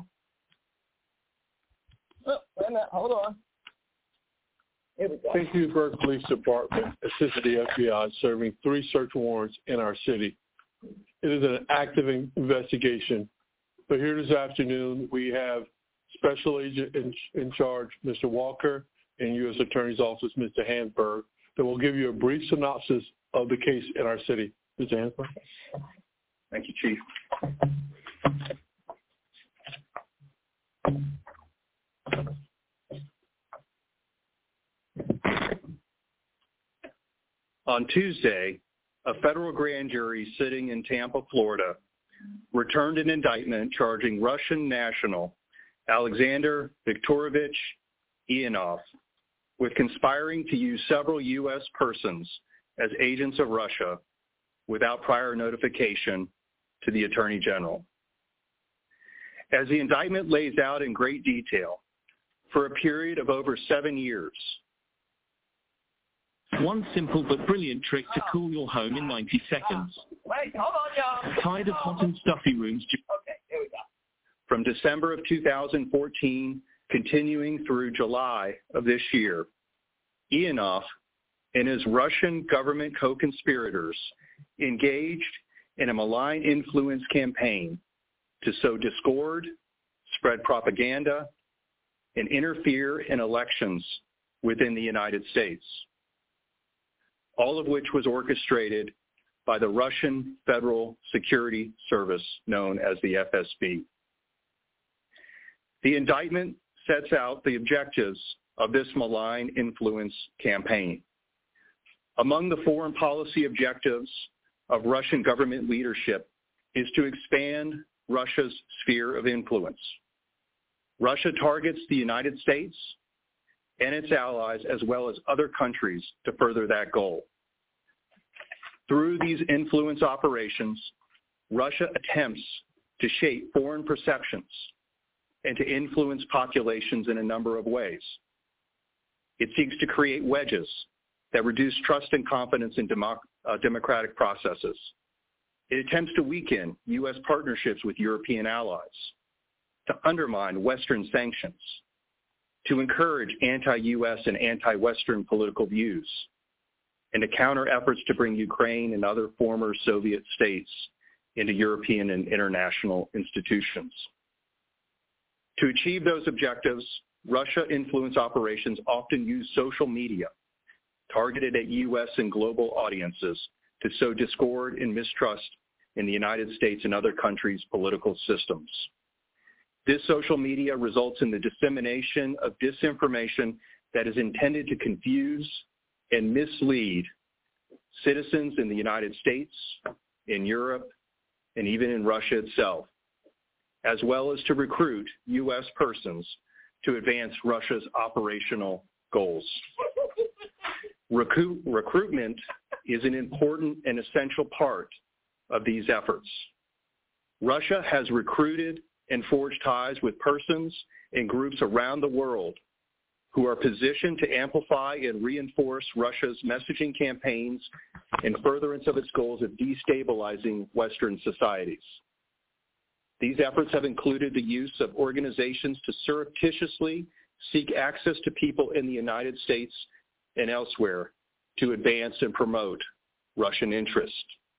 Oh, wait a minute, hold on. Here we go. Saint Petersburg Police Department assisted the F B I serving three search warrants in our city. It is an active investigation, but here this afternoon we have Special Agent in, in charge, Mister Walker, and U S Attorney's Office, Mister Hansberg, that will give you a brief synopsis of the case in our city. Mister Hansberg. Thank you, Chief. On Tuesday, a federal grand jury sitting in Tampa, Florida, returned an indictment charging Russian national Alexander Viktorovich Ionov with conspiring to use several U S persons as agents of Russia without prior notification to the Attorney General. As the indictment lays out in great detail, for a period of over seven years, one simple but brilliant trick to cool your home in ninety seconds. Wait, hold on, y'all. Tired of hot and stuffy rooms? Okay, here we go. From December of two thousand fourteen, continuing through July of this year, Ionov and his Russian government co-conspirators engaged in a malign influence campaign to sow discord, spread propaganda, and interfere in elections within the United States, all of which was orchestrated by the Russian Federal Security Service, known as the F S B. The indictment sets out the objectives of this malign influence campaign. Among the foreign policy objectives of Russian government leadership is to expand Russia's sphere of influence. Russia targets the United States and its allies, as well as other countries, to further that goal. Through these influence operations, Russia attempts to shape foreign perceptions and to influence populations in a number of ways. It seeks to create wedges that reduce trust and confidence in democ- uh, democratic processes. It attempts to weaken U S partnerships with European allies, to undermine Western sanctions, to encourage anti-U S and anti-Western political views, and to counter efforts to bring Ukraine and other former Soviet states into European and international institutions. To achieve those objectives, Russia influence operations often use social media targeted at U S and global audiences to sow discord and mistrust in the United States and other countries' political systems. This social media results in the dissemination of disinformation that is intended to confuse and mislead citizens in the United States, in Europe, and even in Russia itself, as well as to recruit U S persons to advance Russia's operational goals. Recruit, recruitment is an important and essential part of these efforts. Russia has recruited and forged ties with persons and groups around the world who are positioned to amplify and reinforce Russia's messaging campaigns in furtherance of its goals of destabilizing Western societies. These efforts have included the use of organizations to surreptitiously seek access to people in the United States and elsewhere to advance and promote Russian interests.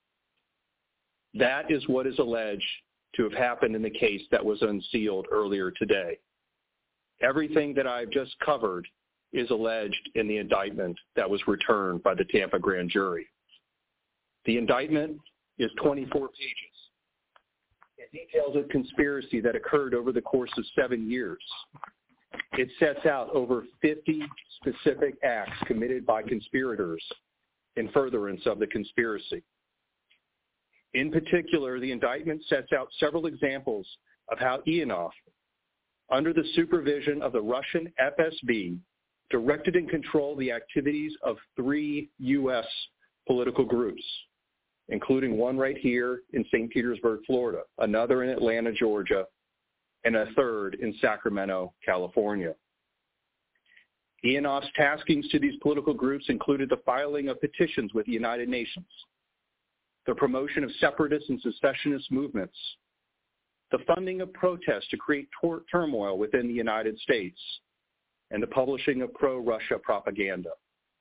That is what is alleged to have happened in the case that was unsealed earlier today. Everything that I've just covered is alleged in the indictment that was returned by the Tampa grand jury. The indictment is twenty-four pages. It details a conspiracy that occurred over the course of seven years. It sets out over fifty specific acts committed by conspirators in furtherance of the conspiracy. In particular, the indictment sets out several examples of how Ionov, under the supervision of the Russian F S B, directed and controlled the activities of three U S political groups, including one right here in Saint Petersburg, Florida, another in Atlanta, Georgia, and a third in Sacramento, California. Ionov's taskings to these political groups included the filing of petitions with the United Nations, the promotion of separatist and secessionist movements, the funding of protests to create tor- turmoil within the United States, and the publishing of pro-Russia propaganda.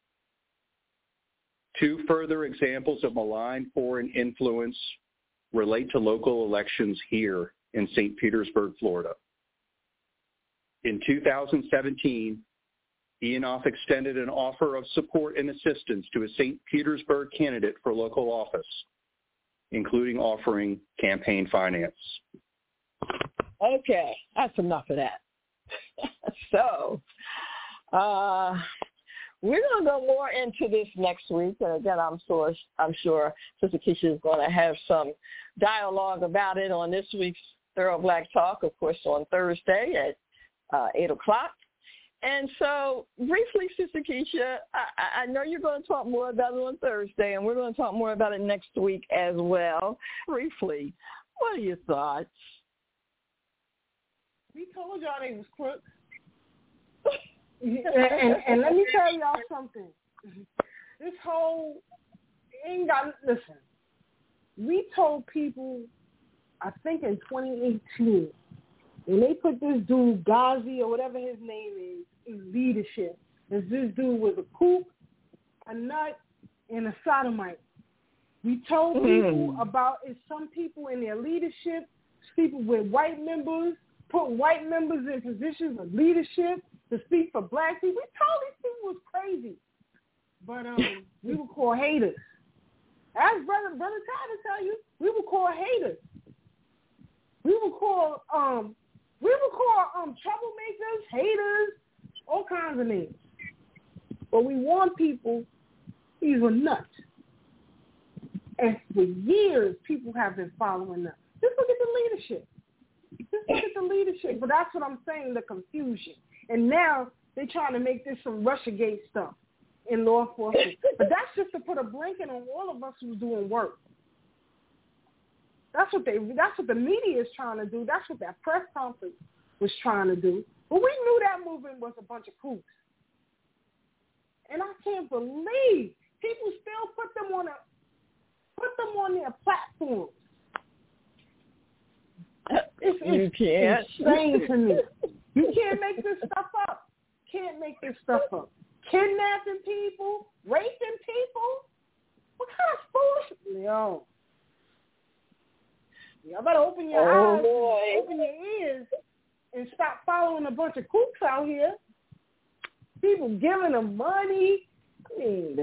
Two further examples of malign foreign influence relate to local elections here in Saint Petersburg, Florida. In two thousand seventeen, Ionov extended an offer of support and assistance to a Saint Petersburg candidate for local office, including offering campaign finance. Okay, that's enough of that. so, uh, we're going to go more into this next week. And again, I'm sure, I'm sure Sister Keisha is going to have some dialogue about it on this week's Thorough Black Talk, of course, on Thursday at uh, eight o'clock. And so, briefly, Sister Keisha, I, I know you're going to talk more about it on Thursday, and we're going to talk more about it next week as well. Briefly, what are your thoughts? We told y'all they was crooks. and, and, and let me tell y'all something. This whole ain't got, listen, we told people, I think in twenty eighteen, when they put this dude, Ghazi, or whatever his name is, in leadership, is this dude with a kook, a nut, and a sodomite. We told people mm. about it's some people in their leadership, people with white members, put white members in positions of leadership to speak for black people. We told these people was crazy. But um, we were called haters. As Brother Brother Todd will tell you, we were called haters. We were called um we were called um troublemakers, haters, all kinds of names. But we warned people these were nuts. And for years people have been following them. Just look at the leadership. Just look at the leadership. But that's what I'm saying, the confusion. And now they're trying to make this some Russiagate stuff in law enforcement. But that's just to put a blanket on all of us who's doing work. That's what they. That's what the media is trying to do. That's what that press conference was trying to do. But we knew that movement was a bunch of kooks. And I can't believe people still put them on a put them on their platforms. It's, it's, it's insane to me. You can't make this stuff up. Can't make this stuff up. Kidnapping people, raping people. What kind of foolishness? Yo. Y'all better open your oh, eyes, boy. Open your ears, and stop following a bunch of kooks out here. People giving them money. I mean,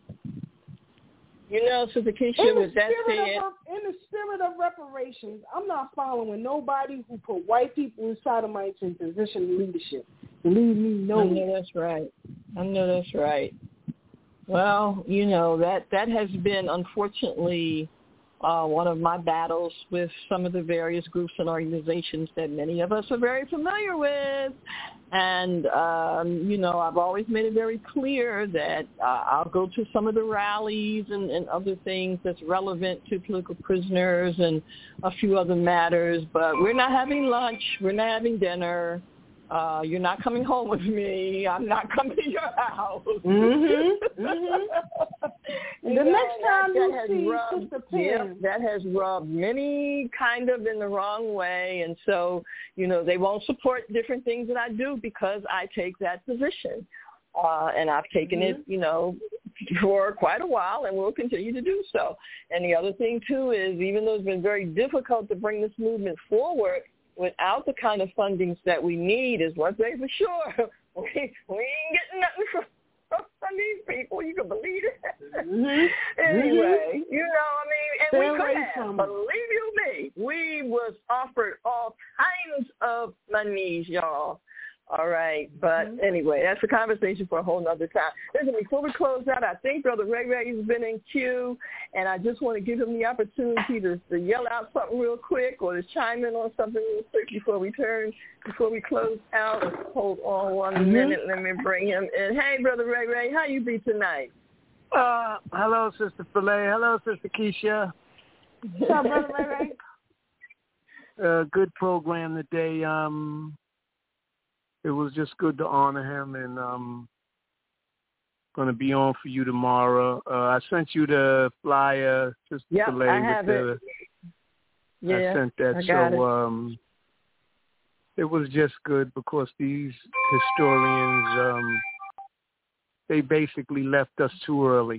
you know, Sister Keisha, with that said, in the spirit of reparations, I'm not following nobody who put white people in sodomites in position of leadership. Believe me, no. I know that's right. I know that's right. Well, you know, that, that has been, unfortunately, uh, one of my battles with some of the various groups and organizations that many of us are very familiar with. And, um, you know, I've always made it very clear that uh, I'll go to some of the rallies and, and other things that's relevant to political prisoners and a few other matters, but we're not having lunch. We're not having dinner. Uh, you're not coming home with me. I'm not coming to your house. Mm-hmm. Mm-hmm. The know, next time that, you that see rubbed, Sister yeah, Pam. that has rubbed many kind of in the wrong way. And so, you know, they won't support different things that I do because I take that position. Uh, and I've taken mm-hmm. it, you know, for quite a while and will continue to do so. And the other thing, too, is even though it's been very difficult to bring this movement forward, without the kind of fundings that we need, is one thing for sure. We, we ain't getting nothing from, from these people. You can believe it. Mm-hmm. Anyway, mm-hmm. you know, I mean, and Stay we could have, from believe you me, we was offered all kinds of monies, y'all. All right, but mm-hmm. anyway, that's a conversation for a whole nother time. Listen, before we close out, I think Brother Ray Ray has been in queue, and I just want to give him the opportunity to, to yell out something real quick or to chime in on something real quick before we turn, before we close out. Hold on one mm-hmm. minute. Let me bring him in. Hey, Brother Ray Ray, how you be tonight? Uh, hello, Sister Filet. Hello, Sister Keisha. What's up, Brother Ray Ray? Uh, good program today. Um. It was just good to honor him, and um, going to be on for you tomorrow. Uh, I sent you the flyer, Sister Yep, Filet. I have with the, it. Yeah, I sent that. I got so it. Um, it was just good because these historians, um, they basically left us too early.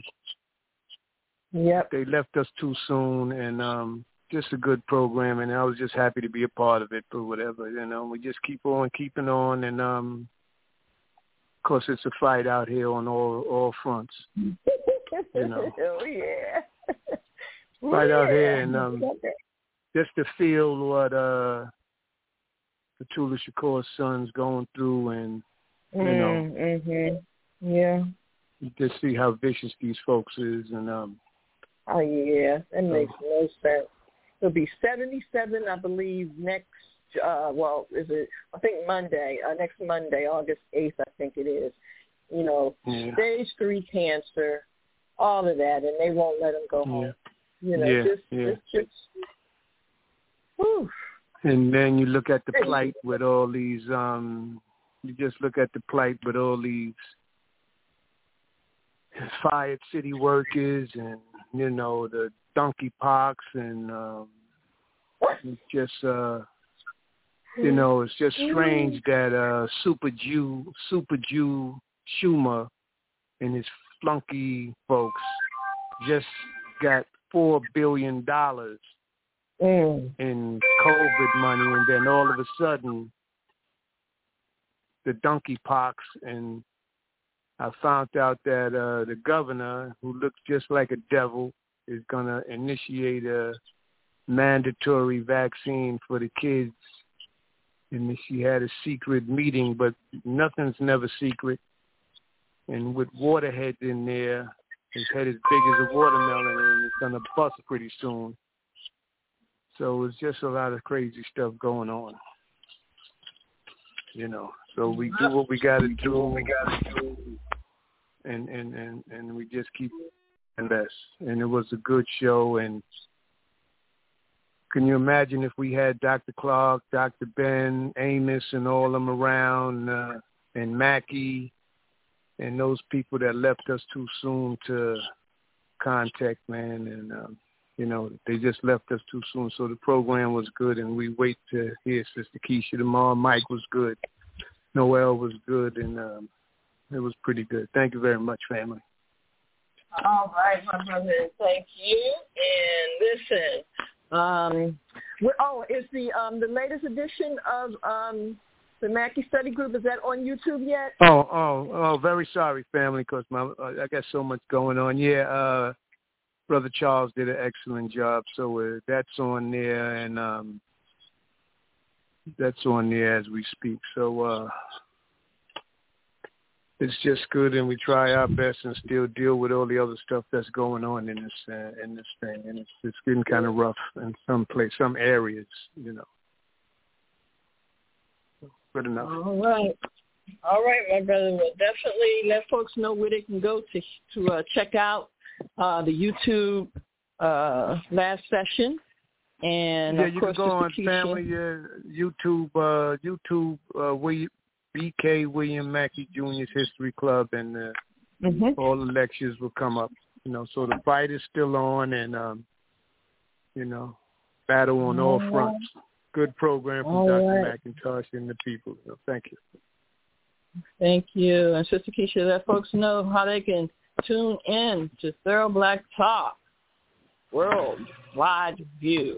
Yep. They left us too soon, and um, just a good program, and I was just happy to be a part of it, or whatever. You know, we just keep on keeping on, and um, of course, it's a fight out here on all all fronts. You know, oh yeah, fight yeah. out here, and um, just to feel what uh, Petula Shakur's son's going through, and you mm, know, mm-hmm. yeah, you just see how vicious these folks is, and um, oh yeah, that so. makes no sense. It'll be seventy-seven, I believe, next, uh, well, is it, I think Monday, uh, next Monday, August eighth, I think it is. You know, yeah. stage three cancer, all of that, and they won't let him go yeah. home. You know, yeah. just, yeah. just, just, whew. And then you look at the plight with all these, um, you just look at the plight with all these fired city workers and, you know, the donkey pox and um, it's just, uh, you know, it's just strange that uh, Super Jew, Super Jew Schumer and his flunky folks just got four billion dollars mm. in COVID money, and then all of a sudden, the donkey pox, and I found out that uh, the governor, who looks just like a devil, is going to initiate a mandatory vaccine for the kids. And she had a secret meeting, but nothing's never secret. And with Waterhead in there, his head as big as a watermelon, and it's going to bust pretty soon. So it's just a lot of crazy stuff going on. You know, so we do what we got to do. What we got to do. And, and, and, and we just keep and less. And it was a good show. And can you imagine if we had Doctor Clark, Doctor Ben, Amos, and all of them around, uh, and Mackey, and those people that left us too soon to contact, man. And, um, you know, they just left us too soon. So the program was good, and we wait to hear Sister Keisha tomorrow. Mike was good. Noel was good, and um, it was pretty good. Thank you very much, family. All right, my brother. Thank you. And listen, um, oh, is the um, the latest edition of um, the Mackey Study Group, is that on YouTube yet? Oh, oh, oh, very sorry, family, because my uh, I got so much going on. Yeah, uh, Brother Charles did an excellent job, so uh, that's on there, and um, that's on there as we speak. So, uh, it's just good, and we try our best and still deal with all the other stuff that's going on in this uh, in this thing, and it's it's getting kind of rough in some place, some areas, you know. Good enough. All right, all right, my brother. Well, definitely let folks know where they can go to to uh, check out uh, the YouTube uh, last session, and yeah, of you course, can go on Keisha. family uh, YouTube uh, YouTube uh, we. B K William Mackey Junior's History Club, and uh, mm-hmm. all the lectures will come up. You know, so the fight is still on, and um, you know, battle on all, all fronts. Right. Good program from all Doctor Right. McIntosh and the people. So thank you. Thank you, and Sister Keisha, let folks know how they can tune in to Thorough Black Talk Worldwide View.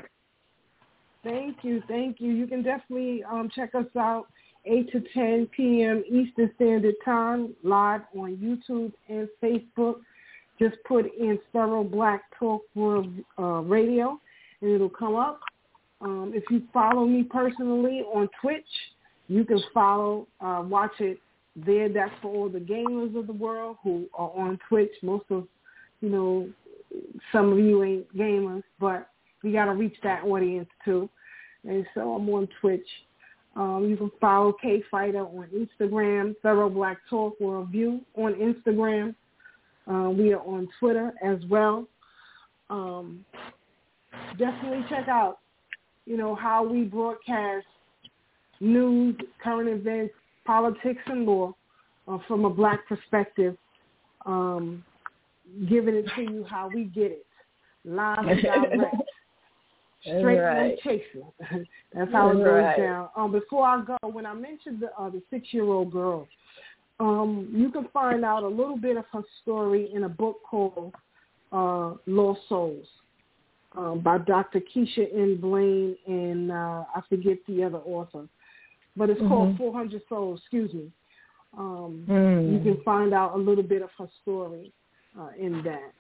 Thank you, thank you. You can definitely um, check us out eight to ten p.m. Eastern Standard Time, live on YouTube and Facebook. Just put in Thorough Black Talk World uh, Radio, and it'll come up. Um, if you follow me personally on Twitch, you can follow, uh, watch it there. That's for all the gamers of the world who are on Twitch. Most of, you know, some of you ain't gamers, but we got to reach that audience too. And so I'm on Twitch. Um, you can follow K Fighter on Instagram, Thorough Black Talk World View on Instagram. Uh, we are on Twitter as well. Um, definitely check out, you know, how we broadcast news, current events, politics, and law uh, from a black perspective, um, giving it to you how we get it, live and direct. Straight right. No chasing. That's how it goes right. down. Um, before I go, when I mentioned the, uh, the six-year-old girl, um, you can find out a little bit of her story in a book called uh, Lost Souls um, by Doctor Keisha N. Blaine, and uh, I forget the other author. But it's mm-hmm. called four hundred Souls, excuse me. Um, mm. You can find out a little bit of her story uh, in that.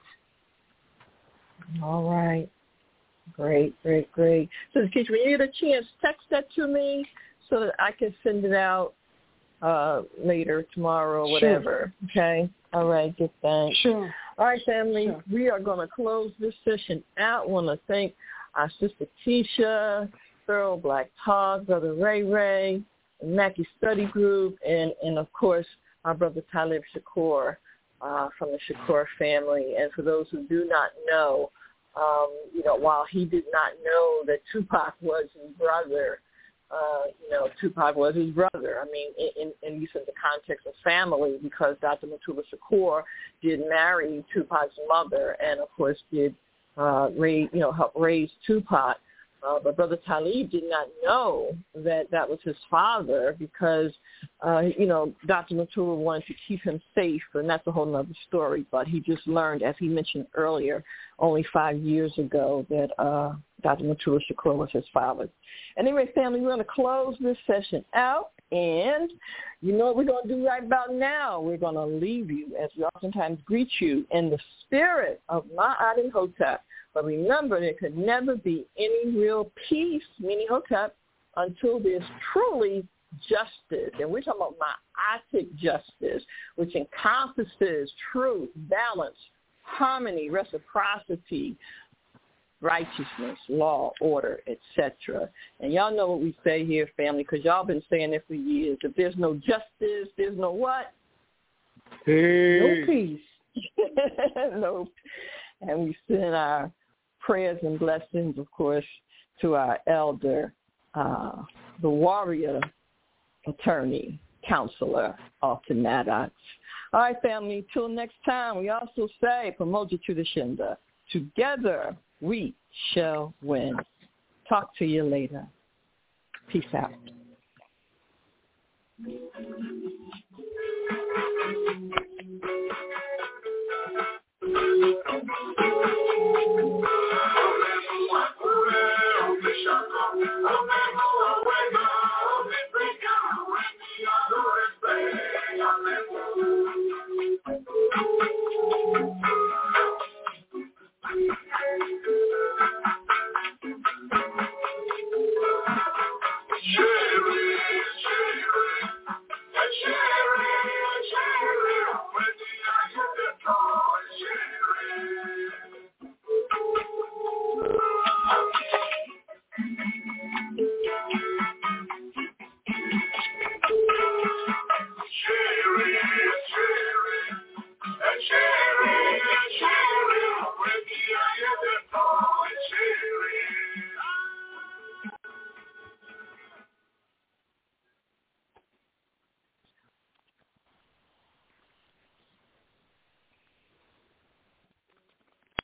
All right. Great, great, great. So, Keisha, when you get a chance, text that to me so that I can send it out uh, later, tomorrow, or whatever. Sure. Okay? All right, good, thanks. Sure. All right, family, sure. We are going to close this session out. I want to thank our sister Keisha, Thorough Black Talk, Brother Ray Ray, Mackey Study Group, and, and of course, our brother Talib Shakur uh, from the Shakur family. And for those who do not know, Um, you know, while he did not know that Tupac was his brother, uh, you know, Tupac was his brother. I mean, in, in, in the context of family, because Doctor Mutulu Shakur did marry Tupac's mother and, of course, did uh, raise, you know, help raise Tupac. Uh, but Brother Talib did not know that that was his father because, uh, you know, Doctor Mutulu wanted to keep him safe, and that's a whole other story. But he just learned, as he mentioned earlier, only five years ago that uh, Doctor Mutulu Shakur was his father. Anyway, family, we're going to close this session out, and you know what we're going to do right about now? We're going to leave you, as we oftentimes greet you, in the spirit of Ma'at and Hotep. But remember, there could never be any real peace, meaning Hotep, until there's truly justice. And we're talking about ma'atic justice, which encompasses truth, balance, harmony, reciprocity, righteousness, law, order, et cetera. And y'all know what we say here, family, because y'all been saying it for years. If there's no justice, there's no what? Peace. No peace. No. And we send our prayers and blessings, of course, to our elder, uh, the warrior attorney, counselor, Alton Maddox. All right, family, till next time, we also say, Pamoja Chudashinda, together we shall win. Talk to you later. Peace out. Thank you.